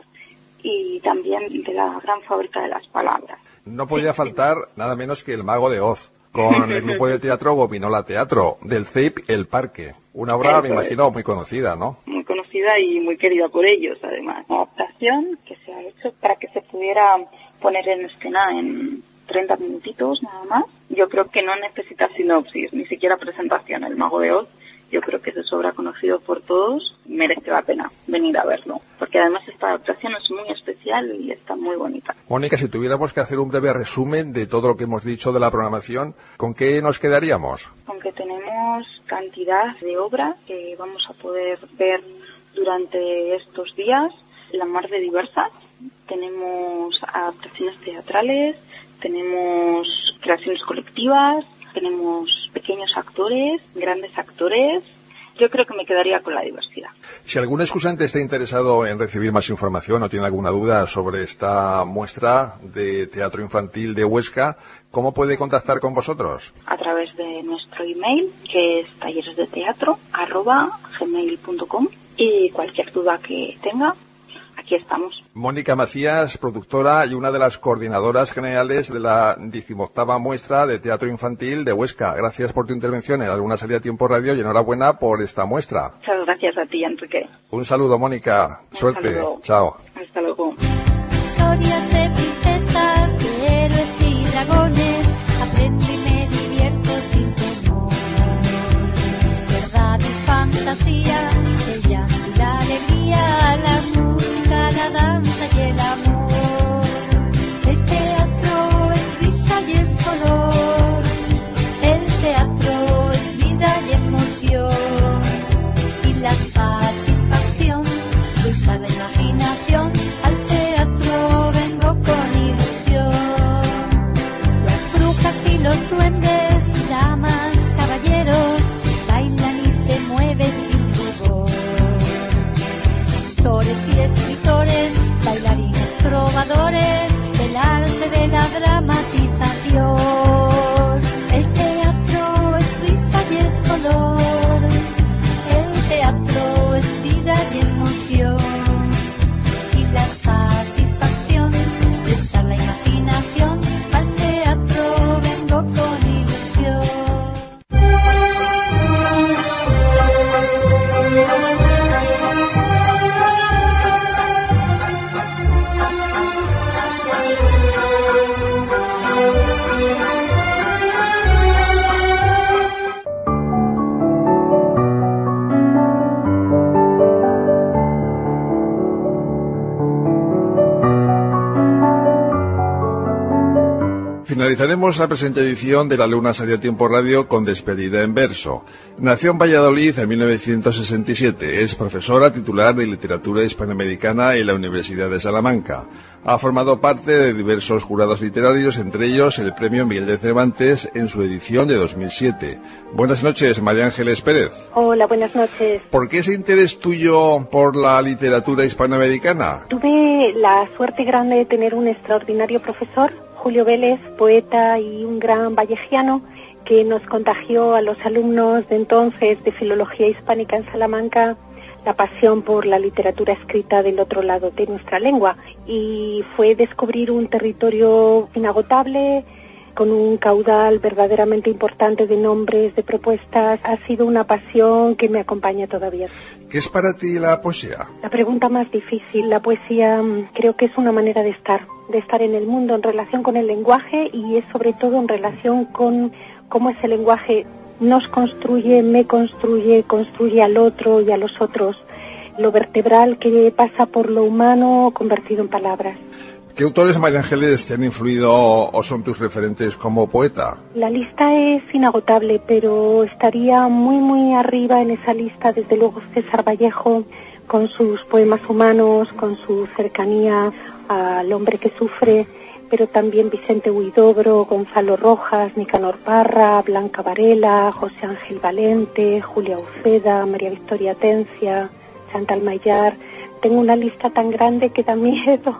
y también de la gran fábrica de las palabras. No podía faltar nada menos que el Mago de Oz, con el grupo de teatro Gominola Teatro, del C E I P El Parque. Una obra, me imagino, muy conocida, ¿no? Muy conocida y muy querida por ellos, además. Una adaptación que se ha hecho para que se pudiera poner en escena en treinta minutitos nada más. Yo creo que no necesita sinopsis, ni siquiera presentación. El Mago de Oz, yo creo que es de sobra conocido por todos. Merece la pena venir a verlo, porque además esta adaptación es muy especial y está muy bonita. Mónica, si tuviéramos que hacer un breve resumen de todo lo que hemos dicho de la programación, ¿con qué nos quedaríamos? Con que tenemos cantidad de obras que vamos a poder ver durante estos días, la mar de diversas. Tenemos adaptaciones teatrales, tenemos creaciones colectivas, tenemos pequeños actores, grandes actores. Yo creo que me quedaría con la diversidad. Si algún excusante está interesado en recibir más información o tiene alguna duda sobre esta muestra de teatro infantil de Huesca, ¿cómo puede contactar con vosotros? A través de nuestro email, que es talleresdeteatro arroba gmail punto com, y cualquier duda que tenga, aquí estamos. Mónica Macías, productora y una de las coordinadoras generales de la decimoctava muestra de teatro infantil de Huesca. Gracias por tu intervención en Alguna Salida a Tiempo Radio y enhorabuena por esta muestra. Muchas gracias a ti, Enrique. Un saludo, Mónica. Un Suerte. saludo. Chao. Hasta luego. Historias de princesas, de héroes y dragones, aprendo y me divierto sin temor. Verdad y fantasía, el llanto y la alegría, la música, la danza y el amor. El teatro es risa y es color, el teatro es vida y emoción, y la satisfacción de usar la imaginación. Al teatro vengo Finalizaremos la presente edición de La Luna Sale a Tiempo Radio con despedida en verso. Nació en Valladolid en mil novecientos sesenta y siete. Es profesora titular de Literatura Hispanoamericana en la Universidad de Salamanca. Ha formado parte de diversos jurados literarios, entre ellos el Premio Miguel de Cervantes en su edición de dos mil siete. Buenas noches, María Ángeles Pérez. Hola, buenas noches. ¿Por qué ese interés tuyo por la literatura hispanoamericana? Tuve la suerte grande de tener un extraordinario profesor, Julio Vélez, poeta y un gran vallejiano, que nos contagió a los alumnos de entonces de Filología Hispánica en Salamanca la pasión por la literatura escrita del otro lado de nuestra lengua, y fue descubrir un territorio inagotable con un caudal verdaderamente importante de nombres, de propuestas. Ha sido una pasión que me acompaña todavía. ¿Qué es para ti la poesía? La pregunta más difícil. La poesía creo que es una manera de estar, de estar en el mundo en relación con el lenguaje, y es sobre todo en relación con cómo ese lenguaje nos construye, me construye, construye al otro y a los otros. Lo vertebral que pasa por lo humano convertido en palabras. ¿Qué autores, María Ángeles, te han influido o son tus referentes como poeta? La lista es inagotable, pero estaría muy, muy arriba en esa lista, desde luego, César Vallejo, con sus poemas humanos, con su cercanía al hombre que sufre, pero también Vicente Huidobro, Gonzalo Rojas, Nicanor Parra, Blanca Varela, José Ángel Valente, Julia Uceda, María Victoria Atencia, Chantal Mayar. Tengo una lista tan grande que da miedo,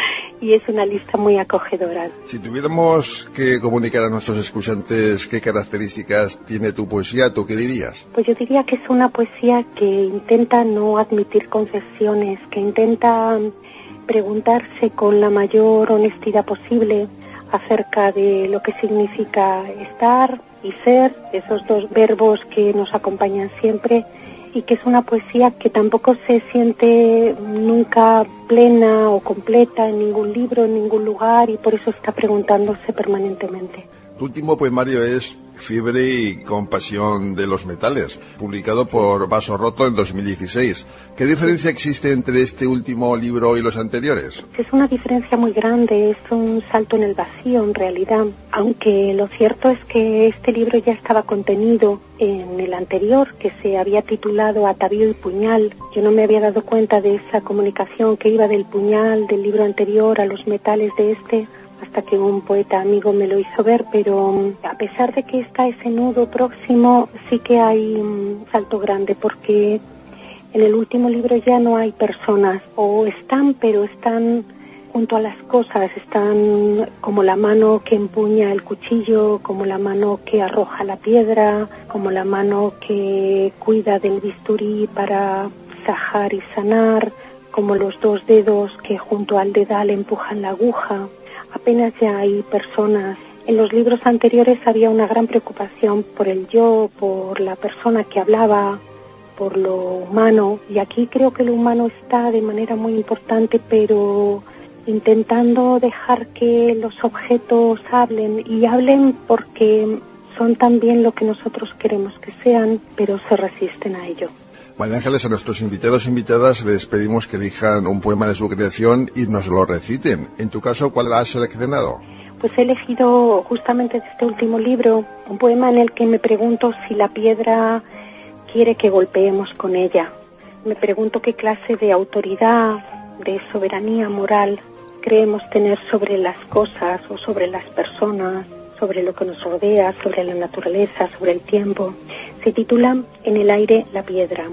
y es una lista muy acogedora. Si tuviéramos que comunicar a nuestros escuchantes qué características tiene tu poesía, ¿tú qué dirías? Pues yo diría que es una poesía que intenta no admitir concesiones, que intenta preguntarse con la mayor honestidad posible acerca de lo que significa estar y ser, esos dos verbos que nos acompañan siempre, y que es una poesía que tampoco se siente nunca plena o completa en ningún libro, en ningún lugar, y por eso está preguntándose permanentemente. Tu último poemario es Fiebre y compasión de los metales, publicado por Vaso Roto en dos mil dieciséis. ¿Qué diferencia existe entre este último libro y los anteriores? Es una diferencia muy grande, es un salto en el vacío en realidad, aunque lo cierto es que este libro ya estaba contenido en el anterior, que se había titulado Atavío y Puñal. Yo no me había dado cuenta de esa comunicación que iba del puñal del libro anterior a los metales de este, hasta que un poeta amigo me lo hizo ver, pero a pesar de que está ese nudo próximo, sí que hay un salto grande, porque en el último libro ya no hay personas, o están, pero están junto a las cosas, están como la mano que empuña el cuchillo, como la mano que arroja la piedra, como la mano que cuida del bisturí para sajar y sanar, como los dos dedos que junto al dedal empujan la aguja. Apenas ya hay personas. En los libros anteriores había una gran preocupación por el yo, por la persona que hablaba, por lo humano, y aquí creo que lo humano está de manera muy importante, pero intentando dejar que los objetos hablen, y hablen porque son también lo que nosotros queremos que sean, pero se resisten a ello. María Ángeles, a nuestros invitados e invitadas les pedimos que elijan un poema de su creación y nos lo reciten. En tu caso, ¿cuál has seleccionado? Pues he elegido justamente de este último libro un poema en el que me pregunto si la piedra quiere que golpeemos con ella. Me pregunto qué clase de autoridad, de soberanía moral creemos tener sobre las cosas o sobre las personas, sobre lo que nos rodea, sobre la naturaleza, sobre el tiempo. Se titula En el aire la piedra.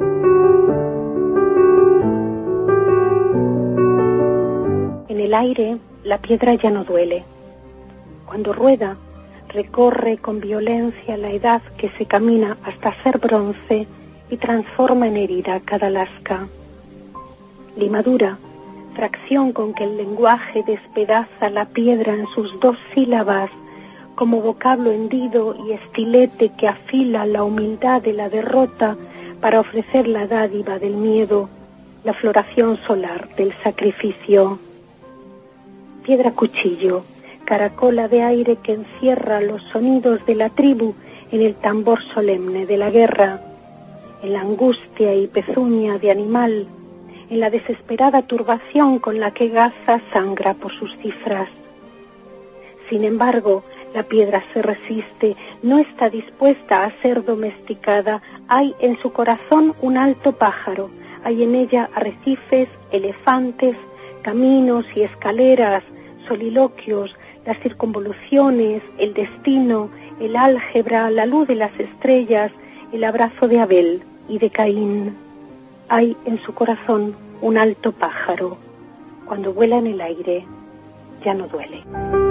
En el aire la piedra ya no duele. Cuando rueda, recorre con violencia la edad que se camina hasta ser bronce y transforma en herida cada lasca. Limadura, fracción con que el lenguaje despedaza la piedra en sus dos sílabas, como vocablo hendido y estilete que afila la humildad de la derrota para ofrecer la dádiva del miedo, la floración solar del sacrificio. Piedra cuchillo, caracola de aire que encierra los sonidos de la tribu en el tambor solemne de la guerra, en la angustia y pezuña de animal, en la desesperada turbación con la que Gaza sangra por sus cifras. Sin embargo, la piedra se resiste, no está dispuesta a ser domesticada. Hay en su corazón un alto pájaro, hay en ella arrecifes, elefantes, caminos y escaleras, soliloquios, las circunvoluciones, el destino, el álgebra, la luz de las estrellas, el abrazo de Abel y de Caín. Hay en su corazón un alto pájaro. Cuando vuela en el aire, ya no duele.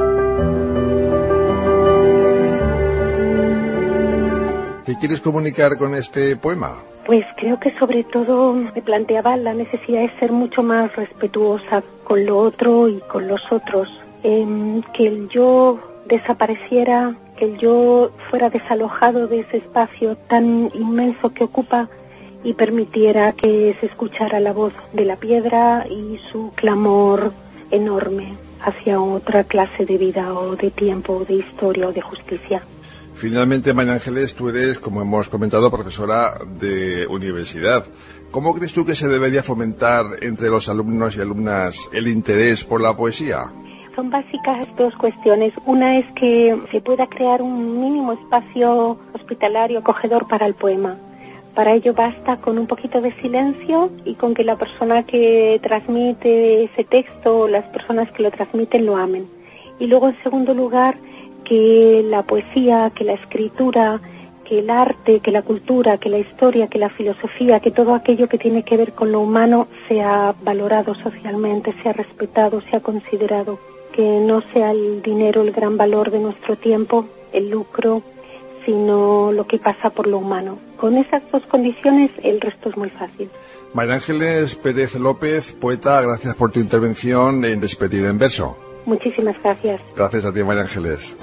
¿Qué quieres comunicar con este poema? Pues creo que sobre todo me planteaba la necesidad de ser mucho más respetuosa con lo otro y con los otros. Eh, que el yo desapareciera, que el yo fuera desalojado de ese espacio tan inmenso que ocupa y permitiera que se escuchara la voz de la piedra y su clamor enorme hacia otra clase de vida o de tiempo o de historia o de justicia. Finalmente, María Ángeles, tú eres, como hemos comentado, profesora de universidad. ¿Cómo crees tú que se debería fomentar entre los alumnos y alumnas el interés por la poesía? Son básicas dos cuestiones. Una es que se pueda crear un mínimo espacio hospitalario acogedor para el poema. Para ello basta con un poquito de silencio y con que la persona que transmite ese texto o las personas que lo transmiten lo amen. Y luego, en segundo lugar, que la poesía, que la escritura, que el arte, que la cultura, que la historia, que la filosofía, que todo aquello que tiene que ver con lo humano sea valorado socialmente, sea respetado, sea considerado. Que no sea el dinero el gran valor de nuestro tiempo, el lucro, sino lo que pasa por lo humano. Con esas dos condiciones el resto es muy fácil. María Ángeles Pérez López, poeta, gracias por tu intervención en Despedida en Verso. Muchísimas gracias. Gracias a ti, María Ángeles.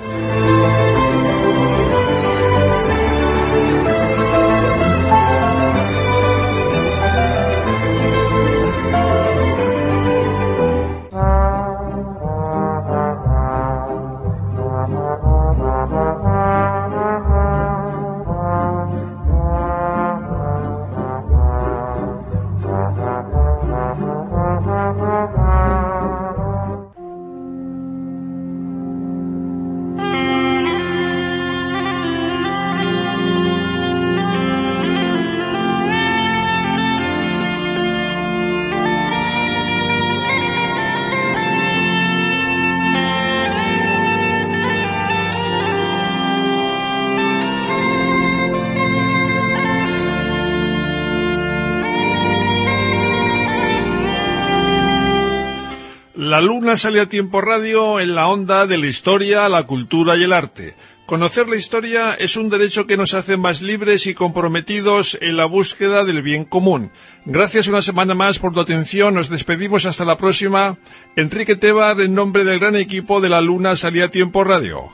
La luna sale a Tiempo Radio en la onda de la historia, la cultura y el arte. Conocer la historia es un derecho que nos hace más libres y comprometidos en la búsqueda del bien común. Gracias una semana más por tu atención. Nos despedimos hasta la próxima. Enrique Tebar, en nombre del gran equipo de La Luna sale a Tiempo Radio.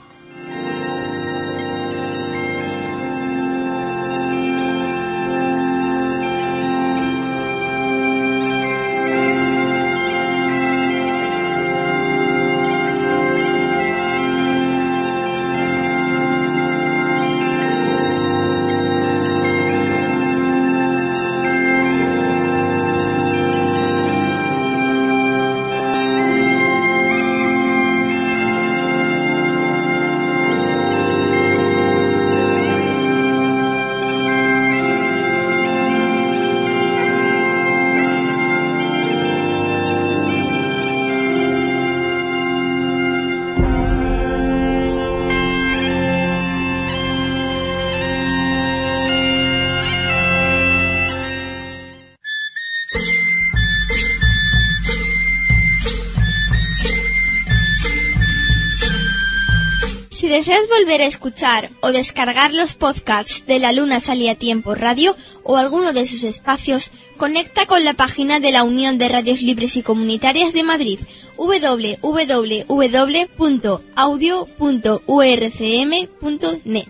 Si deseas volver a escuchar o descargar los podcasts de La Luna Salía Tiempo Radio o alguno de sus espacios, conecta con la página de la Unión de Radios Libres y Comunitarias de Madrid, doble u doble u doble u punto audio punto u r c m punto net.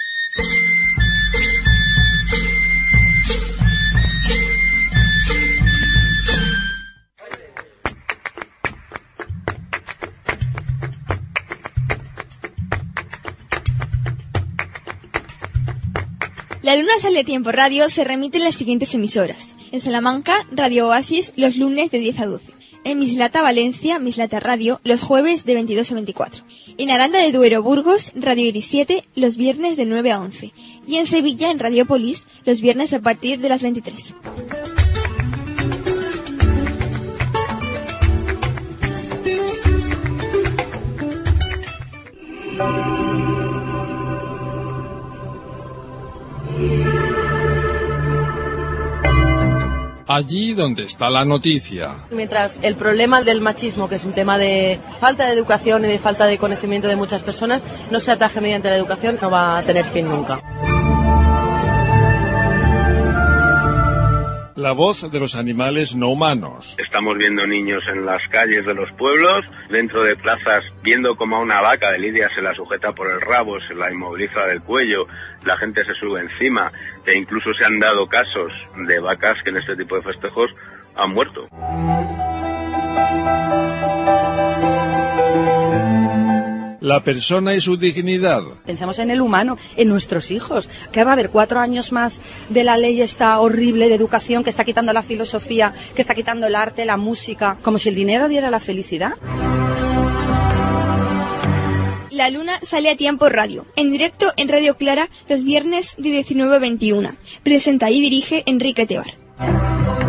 La Luna Sale a Tiempo Radio se remite en las siguientes emisoras. En Salamanca, Radio Oasis, los lunes de diez a doce. En En Mislata Valencia, Mislata Radio, los jueves de veintidós a veinticuatro. En Aranda de Duero, Burgos, Radio Iris siete, los viernes de nueve a once. Y en Sevilla, en Radiopolis, los viernes a partir de las veintitrés. Allí donde está la noticia. Mientras el problema del machismo, que es un tema de falta de educación y de falta de conocimiento de muchas personas, no se ataje mediante la educación, no va a tener fin nunca. La voz de los animales no humanos. Estamos viendo niños en las calles de los pueblos, dentro de plazas, viendo como a una vaca de lidia se la sujeta por el rabo, se la inmoviliza del cuello, la gente se sube encima, e incluso se han dado casos de vacas que en este tipo de festejos han muerto. La persona y su dignidad. Pensamos en el humano, en nuestros hijos, que va a haber cuatro años más de la ley esta horrible de educación que está quitando la filosofía, que está quitando el arte, la música, como si el dinero diera la felicidad. La Luna sale a tiempo radio, en directo en Radio Clara los viernes de diecinueve a veintiuna. Presenta y dirige Enrique Tebar.